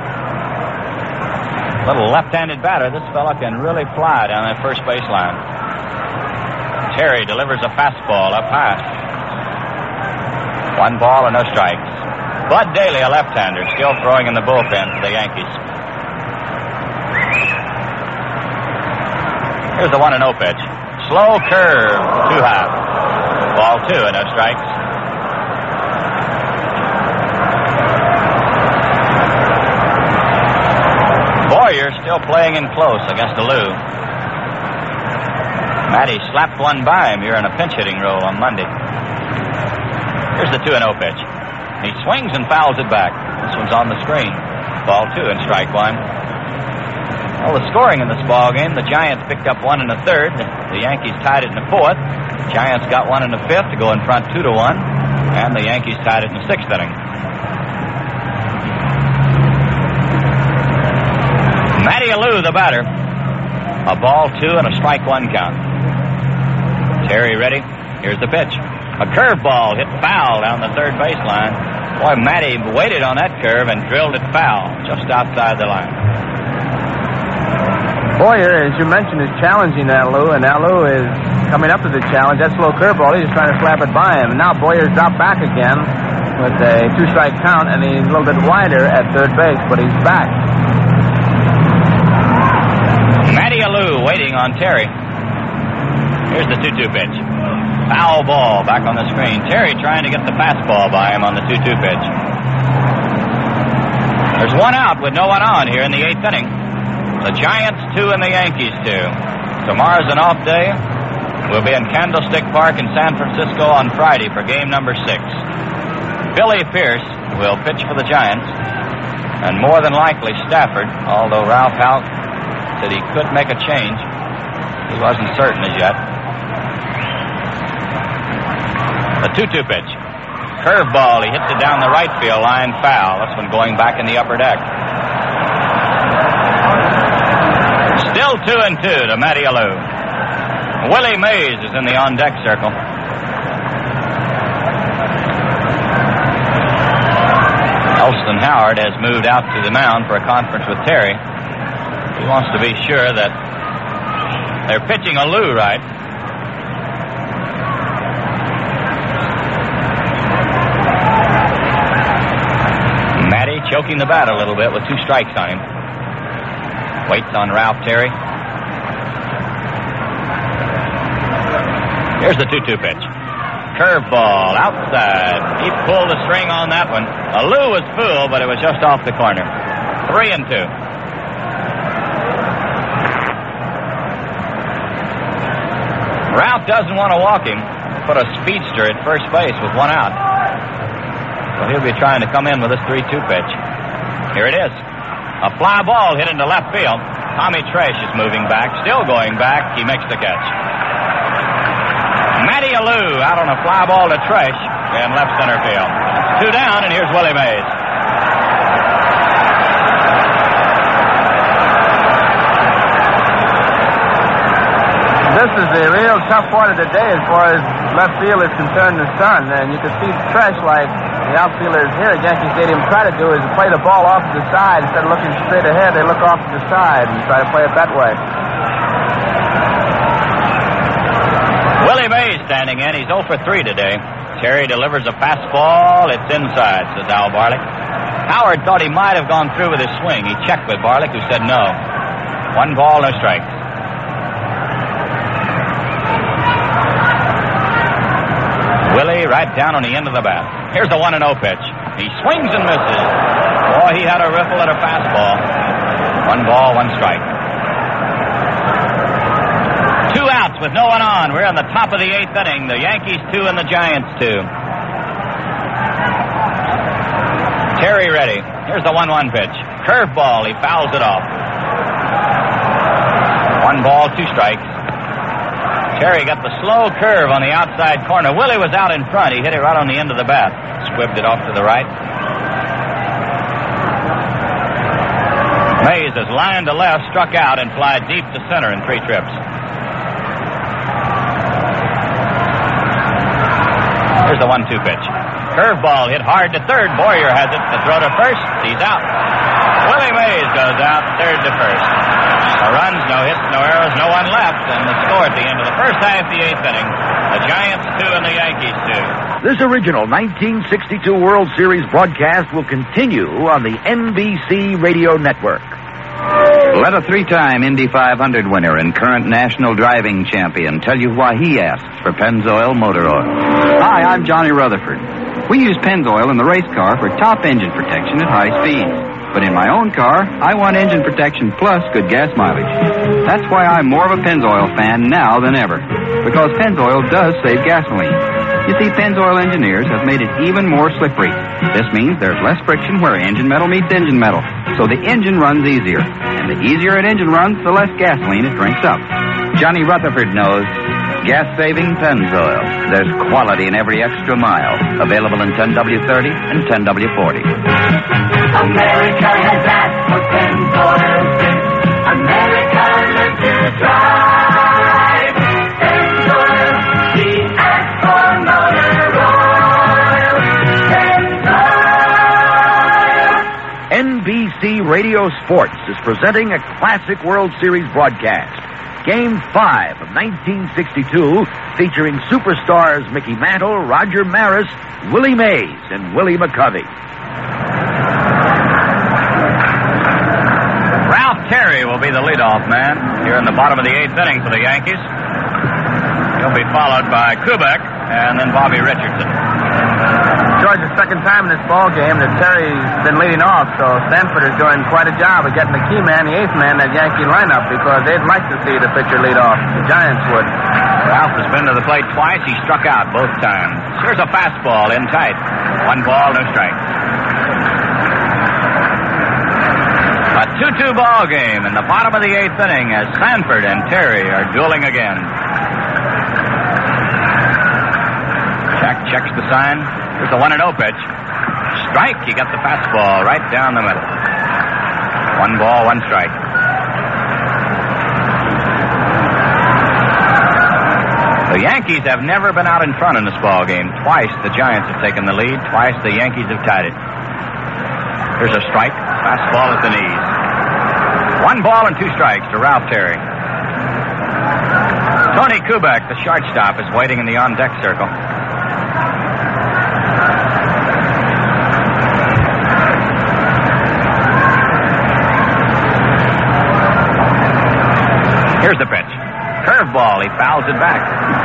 Little left-handed batter. This fella can really fly down that first baseline. Terry delivers a fastball up high. One ball and no strikes. Bud Daly, a left-hander, still throwing in the bullpen for the Yankees. Here's the one and oh pitch. Slow curve, too high. Ball two and no strikes. Boyer still playing in close against Alou. Matty slapped one by him here in a pinch hitting role on Monday. Here's the two and oh pitch. He swings and fouls it back. This one's on the screen. Ball two and strike one. Well, the scoring in this ball game, the Giants picked up one in the third. The Yankees tied it in the fourth. The Giants got one in the fifth to go in front two to one. And the Yankees tied it in the sixth inning. Matty Alou, the batter. A ball two and a strike one count. Terry ready. Here's the pitch. A curveball hit foul down the third baseline. Boy, Matty waited on that curve and drilled it foul just outside the line. Boyer, as you mentioned, is challenging Alou, and Alou is coming up to the challenge. That slow curveball, he's trying to slap it by him. And now Boyer's dropped back again with a two-strike count, and he's a little bit wider at third base, but he's back. Matty Alou waiting on Terry. Here's the two two pitch. Foul ball back on the screen. Terry trying to get the fastball by him on the two two pitch. There's one out with no one on here in the eighth inning. The Giants two and the Yankees two. Tomorrow's an off day. We'll be in Candlestick Park in San Francisco on Friday for game number six. Billy Pierce will pitch for the Giants. And more than likely Stafford, although Ralph Houk said he could make a change. He wasn't certain as yet. The two two pitch. Curveball. He hits it down the right field line, foul. This one going back in the upper deck. Still two and two to Matty Alou. Willie Mays is in the on-deck circle. Elston Howard has moved out to the mound for a conference with Terry. He wants to be sure that they're pitching Alou right. Matty choking the bat a little bit with two strikes on him. Waits on Ralph Terry. Here's the two two pitch. Curveball outside. He pulled the string on that one. Alou was fooled, but it was just off the corner. Three and two. Ralph doesn't want to walk him. Put a speedster at first base with one out. So he'll be trying to come in with this three two pitch. Here it is. A fly ball hit into left field. Tommy Tresh is moving back, still going back. He makes the catch. Matty Alou out on a fly ball to Tresh in left center field. Two down, and here's Willie Mays. This is the real tough part of the day as far as left field is concerned in the sun. And you can see Tresh, like the outfielders here at Yankee Stadium, try to do is play the ball off to the side. Instead of looking straight ahead, they look off to the side and try to play it that way. Willie Mays standing in. He's oh for three today. Terry delivers a fastball. It's inside, says Al Barlick. Howard thought he might have gone through with his swing. He checked with Barlick, who said no. One ball, no strikes. Willie right down on the end of the bat. Here's the one and oh pitch. He swings and misses. Boy, he had a riffle at a fastball. One ball, one strike. Two outs with no one on. We're on the top of the eighth inning. The Yankees two and the Giants two. Terry ready. Here's the one one pitch. Curveball. He fouls it off. One ball, two strikes. Terry got the slow curve on the outside corner. Willie was out in front. He hit it right on the end of the bat. Squibbed it off to the right. Mays is lined to left, struck out, and fly deep to center in three trips. Here's the one two pitch. Curveball hit hard to third. Boyer has it. The throw to first. He's out. Willie Mays goes out third to first. No runs, no hits, no errors, no one left. And the score at the end of the first half of the eighth inning. The Giants two and the Yankees two. This original nineteen sixty-two World Series broadcast will continue on the N B C Radio Network. Let a three-time Indy five hundred winner and current national driving champion tell you why he asks for Pennzoil Motor Oil. Hi, I'm Johnny Rutherford. We use Pennzoil in the race car for top engine protection at high speeds. But in my own car, I want engine protection plus good gas mileage. That's why I'm more of a Pennzoil fan now than ever. Because Pennzoil does save gasoline. You see, Pennzoil engineers have made it even more slippery. This means there's less friction where engine metal meets engine metal. So the engine runs easier. And the easier an engine runs, the less gasoline it drinks up. Johnny Rutherford knows. Gas-saving Pennzoil. There's quality in every extra mile. Available in ten W thirty and ten W forty. America has asked for Pennzoil since America learned to drive. Pennzoil, we ask for motor oil. Pennzoil. N B C Radio Sports is presenting a classic World Series broadcast. Game five of nineteen sixty-two, featuring superstars Mickey Mantle, Roger Maris, Willie Mays, and Willie McCovey. Ralph Terry will be the leadoff man here in the bottom of the eighth inning for the Yankees. He'll be followed by Kubek and then Bobby Richardson. George, the second time in this ball game that Terry's been leading off, so Stanford is doing quite a job of getting the key man, the eighth man, in that Yankee lineup, because they'd like to see the pitcher lead off. The Giants would. Ralph has been to the plate twice. He struck out both times. Here's a fastball in tight. One ball, no strike. A two two ball game in the bottom of the eighth inning as Sanford and Terry are dueling again. Jack checks the sign. Here's the one and oh pitch. Strike. He got the fastball right down the middle. One ball, one strike. The Yankees have never been out in front in this ball game. Twice the Giants have taken the lead. Twice the Yankees have tied it. Here's a strike. Fastball at the knees. One ball and two strikes to Ralph Terry. Tony Kubek, the shortstop, is waiting in the on-deck circle. Here's the pitch. Curveball. He fouls it back.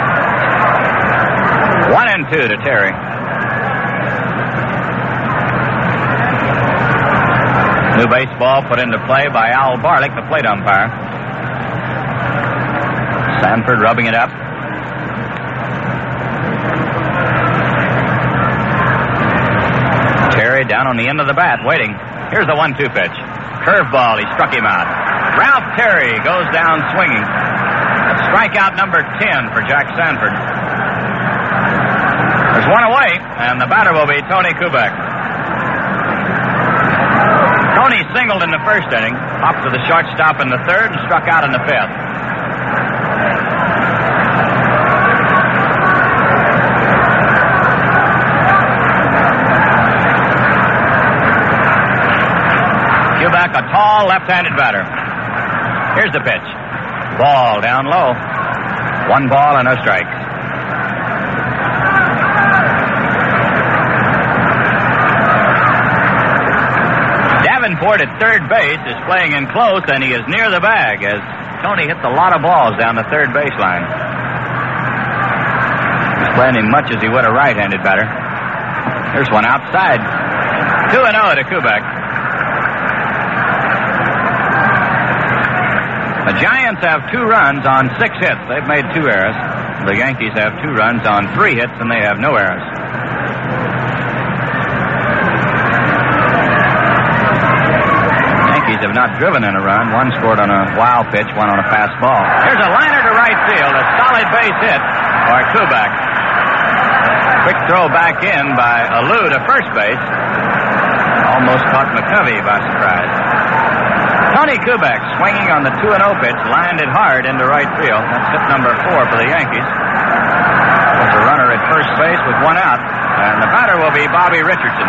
One and two to Terry. New baseball put into play by Al Barlick, the plate umpire. Sanford rubbing it up. Terry down on the end of the bat, waiting. Here's the one two pitch. Curveball. He struck him out. Ralph Terry goes down swinging. Strikeout number ten for Jack Sanford. There's one away, and the batter will be Tony Kubek. Tony singled in the first inning, hopped to the shortstop in the third, and struck out in the fifth. Kubek, a tall left-handed batter. Here's the pitch. Ball down low. One ball and no strikes. Davenport at third base is playing in close, and he is near the bag as Tony hits a lot of balls down the third baseline. He's playing him much as he would a right-handed batter. There's one outside. two and oh to Kubek. The Giants have two runs on six hits. They've made two errors. The Yankees have two runs on three hits, and they have no errors. Yankees have not driven in a run. One scored on a wild pitch, one on a fast ball. Here's a liner to right field, a solid base hit for Kubek. Quick throw back in by Alou to first base. Almost caught McCovey by surprise. Tony Kubek swinging on the two and oh pitch, lined it hard into right field. That's hit number four for the Yankees. There's a runner at first base with one out, and the batter will be Bobby Richardson.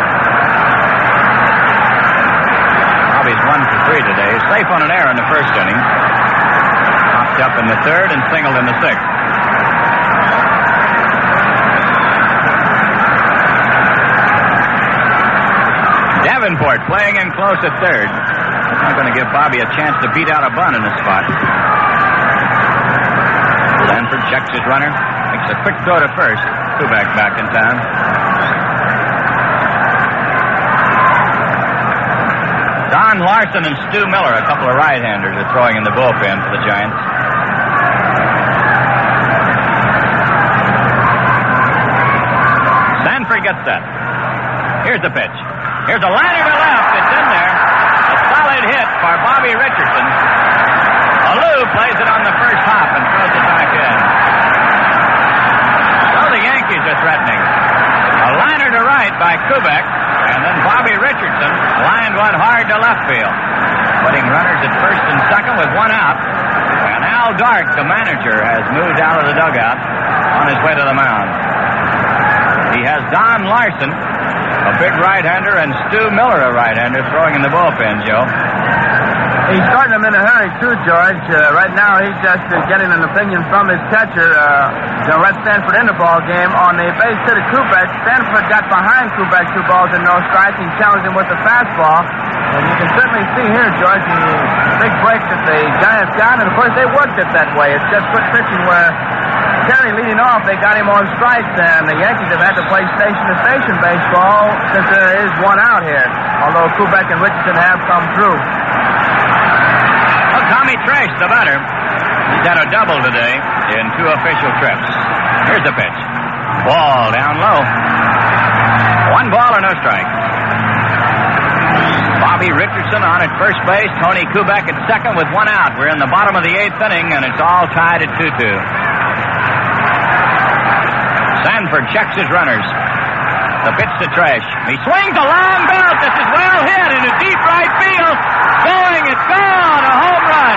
Bobby's one for three today. Safe on an error in the first inning. Popped up in the third and singled in the sixth. Davenport playing in close at third. Not going to give Bobby a chance to beat out a bunt in this spot. Sanford checks his runner. Makes a quick throw to first. Kubek back in town. Don Larson and Stu Miller, a couple of right-handers, are throwing in the bullpen for the Giants. Sanford gets set. Here's the pitch. Here's a liner to left. It's in there. A solid hit for Bobby Richardson. Alou plays it on the first hop and throws it back in. So the Yankees are threatening. A liner to right by Kubek, and then Bobby Richardson lined one hard to left field, putting runners at first and second with one out. And Al Dark, the manager, has moved out of the dugout on his way to the mound. He has Don Larson, a big right-hander, and Stu Miller, a right-hander, throwing in the bullpen, Joe. He's starting him in a hurry, too, George. Uh, right now, he's just uh, getting an opinion from his catcher uh, to let Sanford in the ball game. On the base hit of Kubek, Sanford got behind Kubek, two balls and no strikes, and challenged him with the fastball. And you can certainly see here, George, the big break that the Giants got. And, of course, they worked it that way. It's just quick pitching where Terry leading off, they got him on strikes, and the Yankees have had to play station-to-station baseball since there is one out here, although Kubek and Richardson have come through. Well, Tommy Trace, the batter, he's had a double today in two official trips. Here's the pitch. Ball down low. One ball or no strike. Bobby Richardson on at first base, Tony Kubek at second with one out. We're in the bottom of the eighth inning, and it's all tied at two two. Sanford checks his runners. The pitch to Tresh. He swings a long belt. This is well hit into deep right field. Going, it's gone. A home run.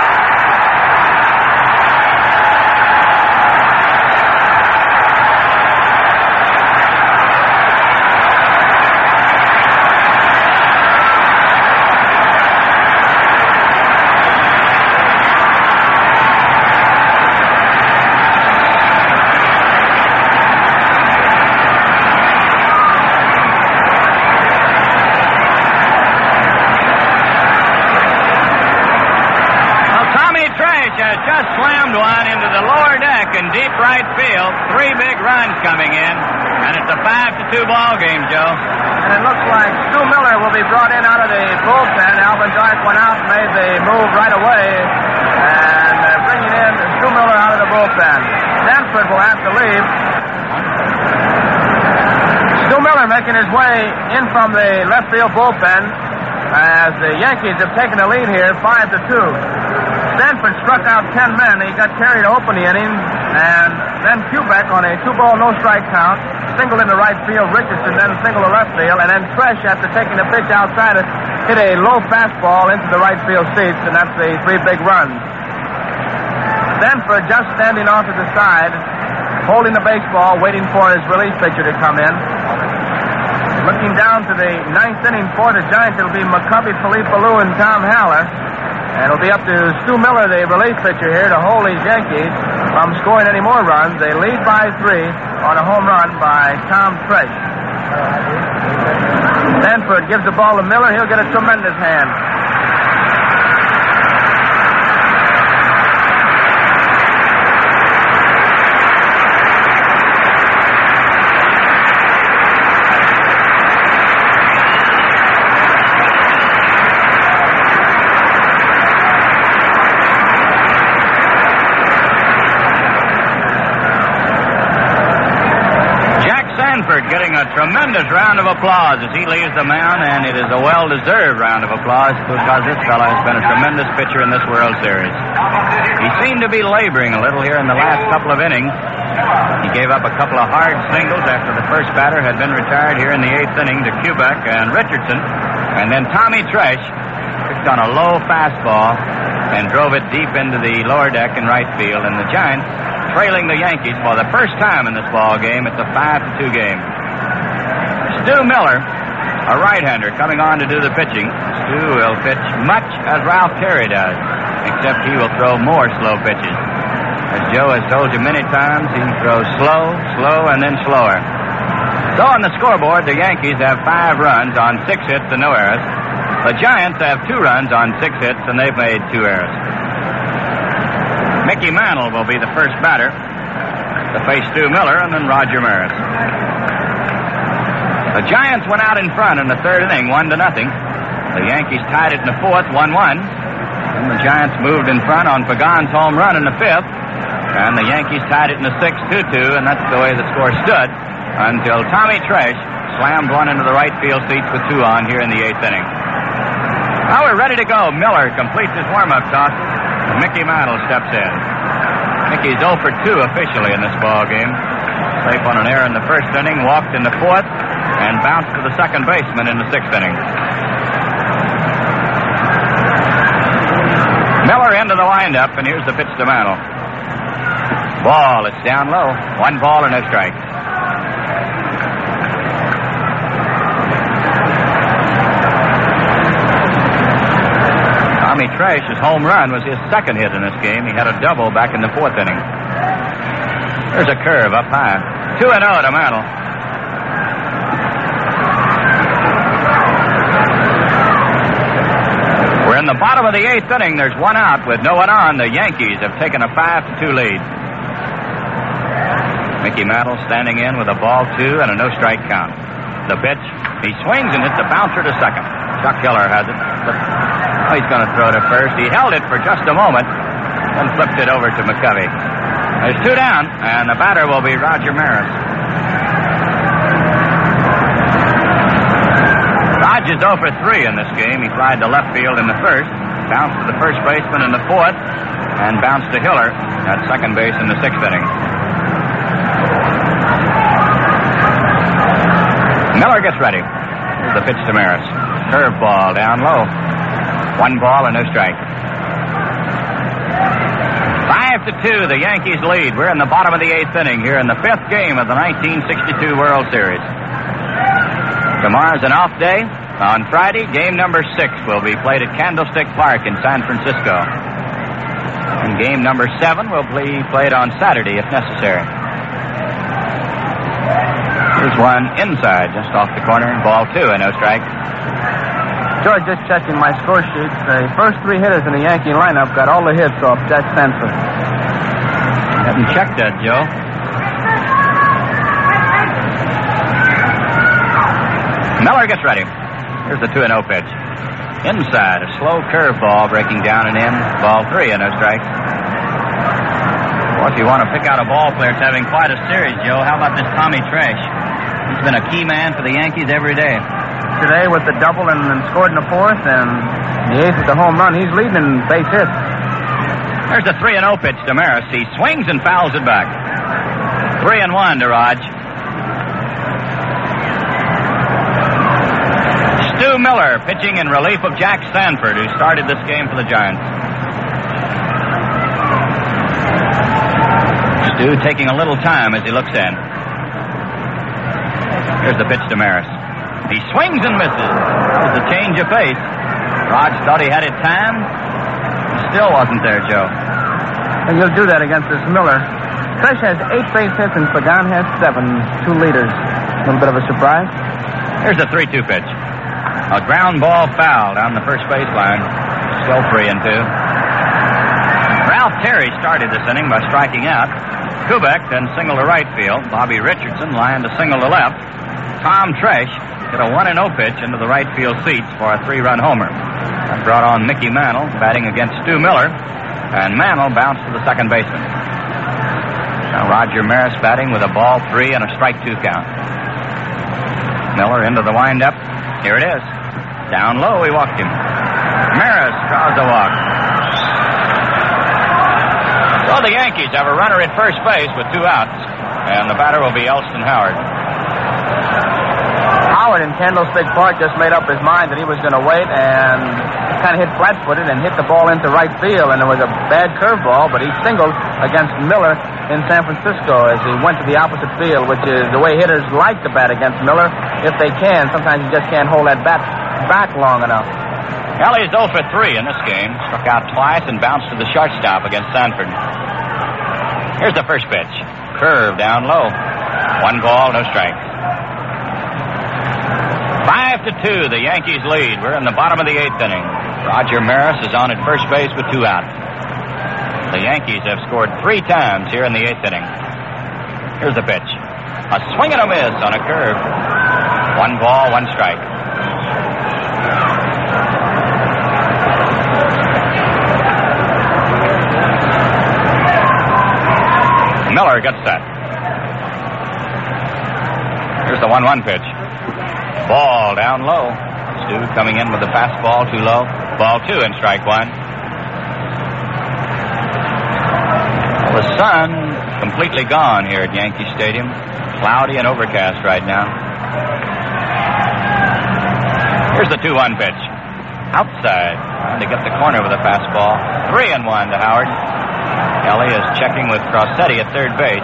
Just slammed one into the lower deck in deep right field. Three big runs coming in. And it's a five to two ball game, Joe. And it looks like Stu Miller will be brought in out of the bullpen. Alvin Dark went out and made the move right away. And uh, bringing in Stu Miller out of the bullpen. Stanford will have to leave. Stu Miller making his way in from the left field bullpen as the Yankees have taken the lead here, five to two. Stanford struck out ten men. He got carried to open the inning, and then Kubek on a two-ball, no-strike count, single into right field. Richardson then single to left field, and then Tresh, after taking the pitch outside it, hit a low fastball into the right field seats, and that's the three big runs. Stanford just standing off to the side, holding the baseball, waiting for his relief pitcher to come in. Looking down to the ninth inning for the Giants, it'll be McCovey, Philippe Alou, and Tom Haller. And it'll be up to Stu Miller, the relief pitcher here, to hold these Yankees from scoring any more runs. They lead by three on a home run by Tom Tresh. Stanford gives the ball to Miller. He'll get a tremendous hand. Getting a tremendous round of applause as he leaves the mound, and it is a well-deserved round of applause because this fellow has been a tremendous pitcher in this World Series. He seemed to be laboring a little here in the last couple of innings. He gave up a couple of hard singles after the first batter had been retired here in the eighth inning to Kubek and Richardson, and then Tommy Tresh picked on a low fastball and drove it deep into the lower deck in right field, and the Giants trailing the Yankees for the first time in this ball game. It's a five to two game. Stu Miller, a right-hander, coming on to do the pitching. Stu will pitch much as Ralph Terry does, except he will throw more slow pitches. As Joe has told you many times, he throws slow, slow, and then slower. So on the scoreboard, the Yankees have five runs on six hits and no errors. The Giants have two runs on six hits, and they've made two errors. Mickey Mantle will be the first batter to face Stu Miller, and then Roger Maris. The Giants went out in front in the third inning, one to nothing. The Yankees tied it in the fourth, one one. And the Giants moved in front on Pagan's home run in the fifth. And the Yankees tied it in the sixth, two two, and that's the way the score stood until Tommy Tresh slammed one into the right field seats with two on here in the eighth inning. Now we're ready to go. Miller completes his warm-up toss. Mickey Mantle steps in. Mickey's oh for two officially in this ball game. Safe on an error in the first inning, walked in the fourth, and bounced to the second baseman in the sixth inning. Miller into the windup, and here's the pitch to Mantle. Ball, it's down low. One ball and no strike. Tommy Tresh's home run was his second hit in this game. He had a double back in the fourth inning. There's a curve up high. two and oh to Mantle. We're in the bottom of the eighth inning. There's one out with no one on. The Yankees have taken a five to two lead. Mickey Mantle standing in with a ball two and a no-strike count. The pitch, he swings and hits a bouncer to second. Chuck Hiller has it. Oh, he's going to throw to first. He held it for just a moment and flipped it over to McCovey. There's two down, and the batter will be Roger Maris. Rogers oh for three in this game. He flied to left field in the first, bounced to the first baseman in the fourth, and bounced to Hiller at second base in the sixth inning. Miller gets ready. Here's the pitch to Maris. Curveball down low. One ball and no strike. Five to two, the Yankees lead. We're in the bottom of the eighth inning here in the fifth game of the nineteen sixty-two World Series. Tomorrow's an off day. On Friday, game number six will be played at Candlestick Park in San Francisco. And game number seven will be played on Saturday if necessary. Here's one inside, just off the corner. Ball two and no strike. George, just checking my score sheet. The first three hitters in the Yankee lineup got all the hits off Jack Sanford. Haven't checked that, Joe. Miller gets ready. Here's the two and oh pitch. Inside, a slow curveball breaking down and in. Ball three and no strike. Well, if you want to pick out a ball player that's having quite a series, Joe, how about this Tommy Tresh? He's been a key man for the Yankees every day. Today with the double and, and scored in the fourth, and the eighth with the home run. He's leading in base hits. There's the three and oh pitch to Maris. He swings and fouls it back. Three and one to Raj. Stu Miller pitching in relief of Jack Sanford, who started this game for the Giants. Stu taking a little time as he looks in. Here's the pitch to Maris. He swings and misses. There's a change of pace. Raj thought he had it timed. He still wasn't there, Joe. And you'll do that against this Miller. Tresh has eight base hits and Pagan has seven. Two leaders. A little bit of a surprise. Here's the three two pitch. A ground ball foul down the first baseline. Still three and two. Ralph Terry started this inning by striking out. Kubek then singled to right field. Bobby Richardson lined a single to left. Tom Tresh hit a one and oh pitch into the right field seats for a three-run homer. That brought on Mickey Mantle batting against Stu Miller, and Mantle bounced to the second baseman. Now Roger Maris batting with a ball three and a strike two count. Miller into the windup. Here it is. Down low, he walked him. Maris draws a walk. So the Yankees have a runner at first base with two outs, and the batter will be Elston Howard. Howard in Candlestick Park just made up his mind that he was going to wait and kind of hit flat-footed and hit the ball into right field, and it was a bad curveball, but he singled against Miller in San Francisco as he went to the opposite field, which is the way hitters like to bat against Miller if they can. Sometimes you just can't hold that bat back long enough. Ellie's oh for three in this game. Struck out twice and bounced to the shortstop against Sanford. Here's the first pitch. Curve down low. One ball, no strike. Five to two, the Yankees lead. We're in the bottom of the eighth inning. Roger Maris is on at first base with two outs. The Yankees have scored three times here in the eighth inning. Here's the pitch. A swing and a miss on a curve. One ball, one strike. Miller gets set. Here's the one one pitch. Ball down low. Stu coming in with the fastball too low. Ball two and strike one. Well, the sun completely gone here at Yankee Stadium. Cloudy and overcast right now. Here's the two one pitch. Outside. Trying to get the corner with a fastball. Three and one to Howard. Ellie is checking with Crossetti at third base.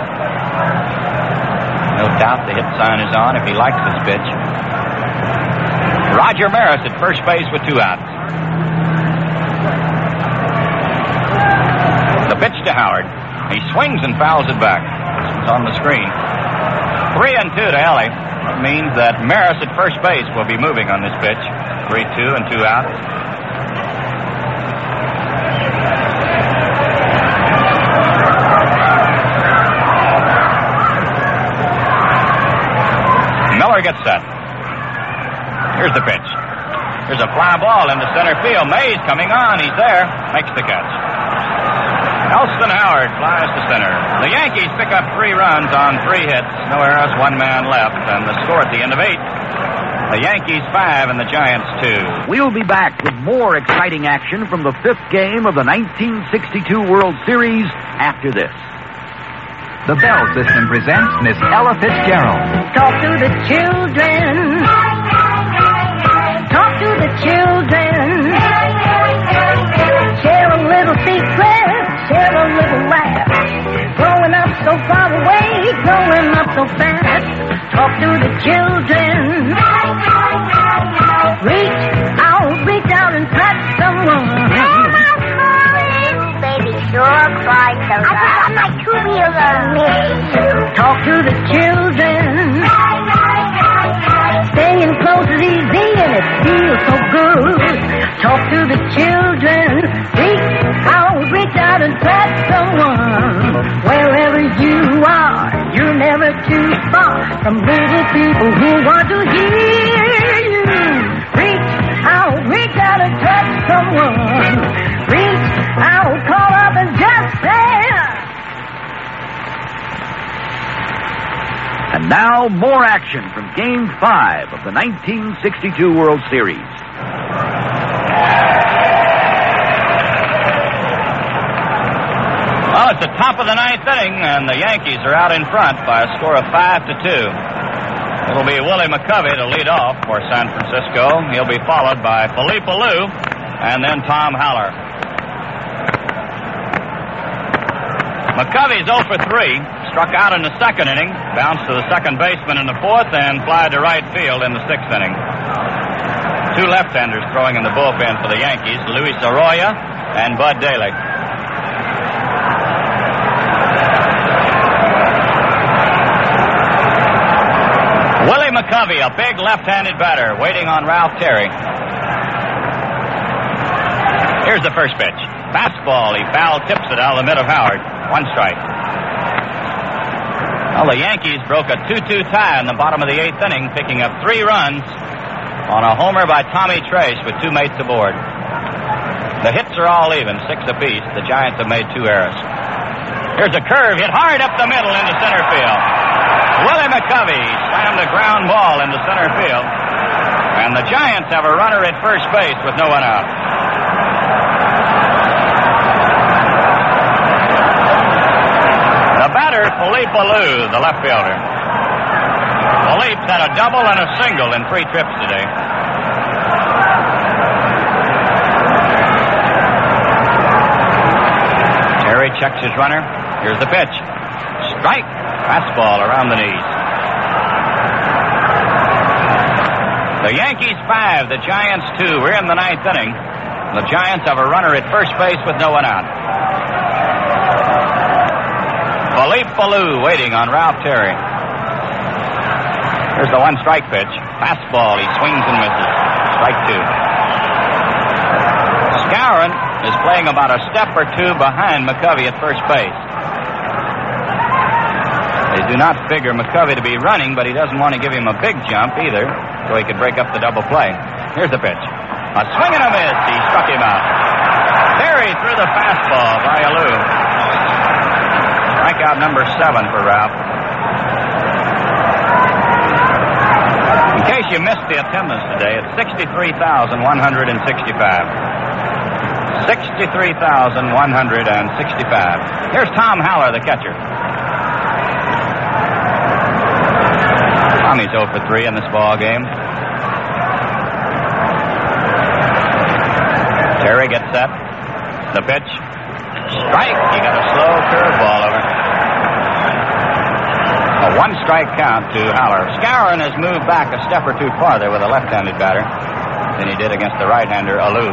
No doubt the hit sign is on if he likes this pitch. Roger Maris at first base with two outs. The pitch to Howard. He swings and fouls it back. This one's on the screen. Three and two to Ellie. That means that Maris at first base will be moving on this pitch. Three two and two outs. Miller gets set. Here's the pitch. There's a fly ball into center field. Mays coming on. He's there. Makes the catch. Elston Howard flies to center. The Yankees pick up three runs on three hits. No errors, one man left. And the score at the end of eight. The Yankees five and the Giants two. We'll be back with more exciting action from the fifth game of the nineteen sixty-two World Series after this. The Bell System presents Miss Ella Fitzgerald. Talk to the children. Talk to the children. Share a little secret. Share a little laugh. Growing up so far away. Growing up so fast. Talk to the children. Reach out, reach out and touch someone. Baby sure cries so loud. I forgot my two-wheeler. Talk to the children. Staying close is easy and it feels so good. Talk to the children. Reach out, reach out and touch someone. Wherever you are, you're never too far from little people who want to hear you. Reach out, reach out and touch someone. Reach out, call up and just say. And now, more action from Game five of the nineteen sixty-two World Series. Well, it's the top of the ninth inning, and the Yankees are out in front by a score of five to two. It'll be Willie McCovey to lead off for San Francisco. He'll be followed by Philippe Alou and then Tom Haller. McCovey's oh for three. Struck out in the second inning, bounced to the second baseman in the fourth, and flied to right field in the sixth inning. Two left-handers throwing in the bullpen for the Yankees, Luis Arroyo and Bud Daly. Willie McCovey, a big left-handed batter, waiting on Ralph Terry. Here's the first pitch. Fastball. He foul tips it out of the mid of Howard. One strike. Well, the Yankees broke a two two tie in the bottom of the eighth inning, picking up three runs on a homer by Tommy Trace with two mates aboard. The hits are all even, six apiece. The Giants have made two errors. Here's a curve hit hard up the middle into center field. Willie McCovey slammed the ground ball into center field. And the Giants have a runner at first base with no one out. The batter, Philippe Alou, the left fielder. Philippe's had a double and a single in three trips today. Terry checks his runner. Here's the pitch. Strike. Fastball around the knees. The Yankees five, the Giants two. We're in the ninth inning. The Giants have a runner at first base with no one out. Philippe Alou waiting on Ralph Terry. Here's the one strike pitch. Fastball. He swings and misses. Strike two. Skowron is playing about a step or two behind McCovey at first base. They do not figure McCovey to be running, but he doesn't want to give him a big jump either, so he could break up the double play. Here's the pitch. A swing and a miss. He struck him out. Terry threw the fastball by Alou. Strikeout number seven for Ralph. In case you missed the attendance today, it's sixty-three thousand one hundred sixty-five. sixty-three thousand one hundred sixty-five. Here's Tom Haller, the catcher. Tommy's oh for three in this ball game. Terry gets set. The pitch. Strike. He got a slow curveball over. A one-strike count to Haller. Skowron has moved back a step or two farther with a left-handed batter than he did against the right-hander Alou.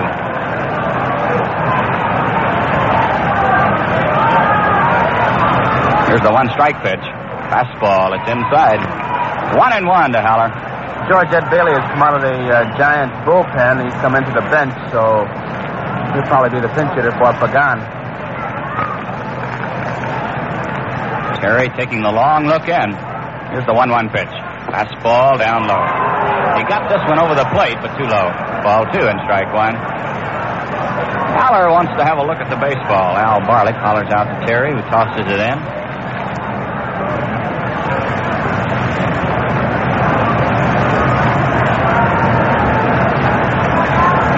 Here's the one-strike pitch. Fastball. It's inside. One and one to Haller. George, Ed Bailey has come out of the uh, Giants bullpen. He's come into the bench, so he'll probably be the pinch hitter for Pagan. Terry taking the long look in. Here's the one one pitch. Fastball down low. He got this one over the plate, but too low. Ball two and strike one. Haller wants to have a look at the baseball. Al Barlick hollers out to Terry, who tosses it in.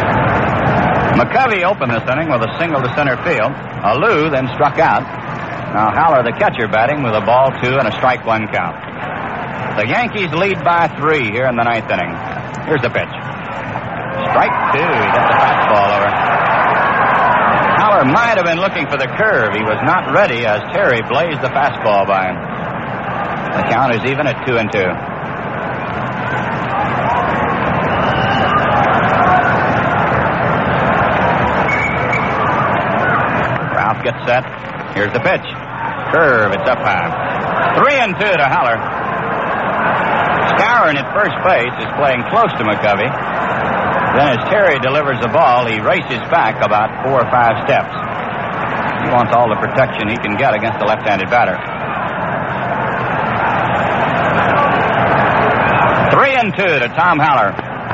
McCovey opened this inning with a single to center field. Alou then struck out. Now Haller, the catcher, batting with a ball two and a strike one count. The Yankees lead by three here in the ninth inning. Here's the pitch. Strike two. He gets the fastball over. Haller might have been looking for the curve. He was not ready as Terry blazed the fastball by him. The count is even at two and two. Ralph gets set. Here's the pitch. Curve. It's up high. Three and two to Haller. Skowron at first base is playing close to McCovey. Then as Terry delivers the ball, he races back about four or five steps. He wants all the protection he can get against the left-handed batter. Three and two to Tom Haller.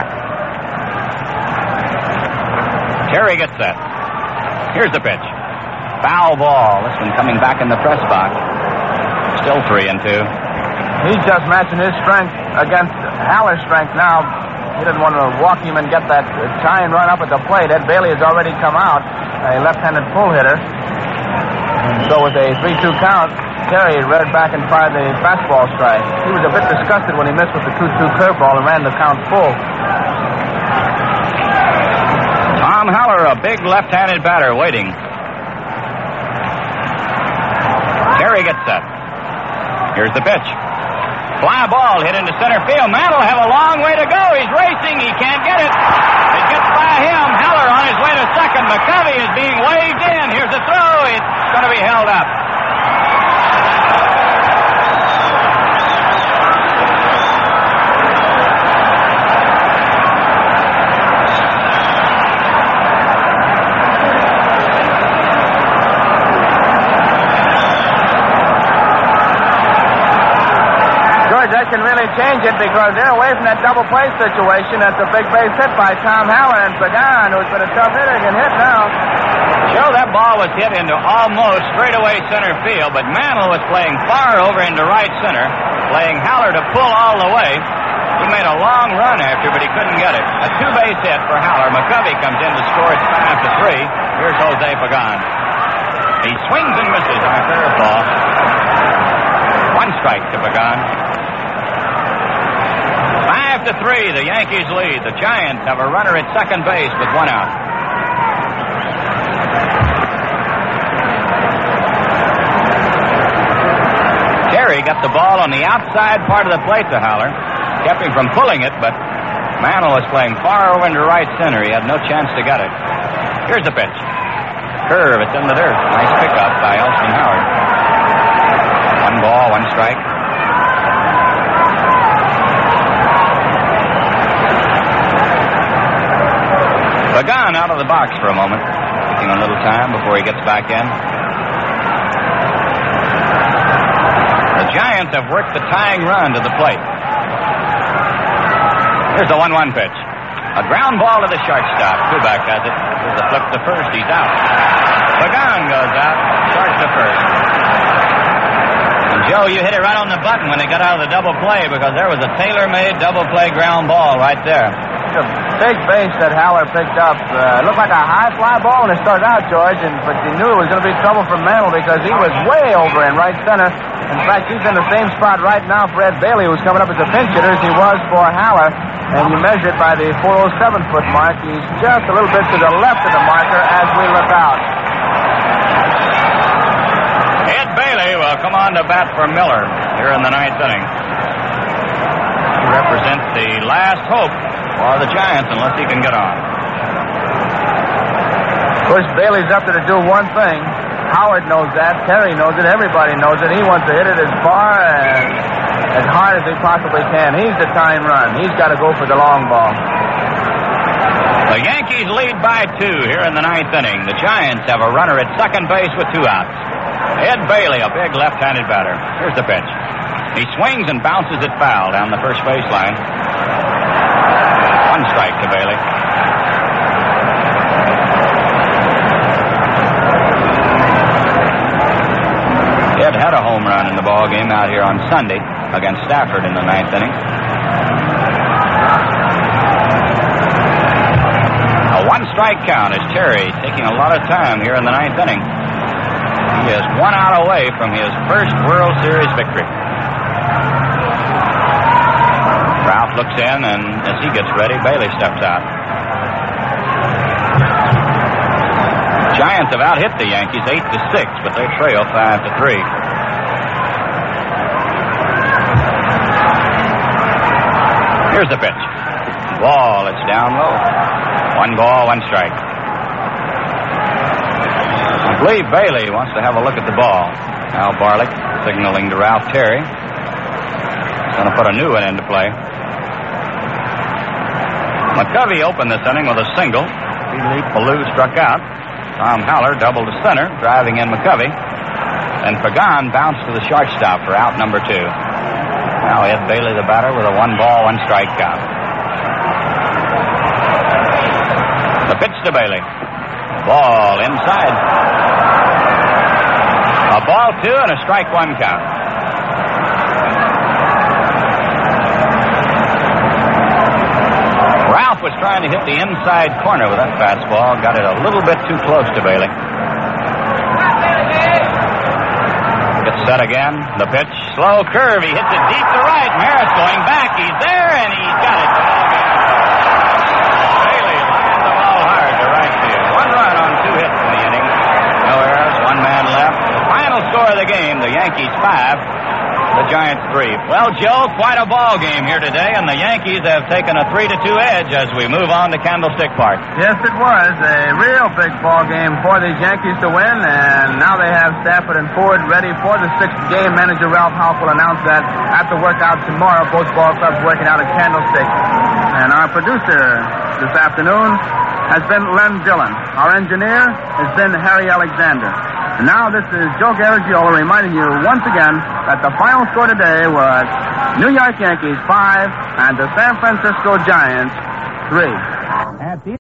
Terry gets set. Here's the pitch. Foul ball. This one coming back in the press box. Still three and two. He's just matching his strength against Haller's strength now. He doesn't want to walk him and get that tie and run up at the plate. Ed Bailey has already come out, a left-handed pull hitter. And so with a three two count, Terry reared back and fired the fastball strike. He was a bit disgusted when he missed with the two two curveball and ran the count full. Tom Haller, a big left-handed batter, waiting. Terry gets set. Here's the pitch. Fly ball hit into center field. Mantle have a long way to go. He's racing. He can't get it. It gets by him. Haller on his way to second. McCovey is being waved in. Here's the throw. It's going to be held up. That can really change it because they're away from that double play situation. That's a big base hit by Tom Haller, and Pagan, who's been a tough hitter, can hit now. Joe, that ball was hit into almost straightaway center field, but Mantle was playing far over into right center, playing Haller to pull all the way. He made a long run after, but he couldn't get it. A two-base hit for Haller. McCovey comes in to score it five to three. Here's Jose Pagan. He swings and misses on a curveball. One strike to Pagan. Five to three, the Yankees lead. The Giants have a runner at second base with one out. Terry got the ball on the outside part of the plate to Haller. Kept him from pulling it, but Mantle was playing far over into right center. He had no chance to get it. Here's the pitch. Curve, it's in the dirt. Nice pickup by Elston Howard. One ball, one strike. Pagan out of the box for a moment, taking a little time before he gets back in. The Giants have worked the tying run to the plate. Here's the one one pitch. A ground ball to the shortstop. Kubek has it. Here's the flip to first. He's out. Pagan goes out. Starts to first. And Joe, you hit it right on the button when they got out of the double play because there was a tailor-made double play ground ball right there. It's a big base that Haller picked up. Uh, it looked like a high fly ball when it started out, George, and but he knew it was going to be trouble for Mantle because he was way over in right center. In fact, he's in the same spot right now for Ed Bailey, who's coming up as a pinch hitter, as he was for Haller. And you measure it by the four oh seven foot mark. He's just a little bit to the left of the marker as we look out. Ed Bailey will come on to bat for Miller here in the ninth inning. He represents the last hope for the Giants unless he can get on. Of course, Bailey's up there to do one thing. Howard knows that. Terry knows it. Everybody knows it. He wants to hit it as far and as hard as he possibly can. He's the time run. He's got to go for the long ball. The Yankees lead by two here in the ninth inning. The Giants have a runner at second base with two outs. Ed Bailey, a big left-handed batter. Here's the pitch. He swings and bounces it foul down the first baseline. One strike to Bailey. Ed had a home run in the ball game out here on Sunday against Stafford in the ninth inning. A one-strike count as Terry taking a lot of time here in the ninth inning. He is one out away from his first World Series victory. Ralph looks in, and as he gets ready, Bailey steps out. Giants have out-hit the Yankees eight to six, but they trail five to three. Here's the pitch. Ball, it's down low. One ball, one strike. I believe Bailey wants to have a look at the ball. Al Barlick signaling to Ralph Terry. He's going to put a new one into play. McCovey opened this inning with a single. Philippe Ballou struck out. Tom Haller doubled to center, driving in McCovey. And Pagan bounced to the shortstop for out number two. Now Ed Bailey, the batter, with a one-ball, one-strike count. The pitch to Bailey. Ball inside. A ball two and a strike one count. Ralph was trying to hit the inside corner with that fastball. Got it a little bit too close to Bailey. Gets set again. The pitch. Slow curve. He hits it deep to right. Maris going back. He's there, and he's got it. Bailey lined the ball hard to right field. One run on two hits in the inning. No errors. One man left. The final score of the game, the Yankees five, the Giants three. Well, Joe, quite a ball game here today, and the Yankees have taken a three to two edge as we move on to Candlestick Park. Yes, it was a real big ball game for these Yankees to win, and now they have Stafford and Ford ready for the sixth game. Manager Ralph Houk will announce that at the workout tomorrow. Both ball clubs working out at Candlestick. And our producer this afternoon has been Len Dillon. Our engineer has been Harry Alexander. And now this is Joe Garagiola reminding you once again that the final score today was New York Yankees five and the San Francisco Giants three. At the